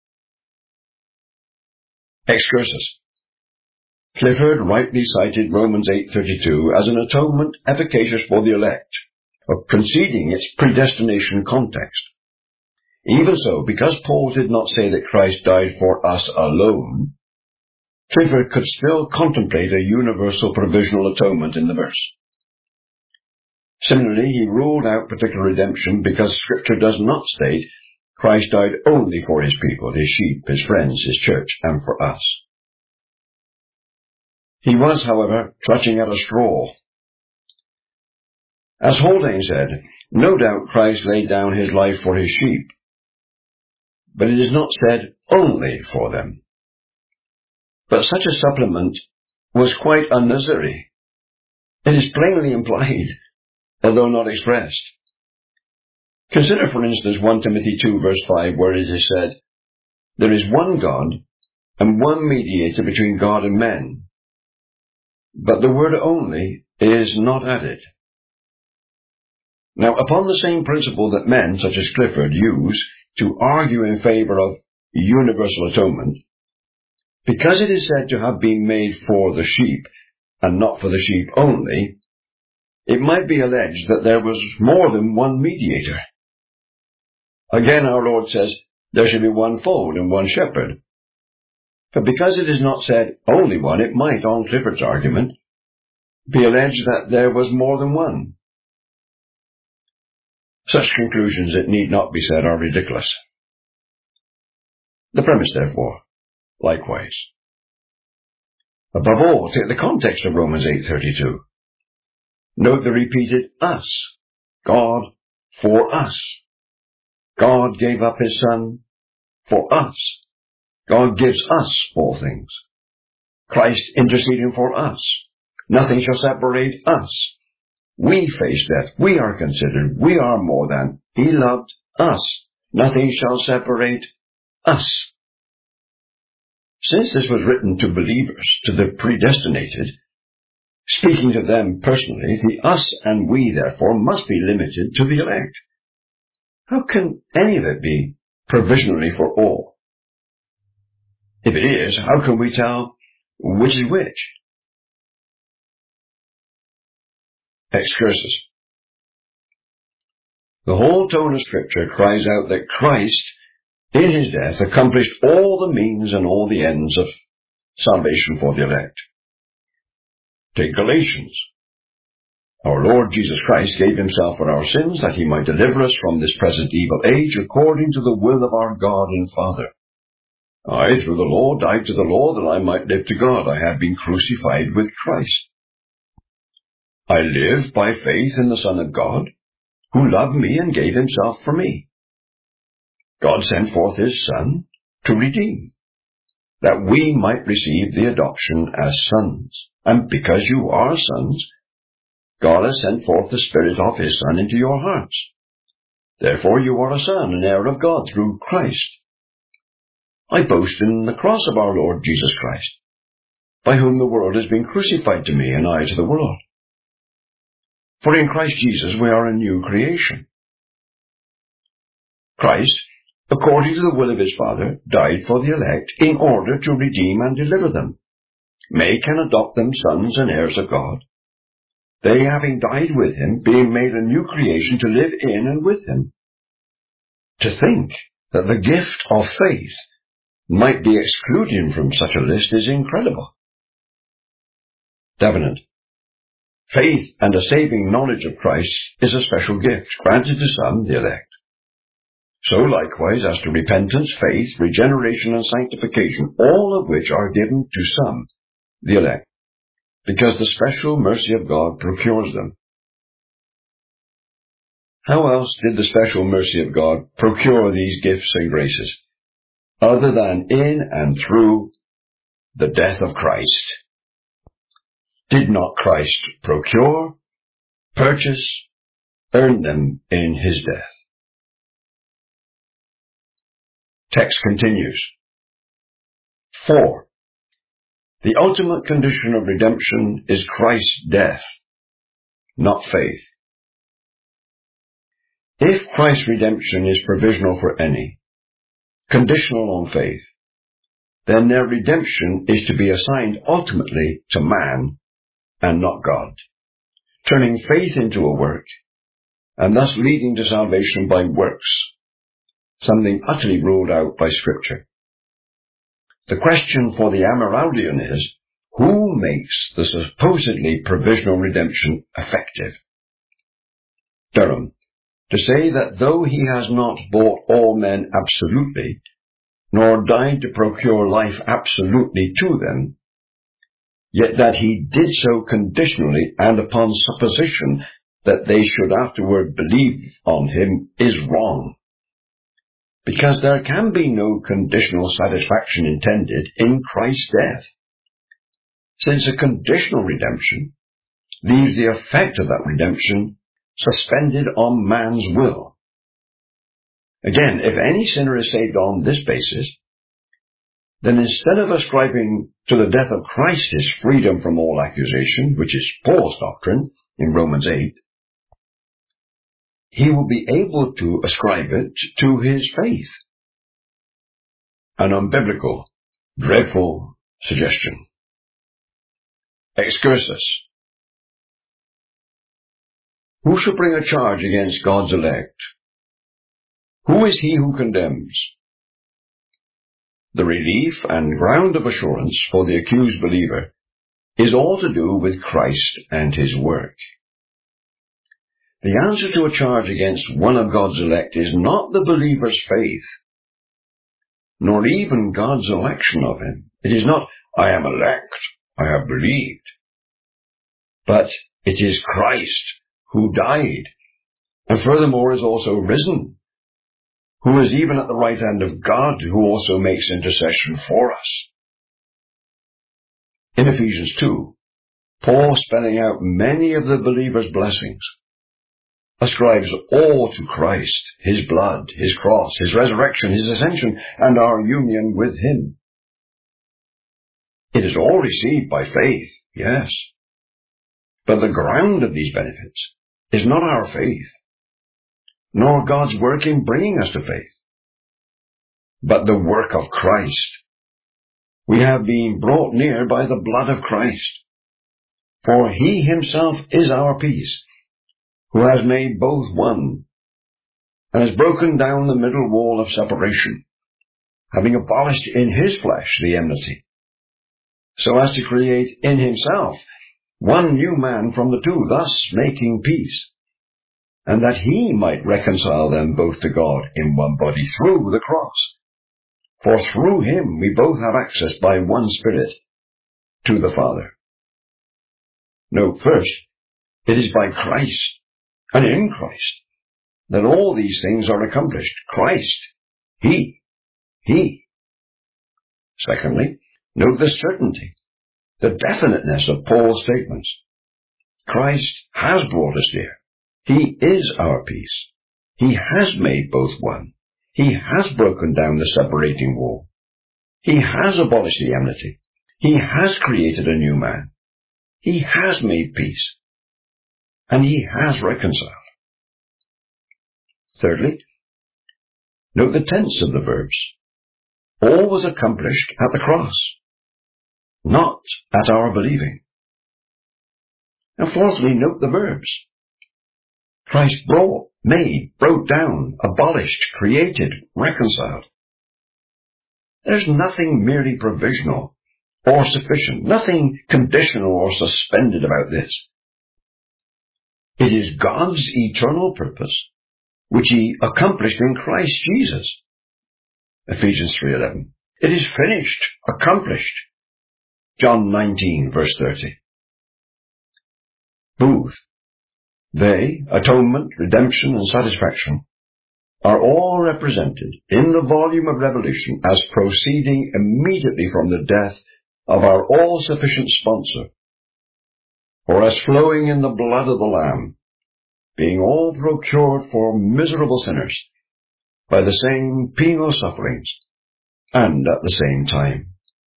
Excursus. Clifford rightly cited Romans eight thirty-two as an atonement efficacious for the elect, of conceding its predestination context. Even so, because Paul did not say that Christ died for us alone, Clifford could still contemplate a universal provisional atonement in the verse. Similarly, he ruled out particular redemption because Scripture does not state Christ died only for his people, his sheep, his friends, his church, and for us. He was, however, clutching at a straw. As Haldane said, no doubt Christ laid down his life for his sheep, but it is not said only for them. But such a supplement was quite unnecessary. It is plainly implied, although not expressed. Consider, for instance, First Timothy two, verse five, where it is said, "There is one God, and one mediator between God and men." But the word only is not added. Now, upon the same principle that men, such as Clifford, use to argue in favor of universal atonement, because it is said to have been made for the sheep, and not for the sheep only, it might be alleged that there was more than one mediator. Again, our Lord says, there should be one fold and one shepherd. But because it is not said only one, it might, on Clifford's argument, be alleged that there was more than one. Such conclusions, it need not be said, are ridiculous. The premise, therefore, likewise. Above all, take the context of Romans eight thirty-two. Note the repeated us. God for us. God gave up his Son for us. God gives us all things. Christ interceding for us. Nothing shall separate us. We face death. We are considered. We are more than. He loved us. Nothing shall separate us. Since this was written to believers, to the predestinated, speaking to them personally, the us and we, therefore, must be limited to the elect. How can any of it be provisionally for all? If it is, how can we tell which is which? Excursus. The whole tone of Scripture cries out that Christ, in his death, accomplished all the means and all the ends of salvation for the elect. Take Galatians. Our Lord Jesus Christ gave himself for our sins, that he might deliver us from this present evil age, according to the will of our God and Father. I, through the law, died to the law, that I might live to God. I have been crucified with Christ. I live by faith in the Son of God, who loved me and gave himself for me. God sent forth his Son to redeem, that we might receive the adoption as sons. And because you are sons, God has sent forth the Spirit of his Son into your hearts. Therefore you are a son, an heir of God through Christ. I boast in the cross of our Lord Jesus Christ, by whom the world has been crucified to me, and I to the world. For in Christ Jesus we are a new creation. Christ, according to the will of his Father, died for the elect in order to redeem and deliver them, make and adopt them sons and heirs of God, they having died with him, being made a new creation to live in and with him. To think that the gift of faith might be excluded from such a list is incredible. Definite. Faith and a saving knowledge of Christ is a special gift granted to some, the elect. So likewise as to repentance, faith, regeneration, and sanctification, all of which are given to some, the elect, because the special mercy of God procures them. How else did the special mercy of God procure these gifts and graces, other than in and through the death of Christ? Did not Christ procure, purchase, earn them in his death? Text continues. Four. The ultimate condition of redemption is Christ's death, not faith. If Christ's redemption is provisional for any, conditional on faith, then their redemption is to be assigned ultimately to man and not God, turning faith into a work, and thus leading to salvation by works, something utterly ruled out by Scripture. The question for the Amyraldian is, who makes the supposedly provisional redemption effective? Durham, to say that though he has not bought all men absolutely, nor died to procure life absolutely to them, yet that he did so conditionally and upon supposition that they should afterward believe on him is wrong, because there can be no conditional satisfaction intended in Christ's death, since a conditional redemption leaves the effect of that redemption suspended on man's will. Again, if any sinner is saved on this basis, then instead of ascribing to the death of Christ his freedom from all accusation, which is Paul's doctrine in Romans eight, he will be able to ascribe it to his faith. An unbiblical, dreadful suggestion. Excursus. Who shall bring a charge against God's elect? Who is he who condemns? The relief and ground of assurance for the accused believer is all to do with Christ and his work. The answer to a charge against one of God's elect is not the believer's faith, nor even God's election of him. It is not, I am elect, I have believed. But it is Christ who died, and furthermore is also risen, who is even at the right hand of God, who also makes intercession for us. In Ephesians two, Paul, spelling out many of the believer's blessings, ascribes all to Christ, his blood, his cross, his resurrection, his ascension, and our union with him. It is all received by faith, yes, but the ground of these benefits is not our faith, nor God's work in bringing us to faith, but the work of Christ. We have been brought near by the blood of Christ, for he himself is our peace, who has made both one, and has broken down the middle wall of separation, having abolished in his flesh the enmity, so as to create in himself one new man from the two, thus making peace, and that he might reconcile them both to God in one body through the cross. For through him we both have access by one Spirit to the Father. Note first, it is by Christ and in Christ that all these things are accomplished. Christ, he, he. Secondly, note the certainty, the definiteness of Paul's statements. Christ has brought us near. He is our peace. He has made both one. He has broken down the separating wall. He has abolished the enmity. He has created a new man. He has made peace. And he has reconciled. Thirdly, Note the tense of the verbs. All was accomplished at the cross, not at our believing. And fourthly, note the verbs. Christ brought, made, broke down, abolished, created, reconciled. There's nothing merely provisional or sufficient, nothing conditional or suspended about this. It is God's eternal purpose, which he accomplished in Christ Jesus. Ephesians three eleven. It is finished, accomplished. John nineteen, verse thirty. Both, they, atonement, redemption, and satisfaction, are all represented in the volume of Revelation as proceeding immediately from the death of our all-sufficient sponsor, or as flowing in the blood of the Lamb, being all procured for miserable sinners by the same penal sufferings and at the same time.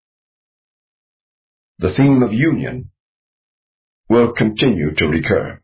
The theme of union will continue to recur.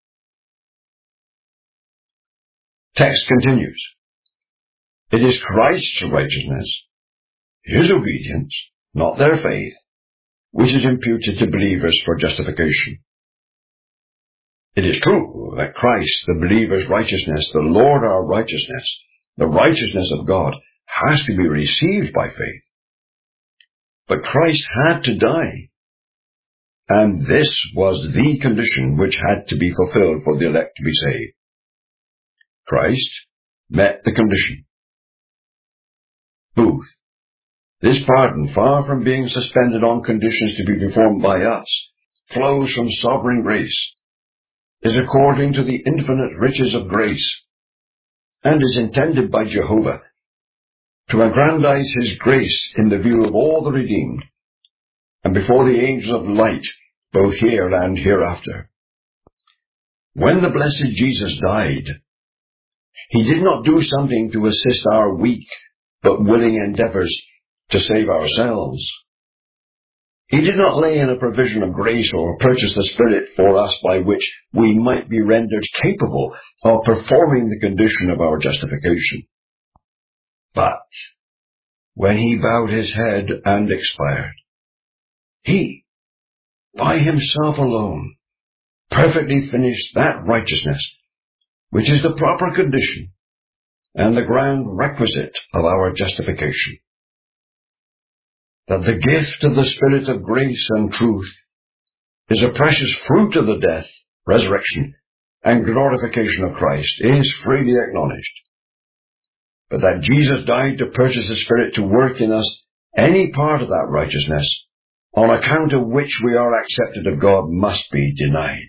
Text continues. It is Christ's righteousness, his obedience, not their faith, which is imputed to believers for justification. It is true that Christ, the believer's righteousness, the Lord our righteousness, the righteousness of God, has to be received by faith. But Christ had to die, and this was the condition which had to be fulfilled for the elect to be saved. Christ met the condition. Both. This pardon, far from being suspended on conditions to be performed by us, flows from sovereign grace, is according to the infinite riches of grace, and is intended by Jehovah to aggrandize his grace in the view of all the redeemed, and before the angels of light, both here and hereafter. When the blessed Jesus died, he did not do something to assist our weak but willing endeavors to save ourselves. He did not lay in a provision of grace or purchase the Spirit for us by which we might be rendered capable of performing the condition of our justification. But when he bowed his head and expired, he, by himself alone, perfectly finished that righteousness which is the proper condition and the grand requisite of our justification. That the gift of the Spirit of grace and truth is a precious fruit of the death, resurrection, and glorification of Christ is freely acknowledged. But that Jesus died to purchase the Spirit to work in us any part of that righteousness, on account of which we are accepted of God, must be denied.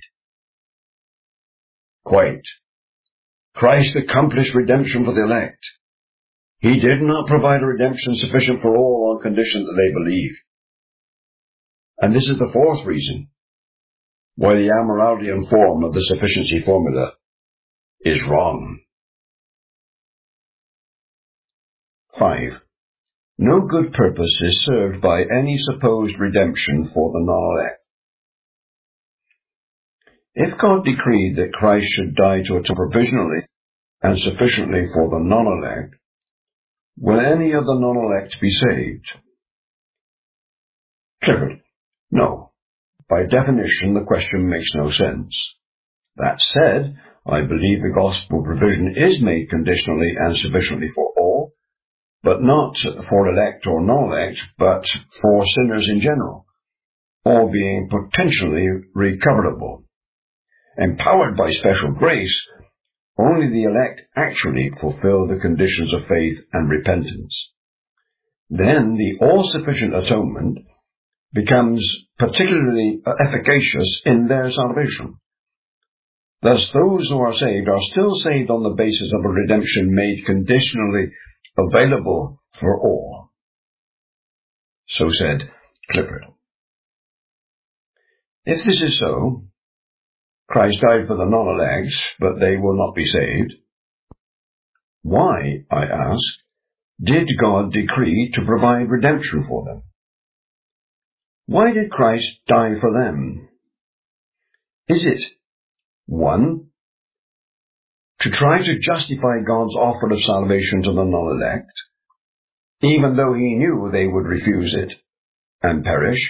Quite. Christ accomplished redemption for the elect. He did not provide a redemption sufficient for all on condition that they believe. And this is the fourth reason why the Amyraldian form of the sufficiency formula is wrong. Five. No good purpose is served by any supposed redemption for the non-elect. If God decreed that Christ should die to atone provisionally and sufficiently for the non-elect, will any of the non-elect be saved? Clifford. No. By definition, the question makes no sense. That said, I believe the gospel provision is made conditionally and sufficiently for all, but not for elect or non-elect, but for sinners in general, all being potentially recoverable. Empowered by special grace, only the elect actually fulfill the conditions of faith and repentance. Then the all-sufficient atonement becomes particularly efficacious in their salvation. Thus, those who are saved are still saved on the basis of a redemption made conditionally available for all. So said Clifford. If this is so, Christ died for the non-elects, but they will not be saved. Why, I ask, did God decree to provide redemption for them? Why did Christ die for them? Is it, one, to try to justify God's offer of salvation to the non-elect, even though he knew they would refuse it and perish.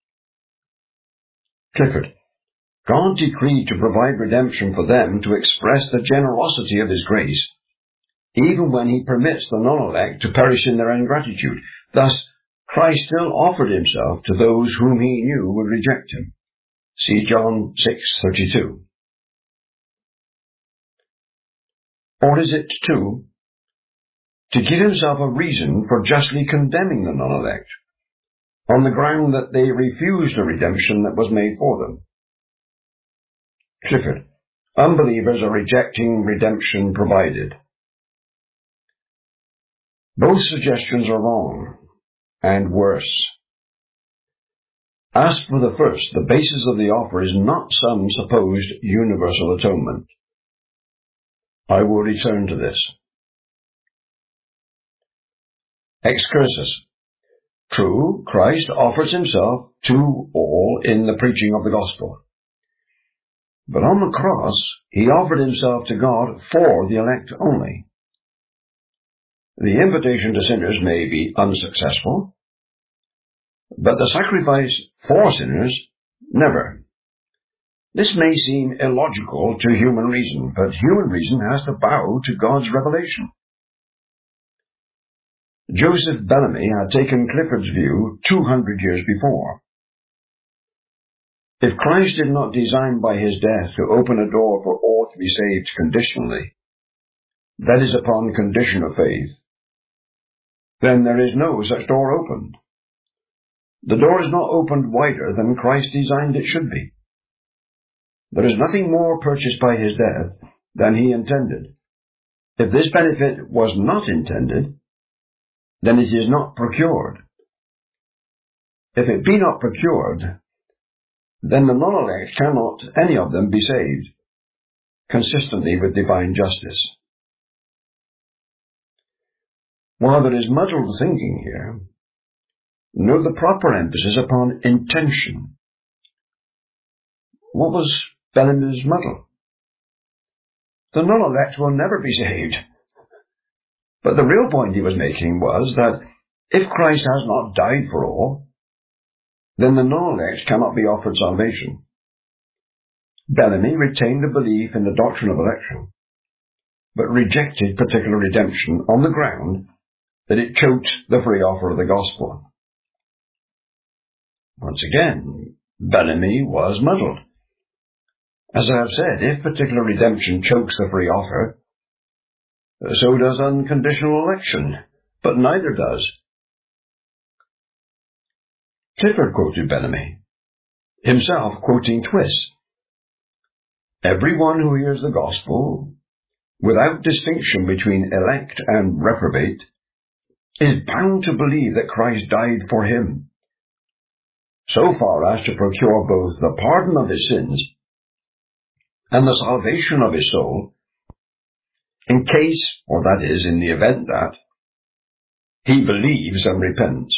Clifford, God decreed to provide redemption for them to express the generosity of his grace, even when he permits the non-elect to perish in their ingratitude. Thus, Christ still offered himself to those whom he knew would reject him. See John six thirty-two. Or is it, too, to give himself a reason for justly condemning the non-elect, on the ground that they refused a redemption that was made for them? Clifford, unbelievers are rejecting redemption provided. Both suggestions are wrong, and worse. As for the first, the basis of the offer is not some supposed universal atonement. I will return to this. Excursus. True, Christ offers himself to all in the preaching of the gospel. But on the cross, he offered himself to God for the elect only. The invitation to sinners may be unsuccessful, but the sacrifice for sinners, never. This may seem illogical to human reason, but human reason has to bow to God's revelation. Joseph Bellamy had taken Clifford's view two hundred years before. If Christ did not design by his death to open a door for all to be saved conditionally, that is upon condition of faith, then there is no such door opened. The door is not opened wider than Christ designed it should be. There is nothing more purchased by his death than he intended. If this benefit was not intended, then it is not procured. If it be not procured, then the non-elect cannot, any of them, be saved, consistently with divine justice. While there is muddled thinking here, note the proper emphasis upon intention. What was Bellamy's muddle? The non-elect will never be saved. But the real point he was making was that if Christ has not died for all, then the non-elect cannot be offered salvation. Bellamy retained a belief in the doctrine of election, but rejected particular redemption on the ground that it choked the free offer of the gospel. Once again, Bellamy was muddled. As I have said, if particular redemption chokes the free offer, so does unconditional election, but neither does. Clifford quoted Bellamy, himself quoting Twiss. Everyone who hears the gospel, without distinction between elect and reprobate, is bound to believe that Christ died for him, so far as to procure both the pardon of his sins and the salvation of his soul, in case, or that is, in the event that, he believes and repents.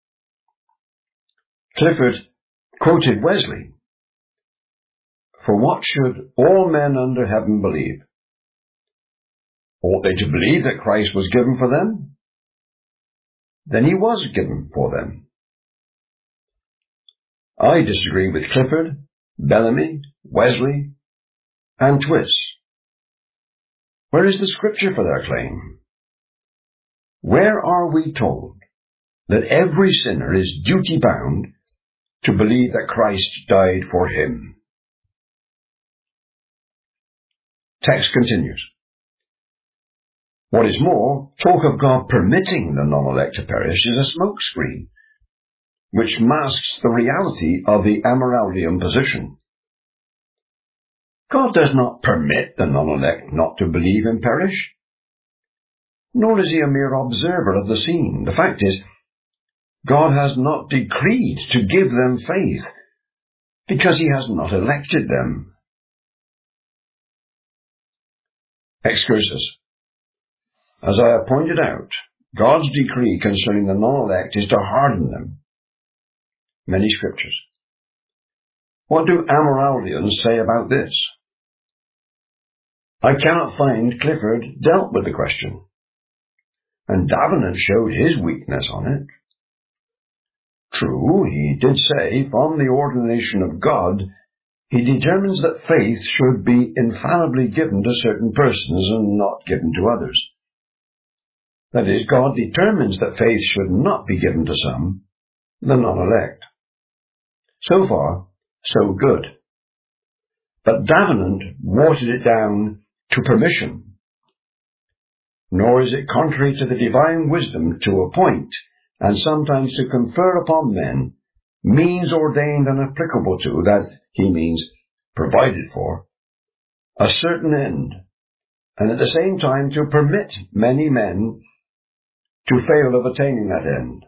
Clifford quoted Wesley, "For what should all men under heaven believe? Ought they to believe that Christ was given for them? Then he was given for them." I disagree with Clifford, Bellamy, Wesley, and Twiss. Where is the scripture for their claim? Where are we told that every sinner is duty-bound to believe that Christ died for him? Text continues. What is more, talk of God permitting the non-elect to perish is a smokescreen, which masks the reality of the amoraldium position. God does not permit the non-elect not to believe and perish, nor is he a mere observer of the scene. The fact is, God has not decreed to give them faith, because he has not elected them. Excursus. As I have pointed out, God's decree concerning the non-elect is to harden them. Many scriptures. What do Amoraldians say about this? I cannot find Clifford dealt with the question, and Davenant showed his weakness on it. True, he did say, from the ordination of God, he determines that faith should be infallibly given to certain persons and not given to others. That is, God determines that faith should not be given to some, the non-elect. So far, so good. But Davenant watered it down to permission. Nor is it contrary to the divine wisdom to appoint, and sometimes to confer upon men, means ordained and applicable to, that he means provided for, a certain end, and at the same time to permit many men to fail of attaining that end.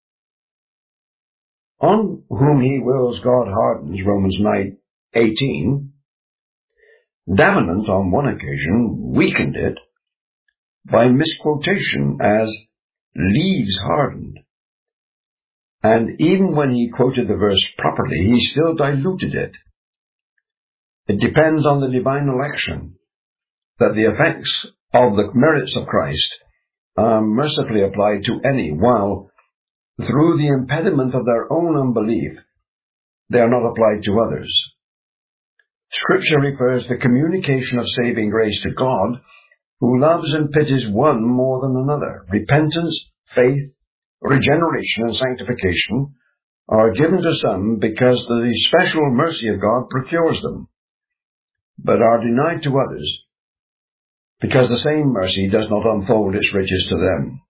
On whom he wills God hardens, Romans nine eighteen, Davenant on one occasion weakened it by misquotation as leaves hardened, and even when he quoted the verse properly, he still diluted it. It depends on the divine election that the effects of the merits of Christ are mercifully applied to any, while through the impediment of their own unbelief they are not applied to others. Scripture refers the communication of saving grace to God, who loves and pities one more than another. Repentance, faith, regeneration, and sanctification are given to some because the special mercy of God procures them, but are denied to others because the same mercy does not unfold its riches to them.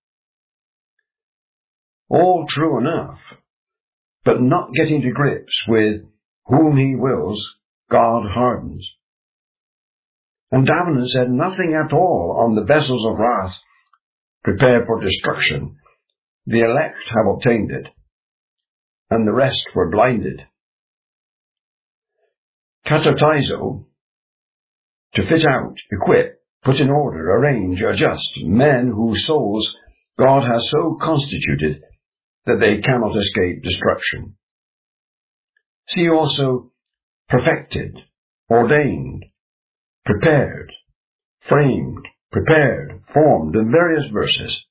All true enough, but not getting to grips with whom he wills, God hardens. And Davenant said nothing at all on the vessels of wrath prepared for destruction. The elect have obtained it, and the rest were blinded. Katartizo, to fit out, equip, put in order, arrange, adjust, men whose souls God has so constituted that they cannot escape destruction. See also perfected, ordained, prepared, framed, prepared, formed in various verses.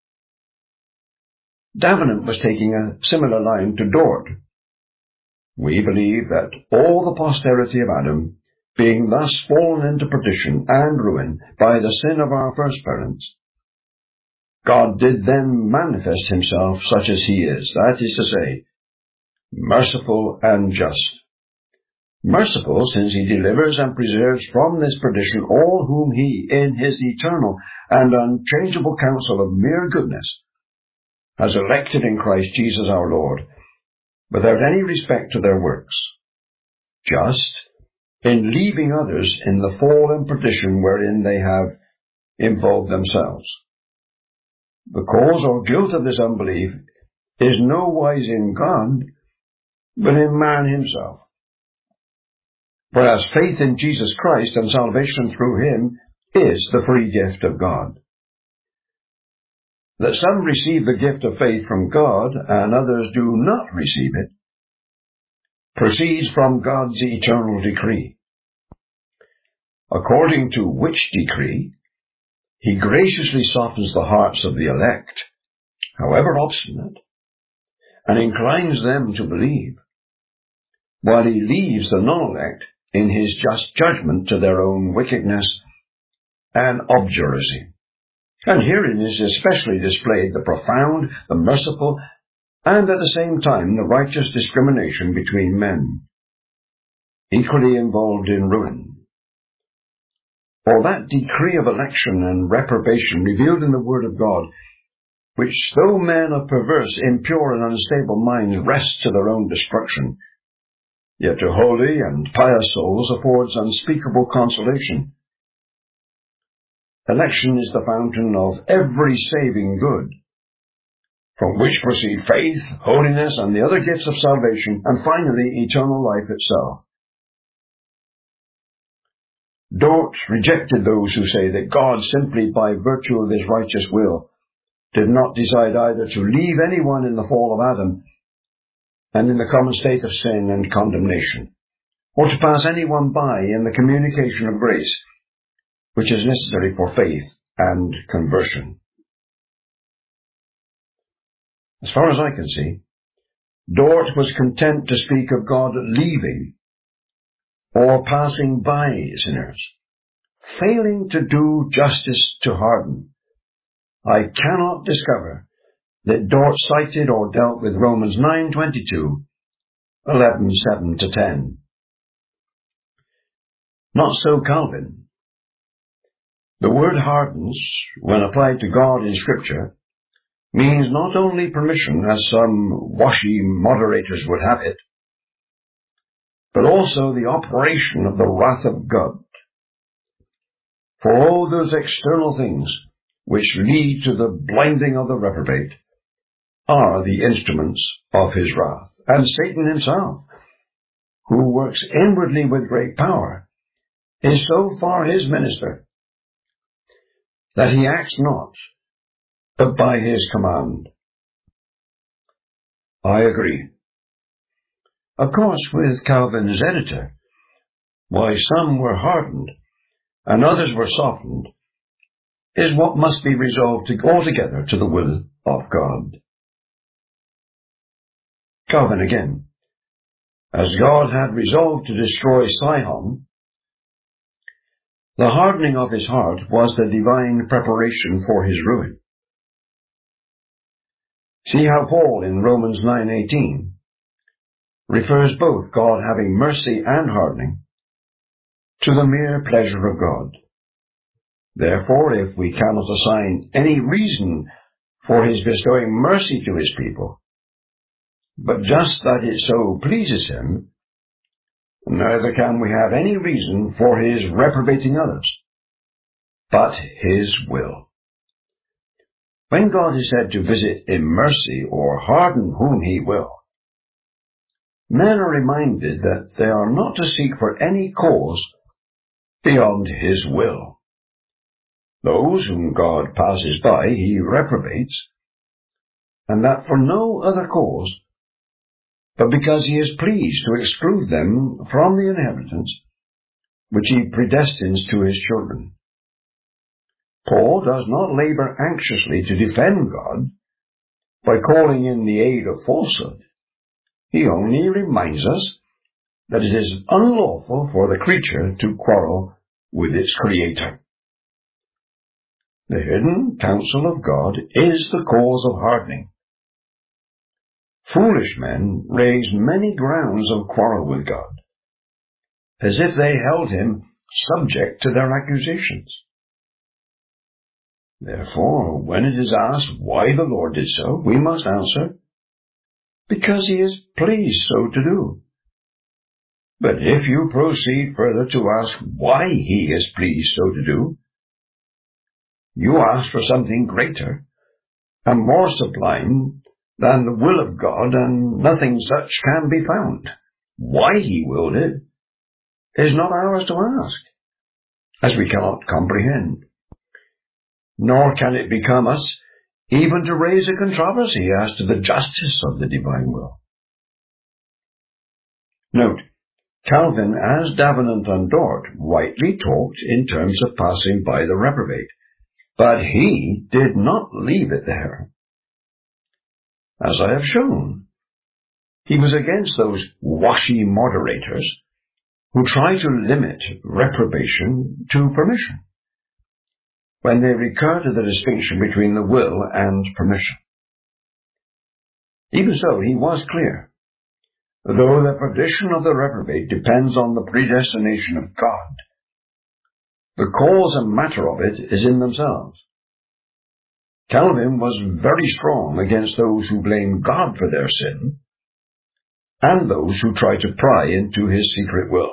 Davenant was taking a similar line to Dort. We believe that all the posterity of Adam, being thus fallen into perdition and ruin by the sin of our first parents, God did then manifest himself such as he is, that is to say, merciful and just. Merciful, since he delivers and preserves from this perdition all whom he, in his eternal and unchangeable counsel of mere goodness, has elected in Christ Jesus our Lord, without any respect to their works. Just, in leaving others in the fall and perdition wherein they have involved themselves. The cause or guilt of this unbelief is no wise in God, but in man himself. Whereas faith in Jesus Christ and salvation through him is the free gift of God. That some receive the gift of faith from God and others do not receive it proceeds from God's eternal decree. According to which decree, he graciously softens the hearts of the elect, however obstinate, and inclines them to believe, while he leaves the non-elect in his just judgment to their own wickedness and obduracy. And herein is especially displayed the profound, the merciful, and at the same time the righteous discrimination between men, equally involved in ruin. For that decree of election and reprobation revealed in the Word of God, which though men of perverse, impure, and unstable minds rest to their own destruction, yet to holy and pious souls affords unspeakable consolation. Election is the fountain of every saving good, from which proceed faith, holiness, and the other gifts of salvation, and finally eternal life itself. Dort rejected those who say that God, simply by virtue of his righteous will, did not decide either to leave anyone in the fall of Adam and in the common state of sin and condemnation, or to pass anyone by in the communication of grace, which is necessary for faith and conversion. As far as I can see, Dort was content to speak of God leaving or passing by sinners, failing to do justice to Harden. I cannot discover that Dort cited or dealt with Romans nine twenty-two, eleven seven to ten. Not so Calvin. The word hardens, when applied to God in Scripture, means not only permission, as some washy moderators would have it, but also the operation of the wrath of God. For all those external things which lead to the blinding of the reprobate are the instruments of his wrath. And Satan himself, who works inwardly with great power, is so far his minister that he acts not, but by his command. I agree. Of course, with Calvin's editor, why some were hardened and others were softened, is what must be resolved to, altogether to the will of God. Calvin again. As God had resolved to destroy Sihon, the hardening of his heart was the divine preparation for his ruin. See how Paul in Romans nine eighteen refers both God having mercy and hardening to the mere pleasure of God. Therefore, if we cannot assign any reason for his bestowing mercy to his people, but just that it so pleases him, neither can we have any reason for his reprobating others, but his will. When God is said to visit in mercy or harden whom he will, men are reminded that they are not to seek for any cause beyond his will. Those whom God passes by he reprobates, and that for no other cause but because he is pleased to exclude them from the inheritance which he predestines to his children. Paul does not labor anxiously to defend God by calling in the aid of falsehood. He only reminds us that it is unlawful for the creature to quarrel with its Creator. The hidden counsel of God is the cause of hardening. Foolish men raise many grounds of quarrel with God, as if they held him subject to their accusations. Therefore, when it is asked why the Lord did so, we must answer, because he is pleased so to do. But if you proceed further to ask why he is pleased so to do, you ask for something greater and more sublime than the will of God, and nothing such can be found. Why he willed it is not ours to ask, as we cannot comprehend. Nor can it become us even to raise a controversy as to the justice of the divine will. Note, Calvin, as Davenant and Dort, rightly talked in terms of passing by the reprobate, but he did not leave it there. As I have shown, he was against those washy moderators who try to limit reprobation to permission, when they recur to the distinction between the will and permission. Even so, he was clear. Though the perdition of the reprobate depends on the predestination of God, the cause and matter of it is in themselves. Calvin was very strong against those who blame God for their sin, and those who try to pry into his secret will.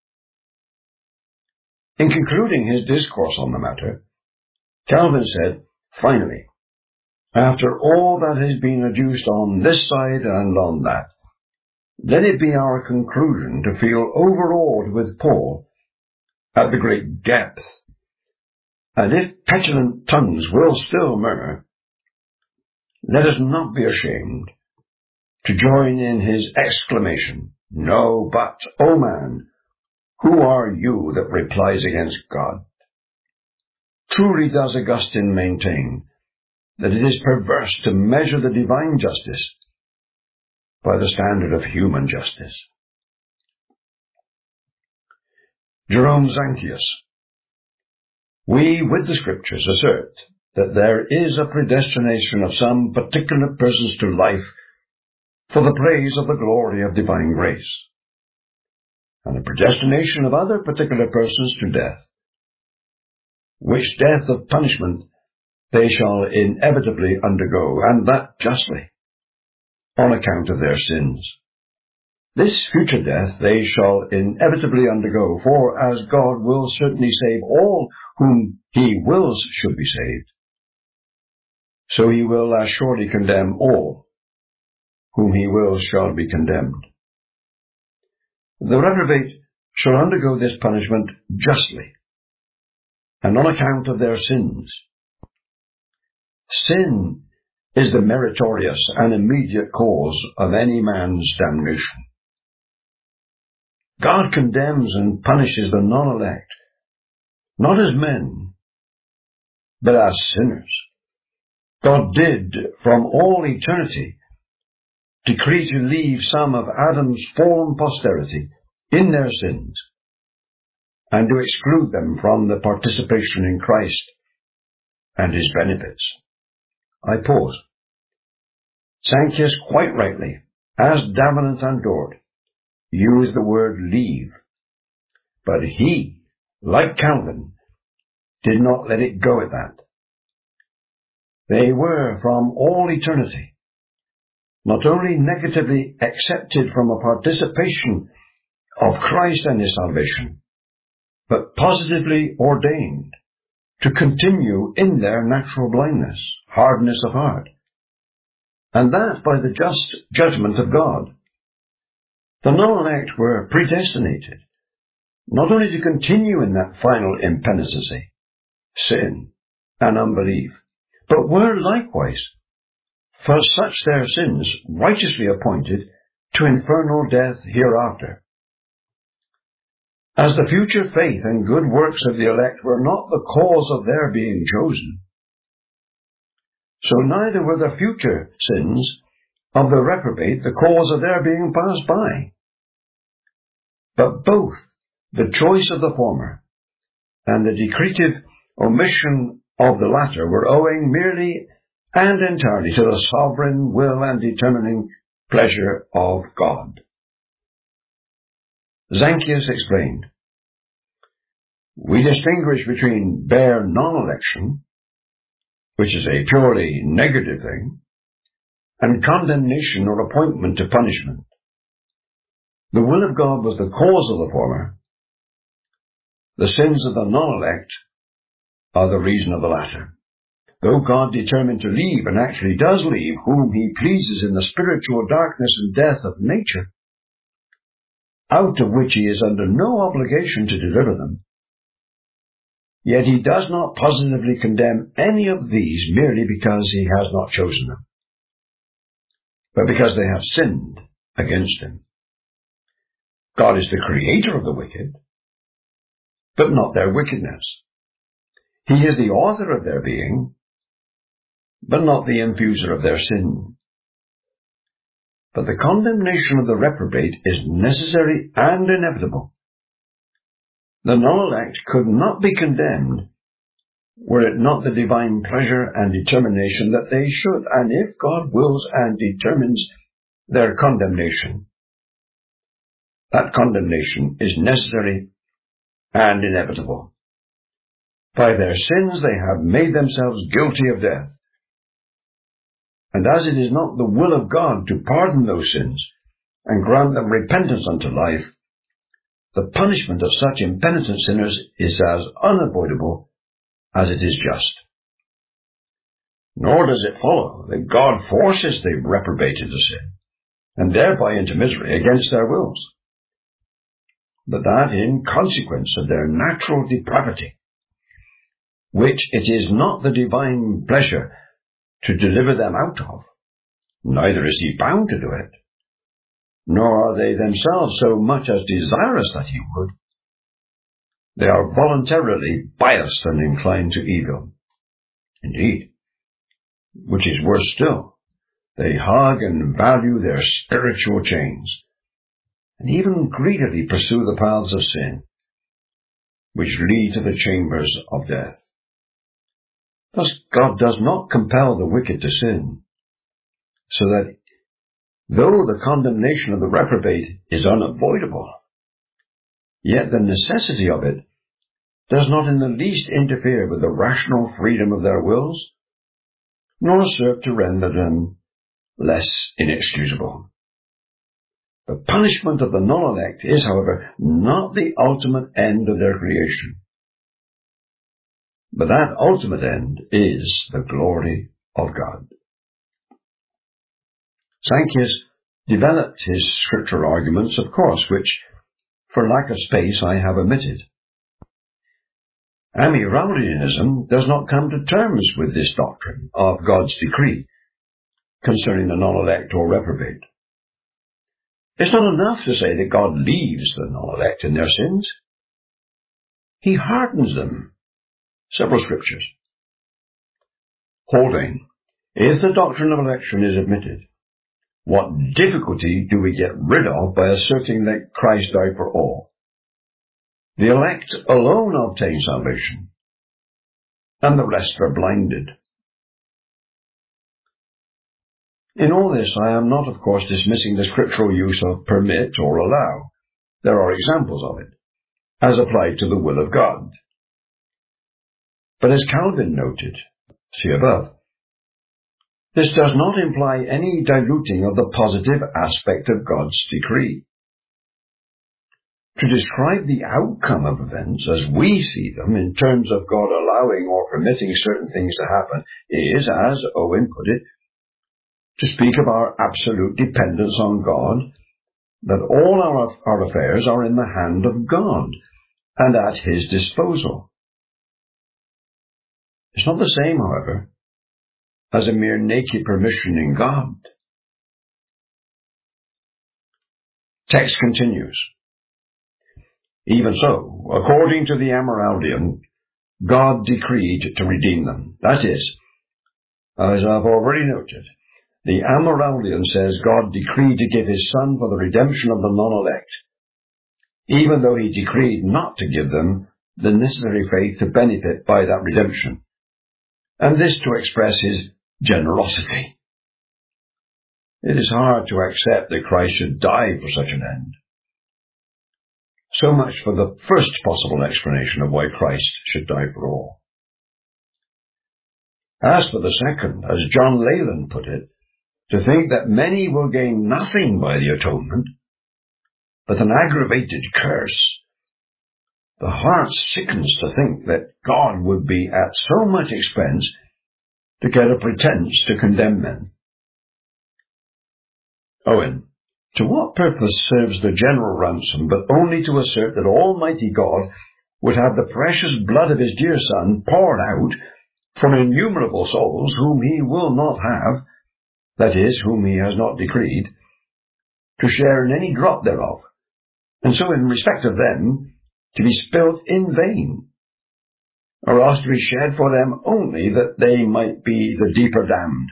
In concluding his discourse on the matter, Calvin said, finally, after all that has been adduced on this side and on that, let it be our conclusion to feel overawed with Paul at the great depth. And if petulant tongues will still murmur, let us not be ashamed to join in his exclamation, no, but, O man, who are you that replies against God? Truly does Augustine maintain that it is perverse to measure the divine justice by the standard of human justice. Jerome Zanchius. We, with the Scriptures, assert that there is a predestination of some particular persons to life for the praise of the glory of divine grace, and a predestination of other particular persons to death, which death of punishment they shall inevitably undergo, and that justly, on account of their sins. This future death they shall inevitably undergo, for as God will certainly save all whom he wills should be saved, so he will as surely condemn all whom he wills shall be condemned. The reprobate shall undergo this punishment justly, and on account of their sins. Sin is the meritorious and immediate cause of any man's damnation. God condemns and punishes the non-elect, not as men, but as sinners. God did, from all eternity, decree to leave some of Adam's fallen posterity in their sins, and to exclude them from the participation in Christ and his benefits. I pause. Zanchius quite rightly, as Davenant and Dort, used the word leave, but he, like Calvin, did not let it go at that. They were, from all eternity, not only negatively accepted from a participation of Christ and his salvation, but positively ordained to continue in their natural blindness, hardness of heart, and that by the just judgment of God. The non-elect were predestinated not only to continue in that final impenitency, sin, and unbelief, but were likewise, for such their sins, righteously appointed to infernal death hereafter. As the future faith and good works of the elect were not the cause of their being chosen, so neither were the future sins of the reprobate the cause of their being passed by. But both the choice of the former and the decretive omission of the latter were owing merely and entirely to the sovereign will and determining pleasure of God. Zanchius explained, we distinguish between bare non-election, which is a purely negative thing, and condemnation or appointment to punishment. The will of God was the cause of the former. The sins of the non-elect are the reason of the latter. Though God determined to leave, and actually does leave, whom he pleases in the spiritual darkness and death of nature, out of which he is under no obligation to deliver them, yet he does not positively condemn any of these merely because he has not chosen them, but because they have sinned against him. God is the creator of the wicked, but not their wickedness. He is the author of their being, but not the infuser of their sin. But the condemnation of the reprobate is necessary and inevitable. The non-elect could not be condemned were it not the divine pleasure and determination that they should, and if God wills and determines their condemnation, that condemnation is necessary and inevitable. By their sins they have made themselves guilty of death. And as it is not the will of God to pardon those sins and grant them repentance unto life, the punishment of such impenitent sinners is as unavoidable as it is just. Nor does it follow that God forces the reprobate into sin, and thereby into misery against their wills, but that in consequence of their natural depravity, which it is not the divine pleasure to deliver them out of, neither is he bound to do it, nor are they themselves so much as desirous that he would, they are voluntarily biased and inclined to evil. Indeed, which is worse still, they hug and value their spiritual chains, and even greedily pursue the paths of sin, which lead to the chambers of death. Thus God does not compel the wicked to sin, so that though the condemnation of the reprobate is unavoidable, yet the necessity of it does not in the least interfere with the rational freedom of their wills, nor serve to render them less inexcusable. The punishment of the non-elect is, however, not the ultimate end of their creation, but that ultimate end is the glory of God. Sankes developed his scriptural arguments, of course, which, for lack of space, I have omitted. Amyraldianism does not come to terms with this doctrine of God's decree concerning the non-elect or reprobate. It's not enough to say that God leaves the non-elect in their sins. He hardens them. Several scriptures. Holding, if the doctrine of election is admitted, what difficulty do we get rid of by asserting that Christ died for all? The elect alone obtain salvation, and the rest are blinded. In all this, I am not, of course, dismissing the scriptural use of permit or allow. There are examples of it, as applied to the will of God. But as Calvin noted, see above, this does not imply any diluting of the positive aspect of God's decree. To describe the outcome of events as we see them in terms of God allowing or permitting certain things to happen is, as Owen put it, to speak of our absolute dependence on God, that all our, our affairs are in the hand of God and at His disposal. It's not the same, however, as a mere naked permission in God. Text continues. Even so, according to the Amyraldian, God decreed to redeem them. That is, as I've already noted, the Amyraldian says God decreed to give His Son for the redemption of the non-elect, even though He decreed not to give them the necessary faith to benefit by that redemption, and this to express His generosity. It is hard to accept that Christ should die for such an end. So much for the first possible explanation of why Christ should die for all. As for the second, as John Leyland put it, to think that many will gain nothing by the atonement, but an aggravated curse, the heart sickens to think that God would be at so much expense to get a pretense to condemn men. Owen, to what purpose serves the general ransom but only to assert that Almighty God would have the precious blood of His dear Son poured out for innumerable souls whom He will not have, that is, whom He has not decreed, to share in any drop thereof, and so in respect of them to be spilt in vain, or else to be shed for them only that they might be the deeper damned?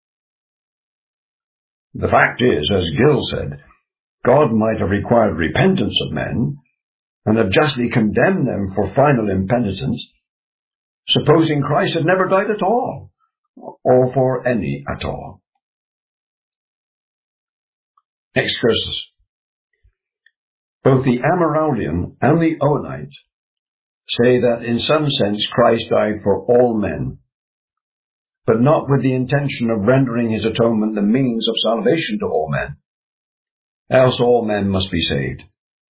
The fact is, as Gill said, God might have required repentance of men, and have justly condemned them for final impenitence, supposing Christ had never died at all, or for any at all. Excursus. Both the Amyraldian and the Owenite say that in some sense Christ died for all men, but not with the intention of rendering His atonement the means of salvation to all men, else all men must be saved.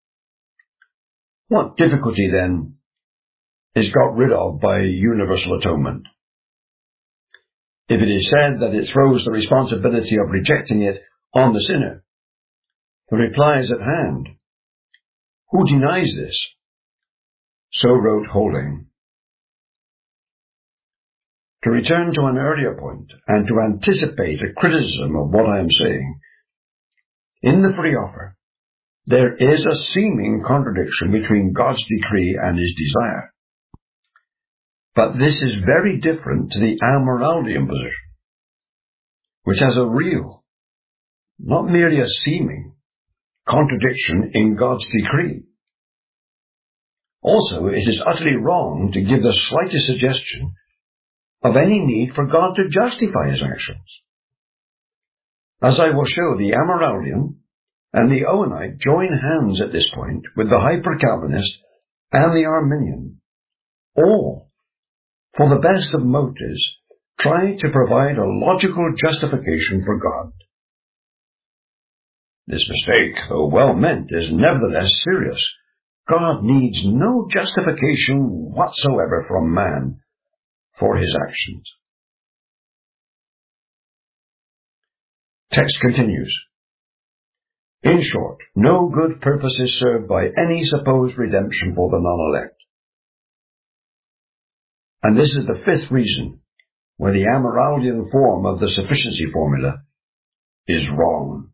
What difficulty, then, is got rid of by universal atonement? If it is said that it throws the responsibility of rejecting it on the sinner, the reply is at hand. Who denies this? So wrote Holding. To return to an earlier point, and to anticipate a criticism of what I am saying, in the free offer, there is a seeming contradiction between God's decree and his desire. But this is very different to the Amyraldian position, which has a real, not merely a seeming, contradiction in God's decree. Also, it is utterly wrong to give the slightest suggestion of any need for God to justify his actions. As I will show, the Amyraldian and the Owenite join hands at this point with the Hyper-Calvinist and the Arminian, all, for the best of motives, try to provide a logical justification for God. This mistake, though well meant, is nevertheless serious. God needs no justification whatsoever from man for his actions. Text continues. In short, no good purpose is served by any supposed redemption for the non-elect. And this is the fifth reason why the Amyraldian form of the sufficiency formula is wrong.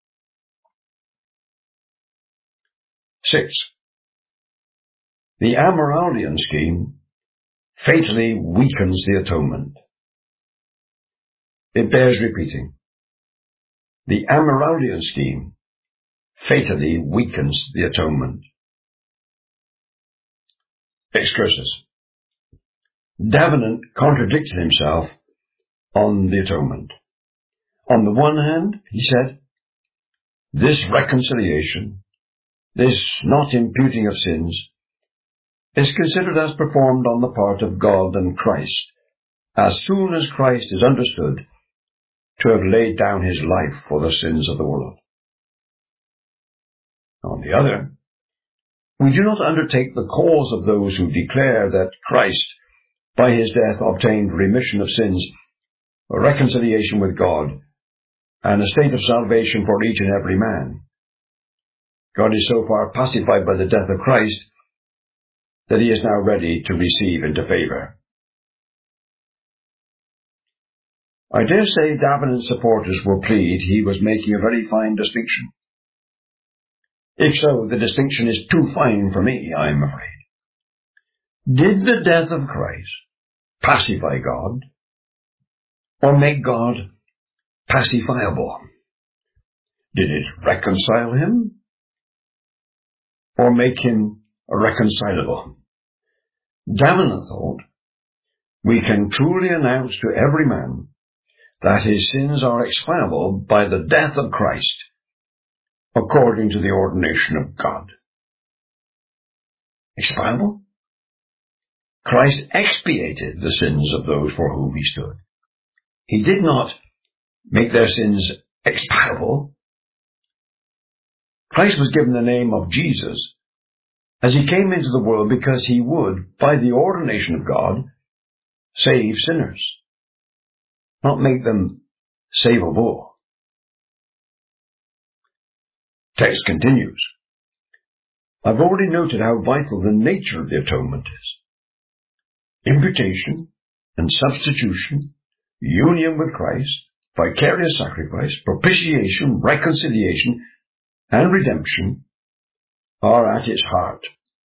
Six. The Amyraldian scheme fatally weakens the atonement. It bears repeating. The Amyraldian scheme fatally weakens the atonement. Excursus. Davenant contradicted himself on the atonement. On the one hand, he said, this reconciliation, this not imputing of sins, is considered as performed on the part of God and Christ, as soon as Christ is understood to have laid down his life for the sins of the world. On the other, we do not undertake the cause of those who declare that Christ, by his death, obtained remission of sins, a reconciliation with God, and a state of salvation for each and every man. God is so far pacified by the death of Christ that he is now ready to receive into favor. I dare say Davenant's supporters will plead he was making a very fine distinction. If so, the distinction is too fine for me, I am afraid. Did the death of Christ pacify God, or make God pacifiable? Did it reconcile him, or make him irreconcilable? Davenant thought, we can truly announce to every man that his sins are expiable by the death of Christ, according to the ordination of God. Expiable? Christ expiated the sins of those for whom he stood. He did not make their sins expiable. Christ was given the name of Jesus as he came into the world because he would, by the ordination of God, save sinners, not make them savable. Text continues. I've already noted how vital the nature of the atonement is. Imputation and substitution, union with Christ, vicarious sacrifice, propitiation, reconciliation, and redemption are at its heart.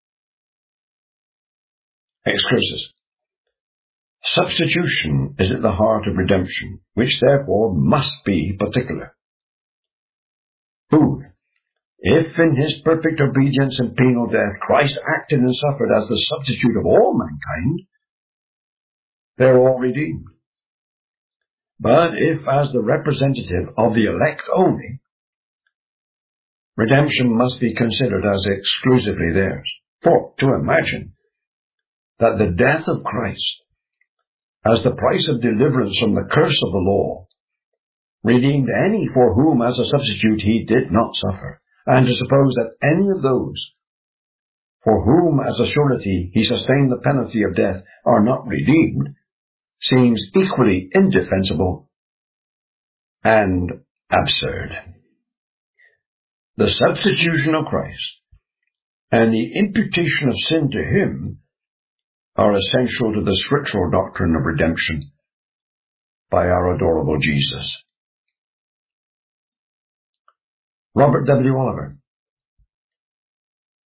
Excursus. Substitution is at the heart of redemption, which therefore must be particular. Booth. If in his perfect obedience and penal death Christ acted and suffered as the substitute of all mankind, they're all redeemed. But if as the representative of the elect only, redemption must be considered as exclusively theirs. For to imagine that the death of Christ, as the price of deliverance from the curse of the law, redeemed any for whom as a substitute he did not suffer, and to suppose that any of those for whom as a surety he sustained the penalty of death are not redeemed, seems equally indefensible and absurd. The substitution of Christ and the imputation of sin to him are essential to the scriptural doctrine of redemption by our adorable Jesus. Robert W. Oliver.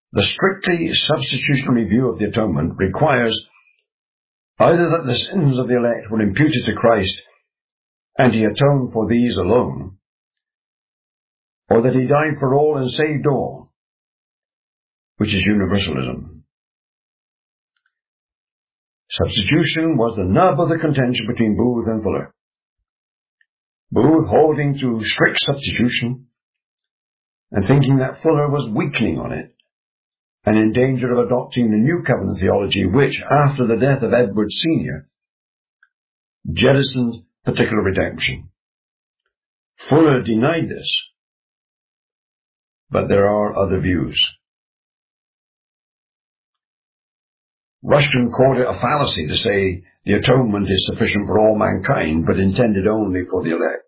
The strictly substitutionary view of the atonement requires either that the sins of the elect were imputed to Christ and he atoned for these alone, or that he died for all and saved all, which is universalism. Substitution was the nub of the contention between Booth and Fuller. Booth holding to strict substitution and thinking that Fuller was weakening on it and in danger of adopting the New Covenant theology which, after the death of Edward Senior, jettisoned particular redemption. Fuller denied this, but there are other views. Rushton called it a fallacy to say the atonement is sufficient for all mankind, but intended only for the elect.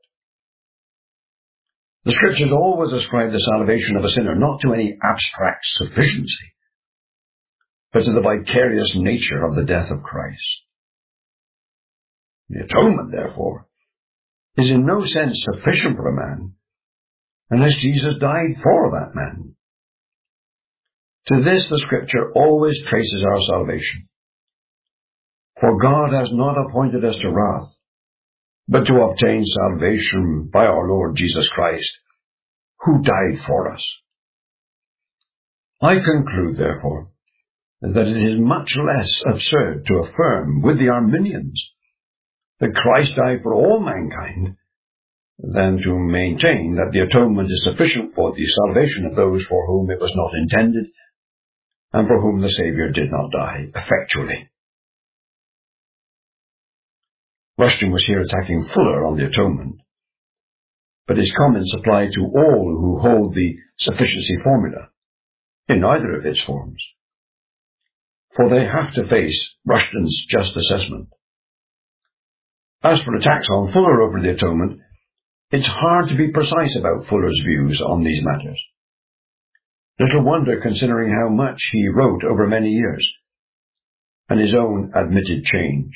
The Scriptures always ascribe the salvation of a sinner not to any abstract sufficiency, but to the vicarious nature of the death of Christ. The atonement, therefore, is in no sense sufficient for a man unless Jesus died for that man. To this the Scripture always traces our salvation. For God has not appointed us to wrath, but to obtain salvation by our Lord Jesus Christ, who died for us. I conclude, therefore, that it is much less absurd to affirm with the Arminians that Christ died for all mankind than to maintain that the atonement is sufficient for the salvation of those for whom it was not intended and for whom the Saviour did not die effectually. Rushton was here attacking Fuller on the atonement, but his comments apply to all who hold the sufficiency formula in either of its forms, for they have to face Rushton's just assessment. As for attacks on Fuller over the atonement, it's hard to be precise about Fuller's views on these matters. Little wonder, considering how much he wrote over many years, and his own admitted change.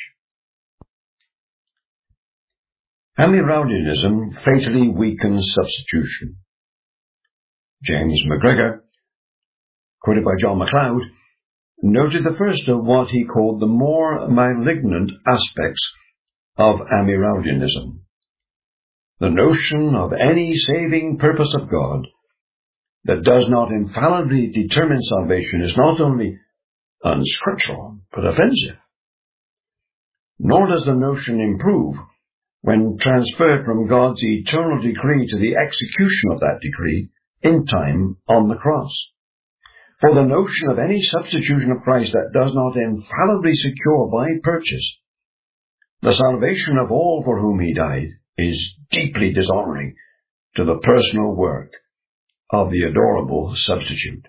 Amyraldianism fatally weakens substitution. James McGregor, quoted by John MacLeod, noted the first of what he called the more malignant aspects of Amyraldianism. The notion of any saving purpose of God that does not infallibly determine salvation is not only unscriptural, but offensive. Nor does the notion improve when transferred from God's eternal decree to the execution of that decree in time on the cross. For the notion of any substitution of Christ that does not infallibly secure by purchase the salvation of all for whom he died is deeply dishonoring to the personal work of the adorable substitute.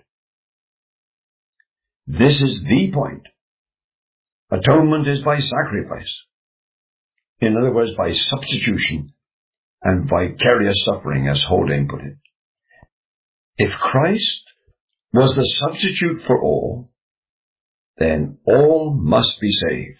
This is the point. Atonement is by sacrifice. In other words, by substitution and vicarious suffering, as Haldane put it. If Christ was the substitute for all, then all must be saved.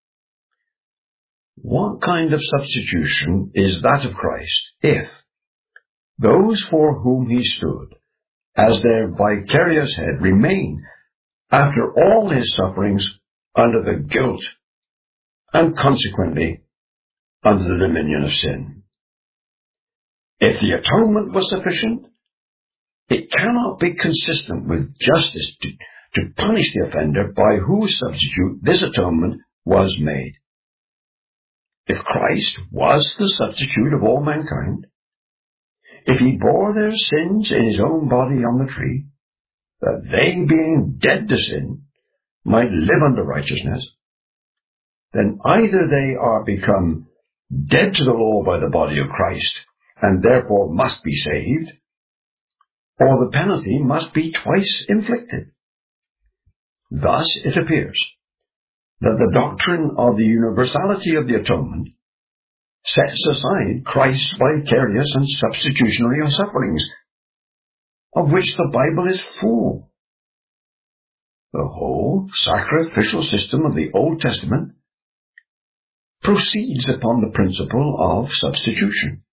What kind of substitution is that of Christ if those for whom he stood as their vicarious head remain, after all his sufferings, under the guilt and consequently under the dominion of sin? If the atonement was sufficient, it cannot be consistent with justice to, to punish the offender by whose substitute this atonement was made. If Christ was the substitute of all mankind, if he bore their sins in his own body on the tree, that they, being dead to sin, might live under righteousness, then either they are become dead to the law by the body of Christ, and therefore must be saved, or the penalty must be twice inflicted. Thus it appears that the doctrine of the universality of the atonement sets aside Christ's vicarious and substitutionary sufferings, of which the Bible is full. The whole sacrificial system of the Old Testament proceeds upon the principle of substitution.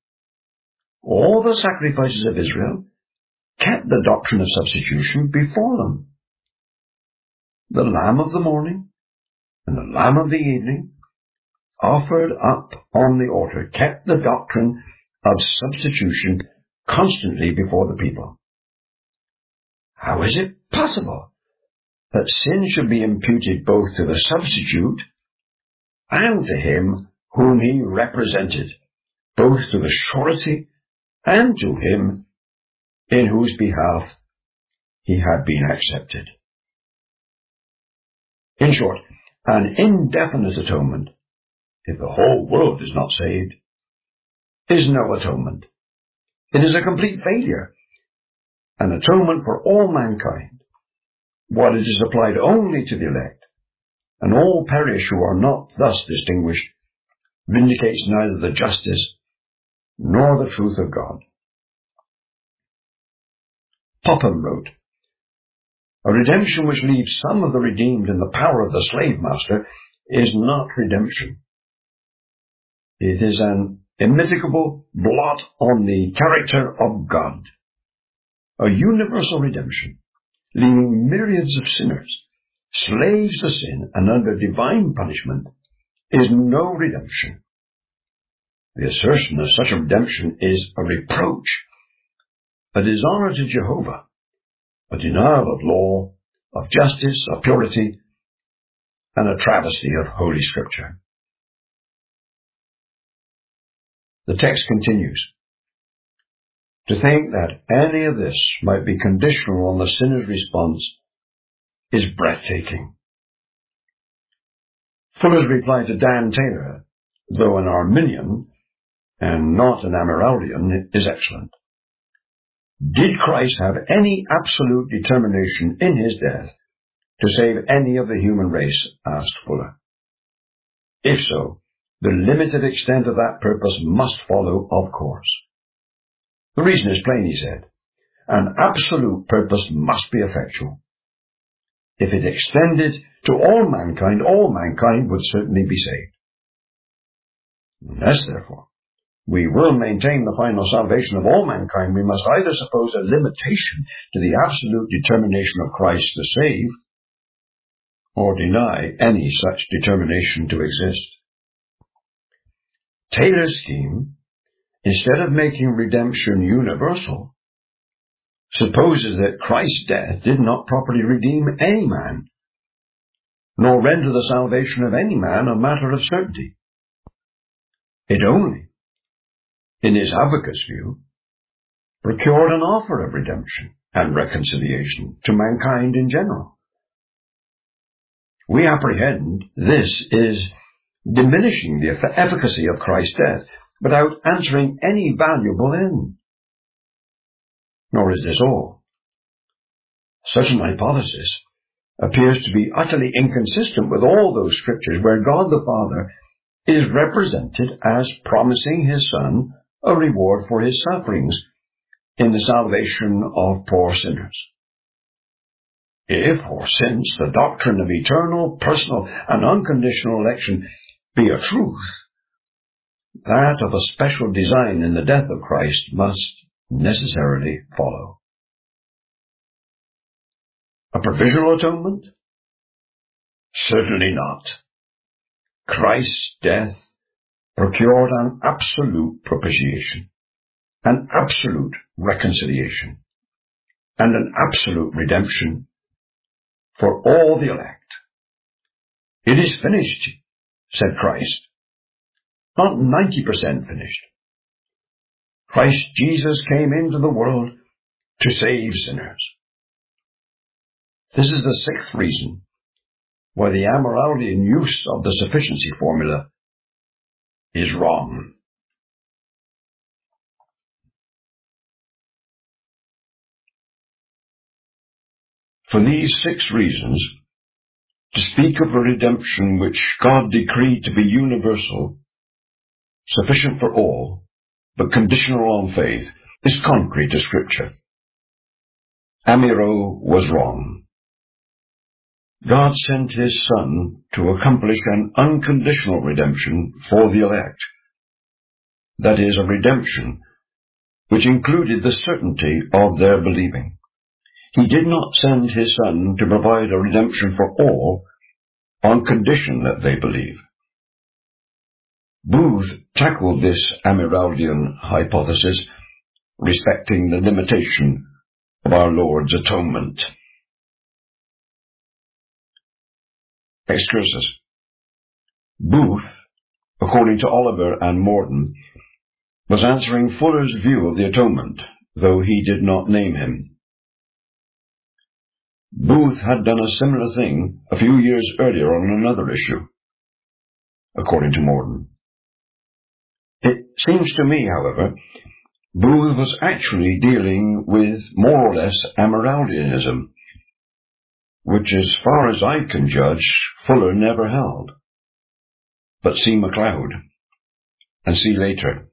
All the sacrifices of Israel kept the doctrine of substitution before them. the lamb of the morning and the lamb of the evening, offered up on the altar, kept the doctrine of substitution constantly before the people. How is it possible that sin should be imputed both to the substitute and to him whom he represented, both to the surety and to him in whose behalf he had been accepted? In short, an indefinite atonement, if the whole world is not saved, is no atonement. It is a complete failure, an atonement for all mankind. While it is applied only to the elect, and all perish who are not thus distinguished, vindicates neither the justice nor the truth of God. Popham wrote, "A redemption which leaves some of the redeemed in the power of the slave master is not redemption. It is an immitigable blot on the character of God. A universal redemption, leaving myriads of sinners, slaves to sin and under divine punishment, is no redemption. The assertion of such a redemption is a reproach, a dishonor to Jehovah, a denial of law, of justice, of purity, and a travesty of Holy Scripture." The text continues, "To think that any of this might be conditional on the sinner's response is breathtaking." Fuller's reply to Dan Taylor, though an Arminian and not an Amyraldian, is excellent. Did Christ have any absolute determination in his death to save any of the human race? Asked Fuller. If so, the limited extent of that purpose must follow, of course. The reason is plain, he said. An absolute purpose must be effectual. If it extended to all mankind, all mankind would certainly be saved. Unless, therefore, we will maintain the final salvation of all mankind, we must either suppose a limitation to the absolute determination of Christ to save, or deny any such determination to exist. Taylor's scheme, instead of making redemption universal, supposes that Christ's death did not properly redeem any man, nor render the salvation of any man a matter of certainty. It only, in his advocate's view, procured an offer of redemption and reconciliation to mankind in general. We apprehend this is diminishing the efficacy of Christ's death without answering any valuable end. Nor is this all. Such an hypothesis appears to be utterly inconsistent with all those scriptures where God the Father is represented as promising his Son a reward for his sufferings in the salvation of poor sinners. If, or since, the doctrine of eternal, personal, and unconditional election be a truth, that of a special design in the death of Christ must necessarily follow. A provisional atonement? Certainly not. Christ's death procured an absolute propitiation, an absolute reconciliation, and an absolute redemption for all the elect. It is finished, said Christ. Not ninety percent finished. Christ Jesus came into the world to save sinners. This is the sixth reason why the Amyraldian use of the sufficiency formula is wrong. For these six reasons, to speak of a redemption which God decreed to be universal, sufficient for all, but conditional on faith, is contrary to Scripture. Amyro was wrong. God sent his Son to accomplish an unconditional redemption for the elect. That is, a redemption which included the certainty of their believing. He did not send his Son to provide a redemption for all on condition that they believe. Booth tackled this Amyraldian hypothesis respecting the limitation of our Lord's atonement. Excursus. Booth, according to Oliver and Morden, was answering Fuller's view of the atonement, though he did not name him. Booth had done a similar thing a few years earlier on another issue, according to Morden. It seems to me, however, Booth was actually dealing with more or less Amyraldianism, which, as far as I can judge, Fuller never held. But see MacLeod, and see later.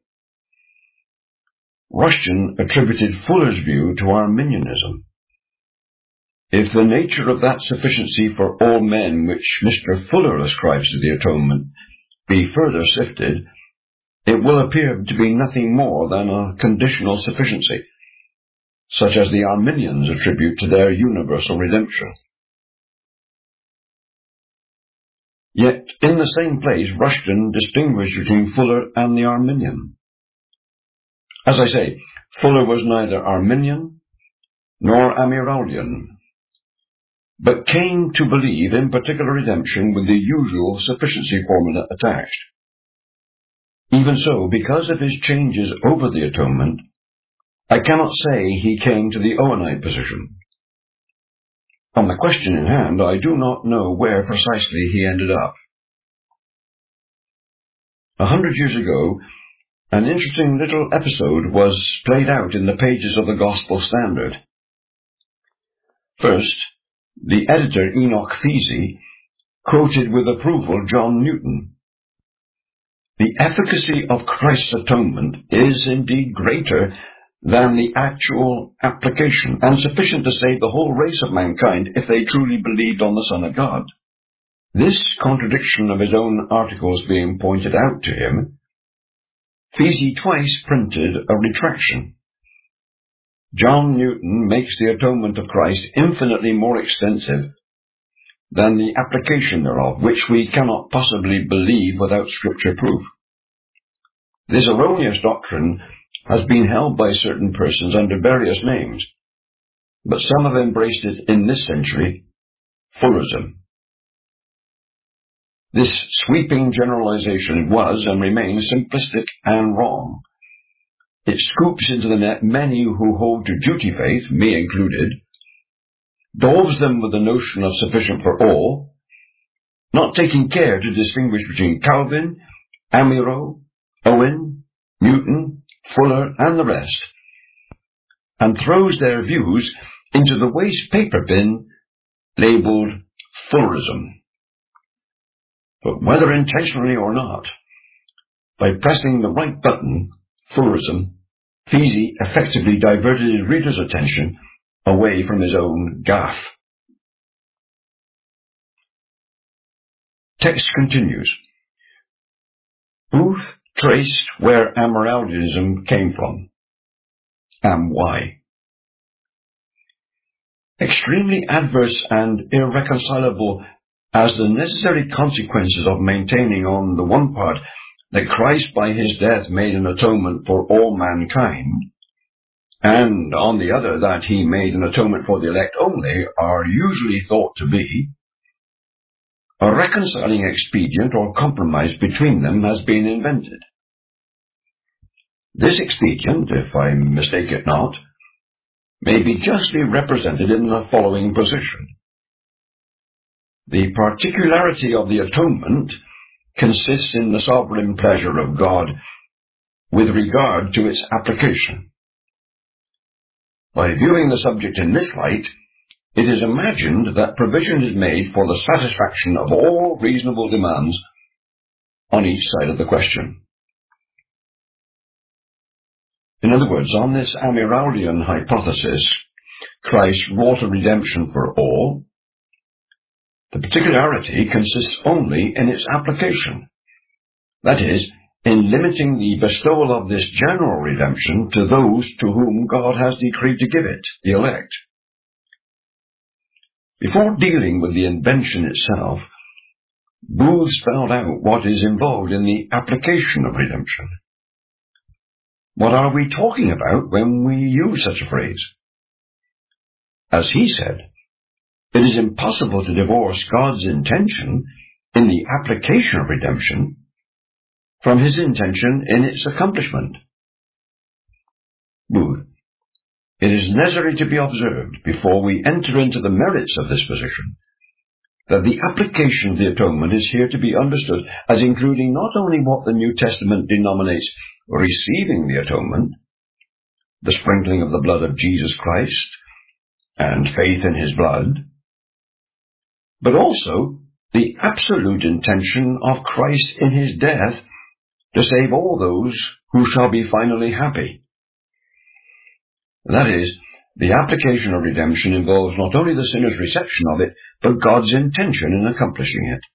Rushton attributed Fuller's view to Arminianism. If the nature of that sufficiency for all men which Mister Fuller ascribes to the atonement be further sifted, it will appear to be nothing more than a conditional sufficiency, such as the Arminians attribute to their universal redemption. Yet, in the same place, Rushton distinguished between Fuller and the Arminian. As I say, Fuller was neither Arminian nor Amyraldian, but came to believe in particular redemption with the usual sufficiency formula attached. Even so, because of his changes over the atonement, I cannot say he came to the Owenite position. On the question in hand, I do not know where precisely he ended up. A hundred years ago, an interesting little episode was played out in the pages of the Gospel Standard. First, the editor Enoch Feasey quoted with approval John Newton. The efficacy of Christ's atonement is indeed greater than the actual application, and sufficient to save the whole race of mankind if they truly believed on the Son of God. This contradiction of his own articles being pointed out to him, Feasey twice printed a retraction. John Newton makes the atonement of Christ infinitely more extensive than the application thereof, which we cannot possibly believe without Scripture proof. This erroneous doctrine has been held by certain persons under various names, but some have embraced it in this century, Fullerism. This sweeping generalization was and remains simplistic and wrong. It scoops into the net many who hold to duty faith, me included, daubs them with the notion of sufficient for all, not taking care to distinguish between Calvin, Amyro, Owen, Newton, Fuller, and the rest, and throws their views into the waste paper bin labeled Fullerism. But whether intentionally or not, by pressing the right button, Fullerism, Feasey effectively diverted his reader's attention away from his own gaffe. Text continues. Booth traced where Amyraldianism came from, and why. Extremely adverse and irreconcilable as the necessary consequences of maintaining on the one part that Christ by his death made an atonement for all mankind, and on the other that he made an atonement for the elect only, are usually thought to be, a reconciling expedient or compromise between them has been invented. This expedient, if I mistake it not, may be justly represented in the following position. The particularity of the atonement consists in the sovereign pleasure of God with regard to its application. By viewing the subject in this light, it is imagined that provision is made for the satisfaction of all reasonable demands on each side of the question. In other words, on this Amyraldian hypothesis, Christ wrought a redemption for all. The particularity consists only in its application, that is, in limiting the bestowal of this general redemption to those to whom God has decreed to give it, the elect. Before dealing with the invention itself, Booth spelled out what is involved in the application of redemption. What are we talking about when we use such a phrase? As he said, it is impossible to divorce God's intention in the application of redemption from his intention in its accomplishment. Booth, it is necessary to be observed before we enter into the merits of this position that the application of the atonement is here to be understood as including not only what the New Testament denominates receiving the atonement, the sprinkling of the blood of Jesus Christ, and faith in his blood, but also the absolute intention of Christ in his death to save all those who shall be finally happy. That is, the application of redemption involves not only the sinner's reception of it, but God's intention in accomplishing it.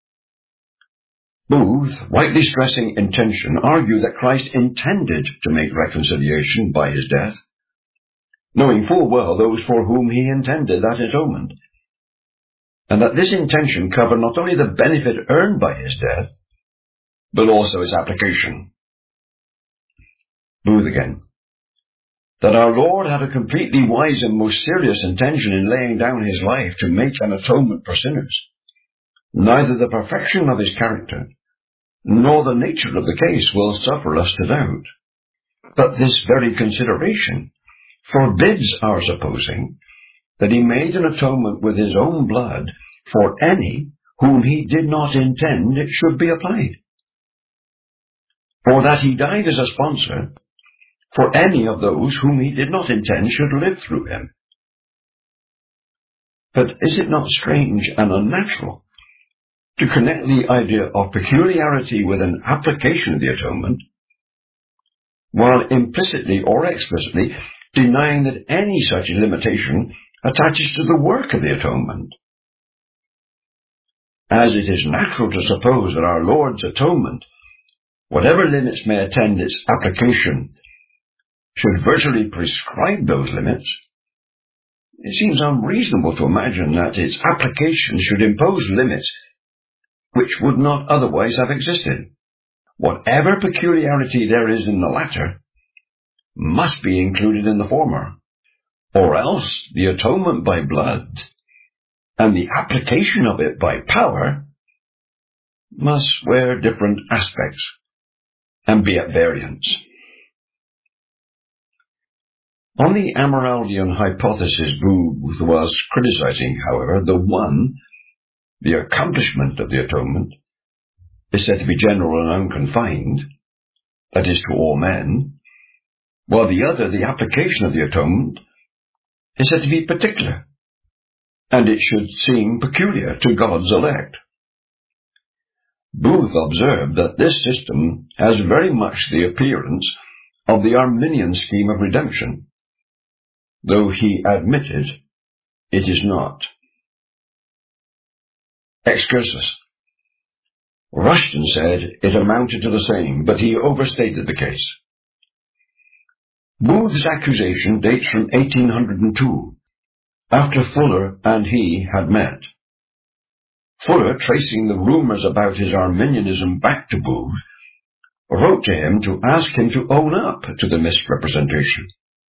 Booth, rightly stressing intention, argued that Christ intended to make reconciliation by his death, knowing full well those for whom he intended that atonement, and that this intention covered not only the benefit earned by his death, but also its application. Booth again, that our Lord had a completely wise and most serious intention in laying down his life to make an atonement for sinners. Neither the perfection of his character nor the nature of the case will suffer us to doubt. But this very consideration forbids our supposing that he made an atonement with his own blood for any whom he did not intend it should be applied, or that he died as a sponsor for any of those whom he did not intend should live through him. But is it not strange and unnatural to connect the idea of peculiarity with an application of the atonement, while implicitly or explicitly denying that any such limitation attaches to the work of the atonement? As it is natural to suppose that our Lord's atonement, whatever limits may attend its application, should virtually prescribe those limits, it seems unreasonable to imagine that its application should impose limits which would not otherwise have existed. Whatever peculiarity there is in the latter must be included in the former, or else the atonement by blood and the application of it by power must wear different aspects and be at variance. On the Amyraldian hypothesis Booth was criticizing, however, the one, the accomplishment of the atonement, is said to be general and unconfined, that is, to all men, while the other, the application of the atonement, is said to be particular, and it should seem peculiar to God's elect. Booth observed that this system has very much the appearance of the Arminian scheme of redemption, though he admitted it is not. Excursus. Rushton said it amounted to the same, but he overstated the case. Booth's accusation dates from eighteen oh two, after Fuller and he had met. Fuller, tracing the rumors about his Arminianism back to Booth, wrote to him to ask him to own up to the misrepresentation.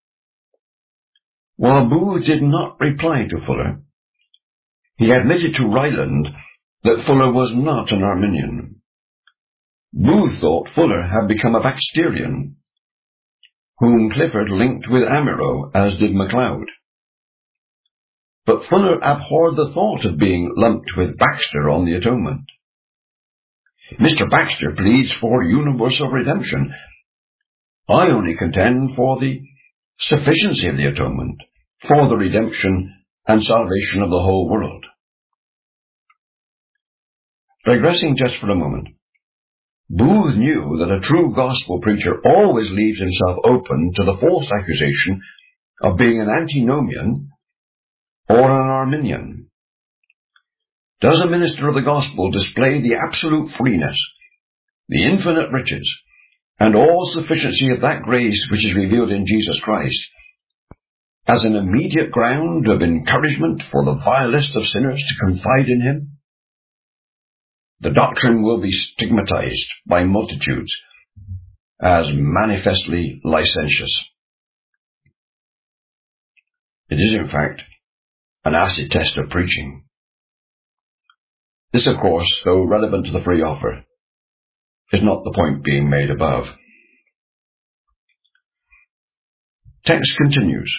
While Booth did not reply to Fuller, he admitted to Ryland that Fuller was not an Arminian. Booth thought Fuller had become a Baxterian, whom Clifford linked with Amyrot, as did MacLeod. But Fuller abhorred the thought of being lumped with Baxter on the atonement. Mister Baxter pleads for universal redemption. I only contend for the sufficiency of the atonement, for the redemption and salvation of the whole world. Digressing just for a moment, Booth knew that a true gospel preacher always leaves himself open to the false accusation of being an antinomian or an Arminian. Does a minister of the gospel display the absolute freeness, the infinite riches, and all sufficiency of that grace which is revealed in Jesus Christ, as an immediate ground of encouragement for the vilest of sinners to confide in him, the doctrine will be stigmatized by multitudes as manifestly licentious. It is, in fact, an acid test of preaching. This, of course, though relevant to the free offer, is not the point being made above. Text continues.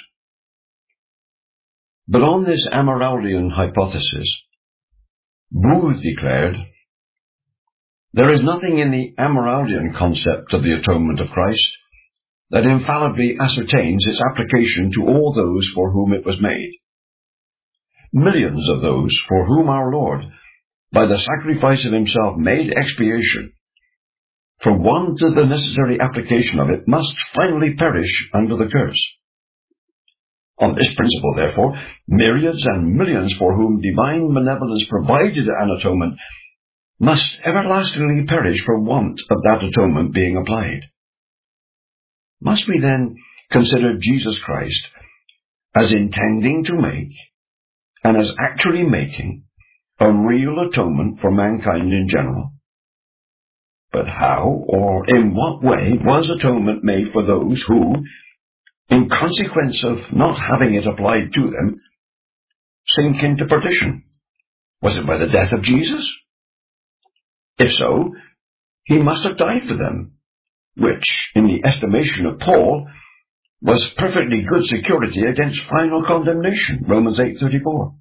But on this Amyraldian hypothesis, Booth declared, there is nothing in the Amyraldian concept of the atonement of Christ that infallibly ascertains its application to all those for whom it was made. Millions of those for whom our Lord, by the sacrifice of himself, made expiation, for want of the necessary application of it, must finally perish under the curse. On this principle, therefore, myriads and millions for whom divine benevolence provided an atonement must everlastingly perish for want of that atonement being applied. Must we then consider Jesus Christ as intending to make, and as actually making, a real atonement for mankind in general? But how or in what way was atonement made for those who, in consequence of not having it applied to them, sink into perdition? Was it by the death of Jesus? If so, he must have died for them, which, in the estimation of Paul, was perfectly good security against final condemnation, Romans eight thirty-four.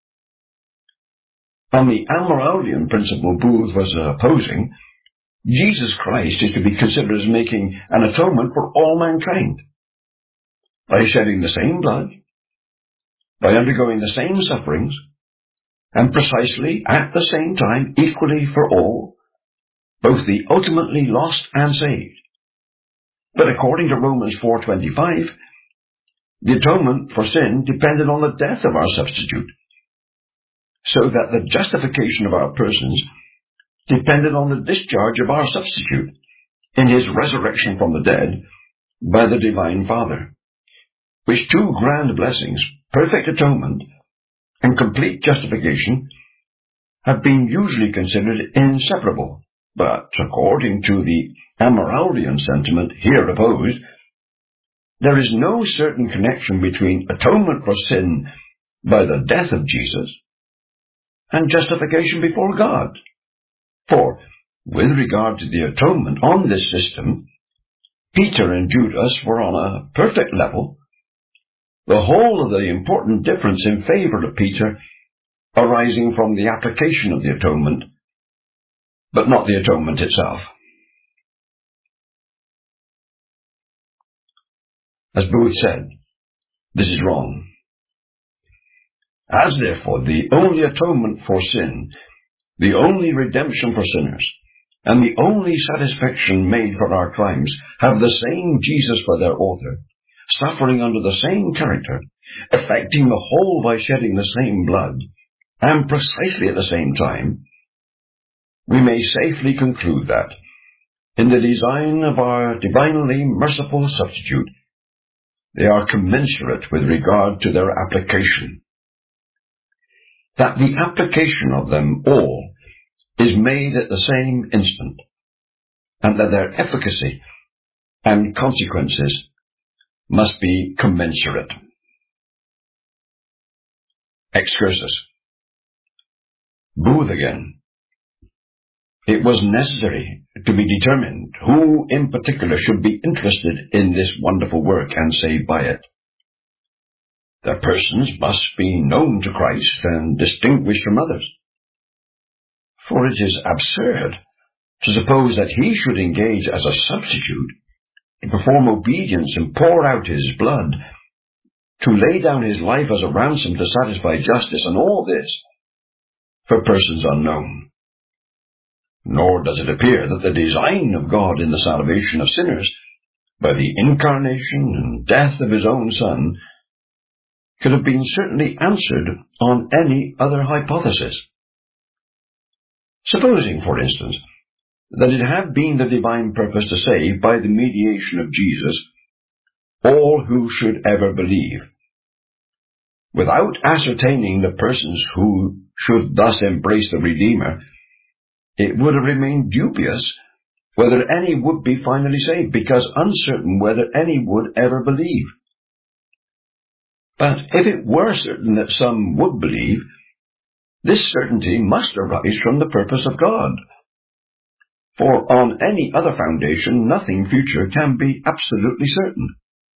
On the Amyraldian principle Booth was opposing, Jesus Christ is to be considered as making an atonement for all mankind, by shedding the same blood, by undergoing the same sufferings, and precisely at the same time equally for all, both the ultimately lost and saved. But according to Romans four twenty-five, the atonement for sin depended on the death of our substitute, so that the justification of our persons depended on the discharge of our substitute in his resurrection from the dead by the divine Father, which two grand blessings, perfect atonement and complete justification, have been usually considered inseparable. But according to the Amyraldian sentiment here opposed, there is no certain connection between atonement for sin by the death of Jesus and justification before God. For, with regard to the atonement on this system, Peter and Judas were on a perfect level, the whole of the important difference in favor of Peter arising from the application of the atonement, but not the atonement itself. As Booth said, this is wrong. As therefore the only atonement for sin, the only redemption for sinners, and the only satisfaction made for our crimes have the same Jesus for their author, suffering under the same character, effecting the whole by shedding the same blood, and precisely at the same time, we may safely conclude that, in the design of our divinely merciful substitute, they are commensurate with regard to their application. That the application of them all is made at the same instant, and that their efficacy and consequences must be commensurate. Excursus. Booth again. It was necessary to be determined who in particular should be interested in this wonderful work and saved by it. Their persons must be known to Christ and distinguished from others. For it is absurd to suppose that he should engage as a substitute, to perform obedience and pour out his blood, to lay down his life as a ransom to satisfy justice, and all this for persons unknown. Nor does it appear that the design of God in the salvation of sinners, by the incarnation and death of his own Son, could have been certainly answered on any other hypothesis. Supposing, for instance, that it had been the divine purpose to save by the mediation of Jesus all who should ever believe, without ascertaining the persons who should thus embrace the Redeemer, it would have remained dubious whether any would be finally saved, because uncertain whether any would ever believe. But if it were certain that some would believe, this certainty must arise from the purpose of God. For on any other foundation, nothing future can be absolutely certain.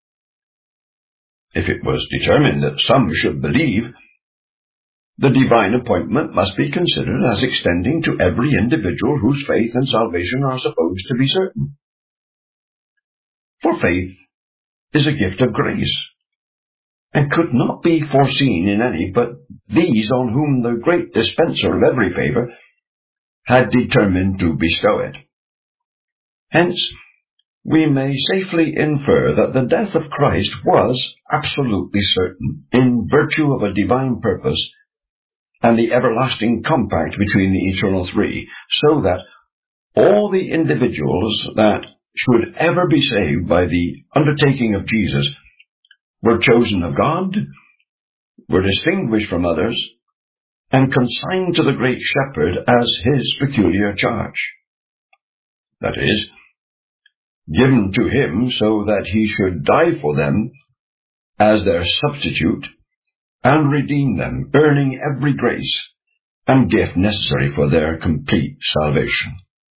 If it was determined that some should believe, the divine appointment must be considered as extending to every individual whose faith and salvation are supposed to be certain. For faith is a gift of grace, and could not be foreseen in any but these on whom the great dispenser of every favor had determined to bestow it. Hence, we may safely infer that the death of Christ was absolutely certain, in virtue of a divine purpose and the everlasting compact between the eternal three, so that all the individuals that should ever be saved by the undertaking of Jesus were chosen of God, were distinguished from others, and consigned to the great shepherd as his peculiar charge. That is, given to him so that he should die for them as their substitute and redeem them, earning every grace and gift necessary for their complete salvation.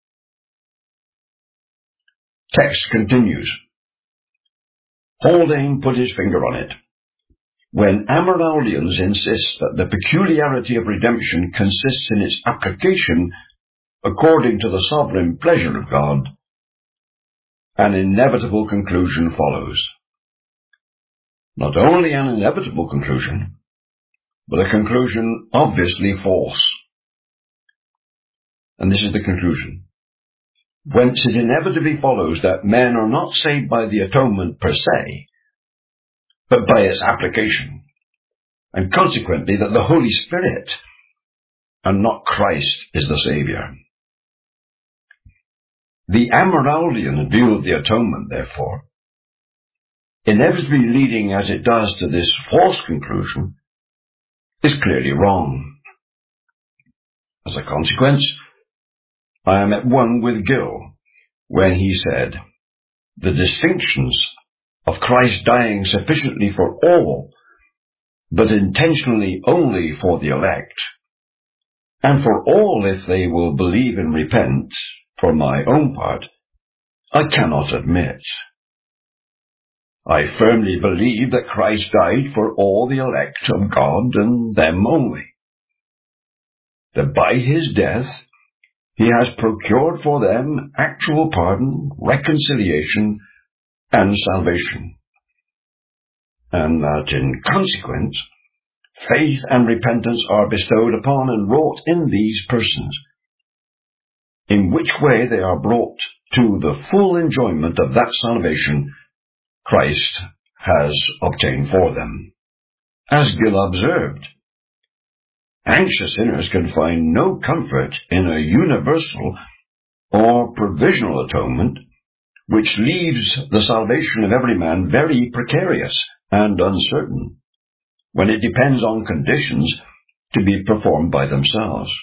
Text continues. Haldane put his finger on it. When Amyraldians insist that the peculiarity of redemption consists in its application according to the sovereign pleasure of God, an inevitable conclusion follows. Not only an inevitable conclusion, but a conclusion obviously false. And this is the conclusion. Whence it inevitably follows that men are not saved by the atonement per se, but by its application, and consequently that the Holy Spirit and not Christ is the Saviour. The Amyraldian view of the atonement, therefore, inevitably leading as it does to this false conclusion, is clearly wrong. As a consequence, I am at one with Gill when he said, the distinctions of Christ dying sufficiently for all, but intentionally only for the elect, and for all if they will believe and repent, for my own part, I cannot admit. I firmly believe that Christ died for all the elect of God and them only. That by his death he has procured for them actual pardon, reconciliation, and salvation. And that in consequence, faith and repentance are bestowed upon and wrought in these persons, in which way they are brought to the full enjoyment of that salvation Christ has obtained for them. As Gill observed, anxious sinners can find no comfort in a universal or provisional atonement, which leaves the salvation of every man very precarious and uncertain, when it depends on conditions to be performed by themselves.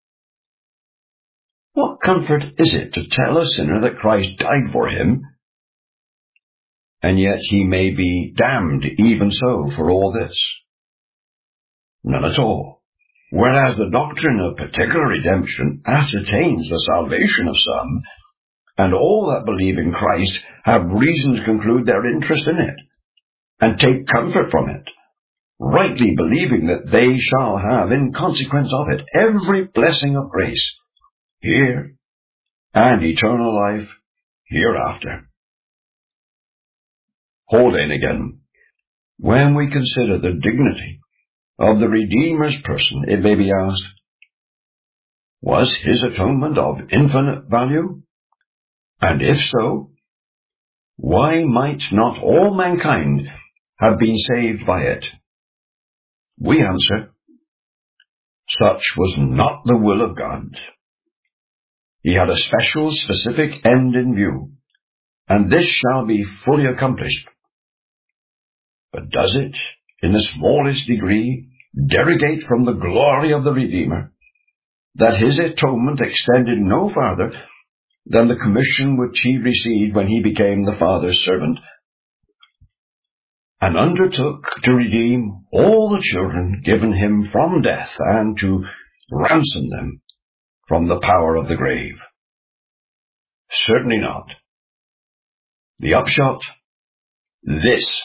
What comfort is it to tell a sinner that Christ died for him, and yet he may be damned even so for all this? None at all. Whereas the doctrine of particular redemption ascertains the salvation of some, and all that believe in Christ have reason to conclude their interest in it, and take comfort from it, rightly believing that they shall have, in consequence of it, every blessing of grace, here, and eternal life hereafter. Haldane again. When we consider the dignity of the Redeemer's person, it may be asked, was his atonement of infinite value? And if so, why might not all mankind have been saved by it? We answer, such was not the will of God. He had a special, specific end in view, and this shall be fully accomplished. But does it in the smallest degree, derogate from the glory of the Redeemer, that his atonement extended no farther than the commission which he received when he became the Father's servant, and undertook to redeem all the children given him from death, and to ransom them from the power of the grave. Certainly not. The upshot, this.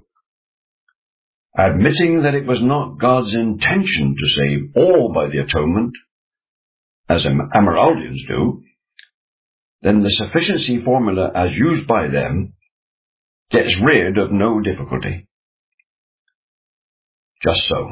Admitting that it was not God's intention to save all by the atonement, as Amyraldians do, then the sufficiency formula as used by them gets rid of no difficulty. Just so.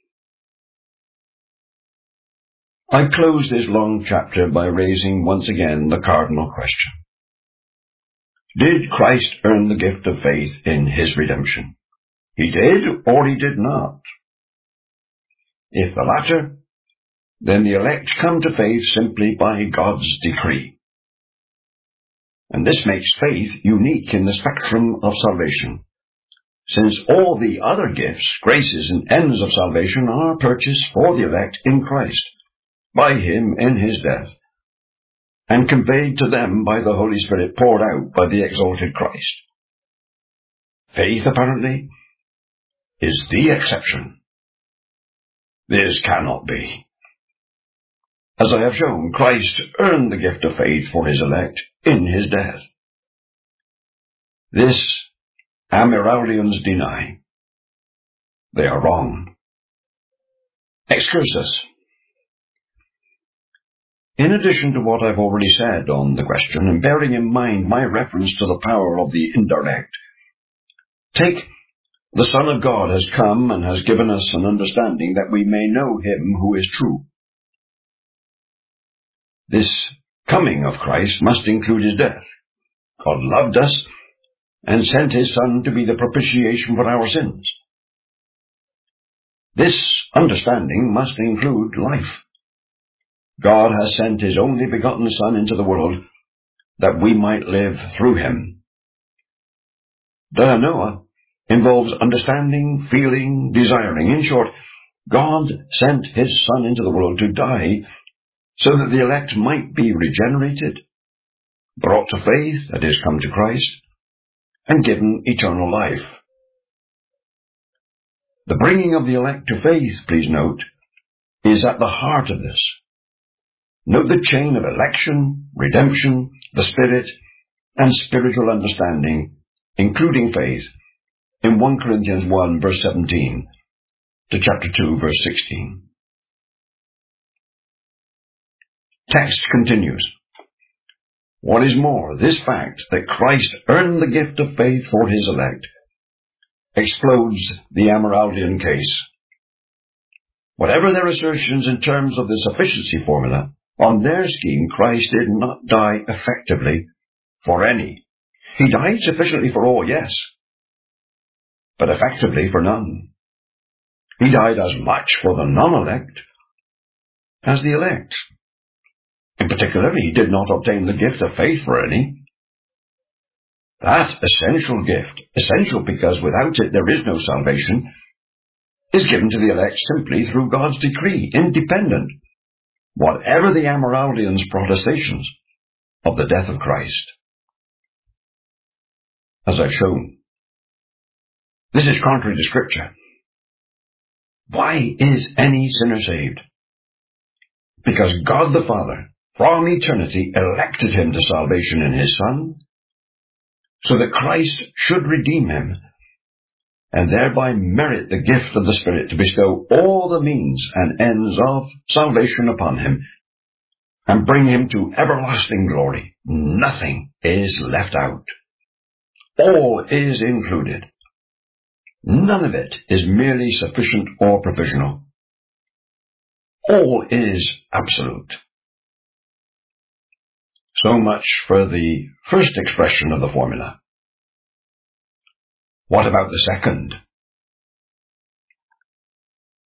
I close this long chapter by raising once again the cardinal question. Did Christ earn the gift of faith in his redemption? He did, or he did not. If the latter, then the elect come to faith simply by God's decree. And this makes faith unique in the spectrum of salvation, since all the other gifts, graces, and ends of salvation are purchased for the elect in Christ, by him in his death, and conveyed to them by the Holy Spirit poured out by the exalted Christ. Faith, apparently, is the exception. This cannot be. As I have shown, Christ earned the gift of faith for his elect in his death. This Amyraldians deny. They are wrong. Excursus. In addition to what I've already said on the question, and bearing in mind my reference to the power of the indirect, take the Son of God has come and has given us an understanding that we may know him who is true. This coming of Christ must include his death. God loved us and sent his Son to be the propitiation for our sins. This understanding must include life. God has sent his only begotten Son into the world that we might live through him. Dianoia involves understanding, feeling, desiring. In short, God sent his Son into the world to die so that the elect might be regenerated, brought to faith, that is, come to Christ, and given eternal life. The bringing of the elect to faith, please note, is at the heart of this. Note the chain of election, redemption, the Spirit, and spiritual understanding, including faith, in First Corinthians one, verse seventeen, to chapter two, verse sixteen. Text continues. What is more, this fact that Christ earned the gift of faith for his elect explodes the Amyraldian case. Whatever their assertions in terms of the sufficiency formula, on their scheme, Christ did not die effectively for any. He died sufficiently for all, yes, but effectively for none. He died as much for the non-elect as the elect. In particular, he did not obtain the gift of faith for any. That essential gift, essential because without it there is no salvation, is given to the elect simply through God's decree, independent, whatever the Amyraldians' protestations, of the death of Christ. As I've shown, this is contrary to Scripture. Why is any sinner saved? Because God the Father, from eternity, elected him to salvation in his Son, so that Christ should redeem him, and thereby merit the gift of the Spirit to bestow all the means and ends of salvation upon him, and bring him to everlasting glory. Nothing is left out. All is included. None of it is merely sufficient or provisional. All is absolute. So much for the first expression of the formula. What about the second?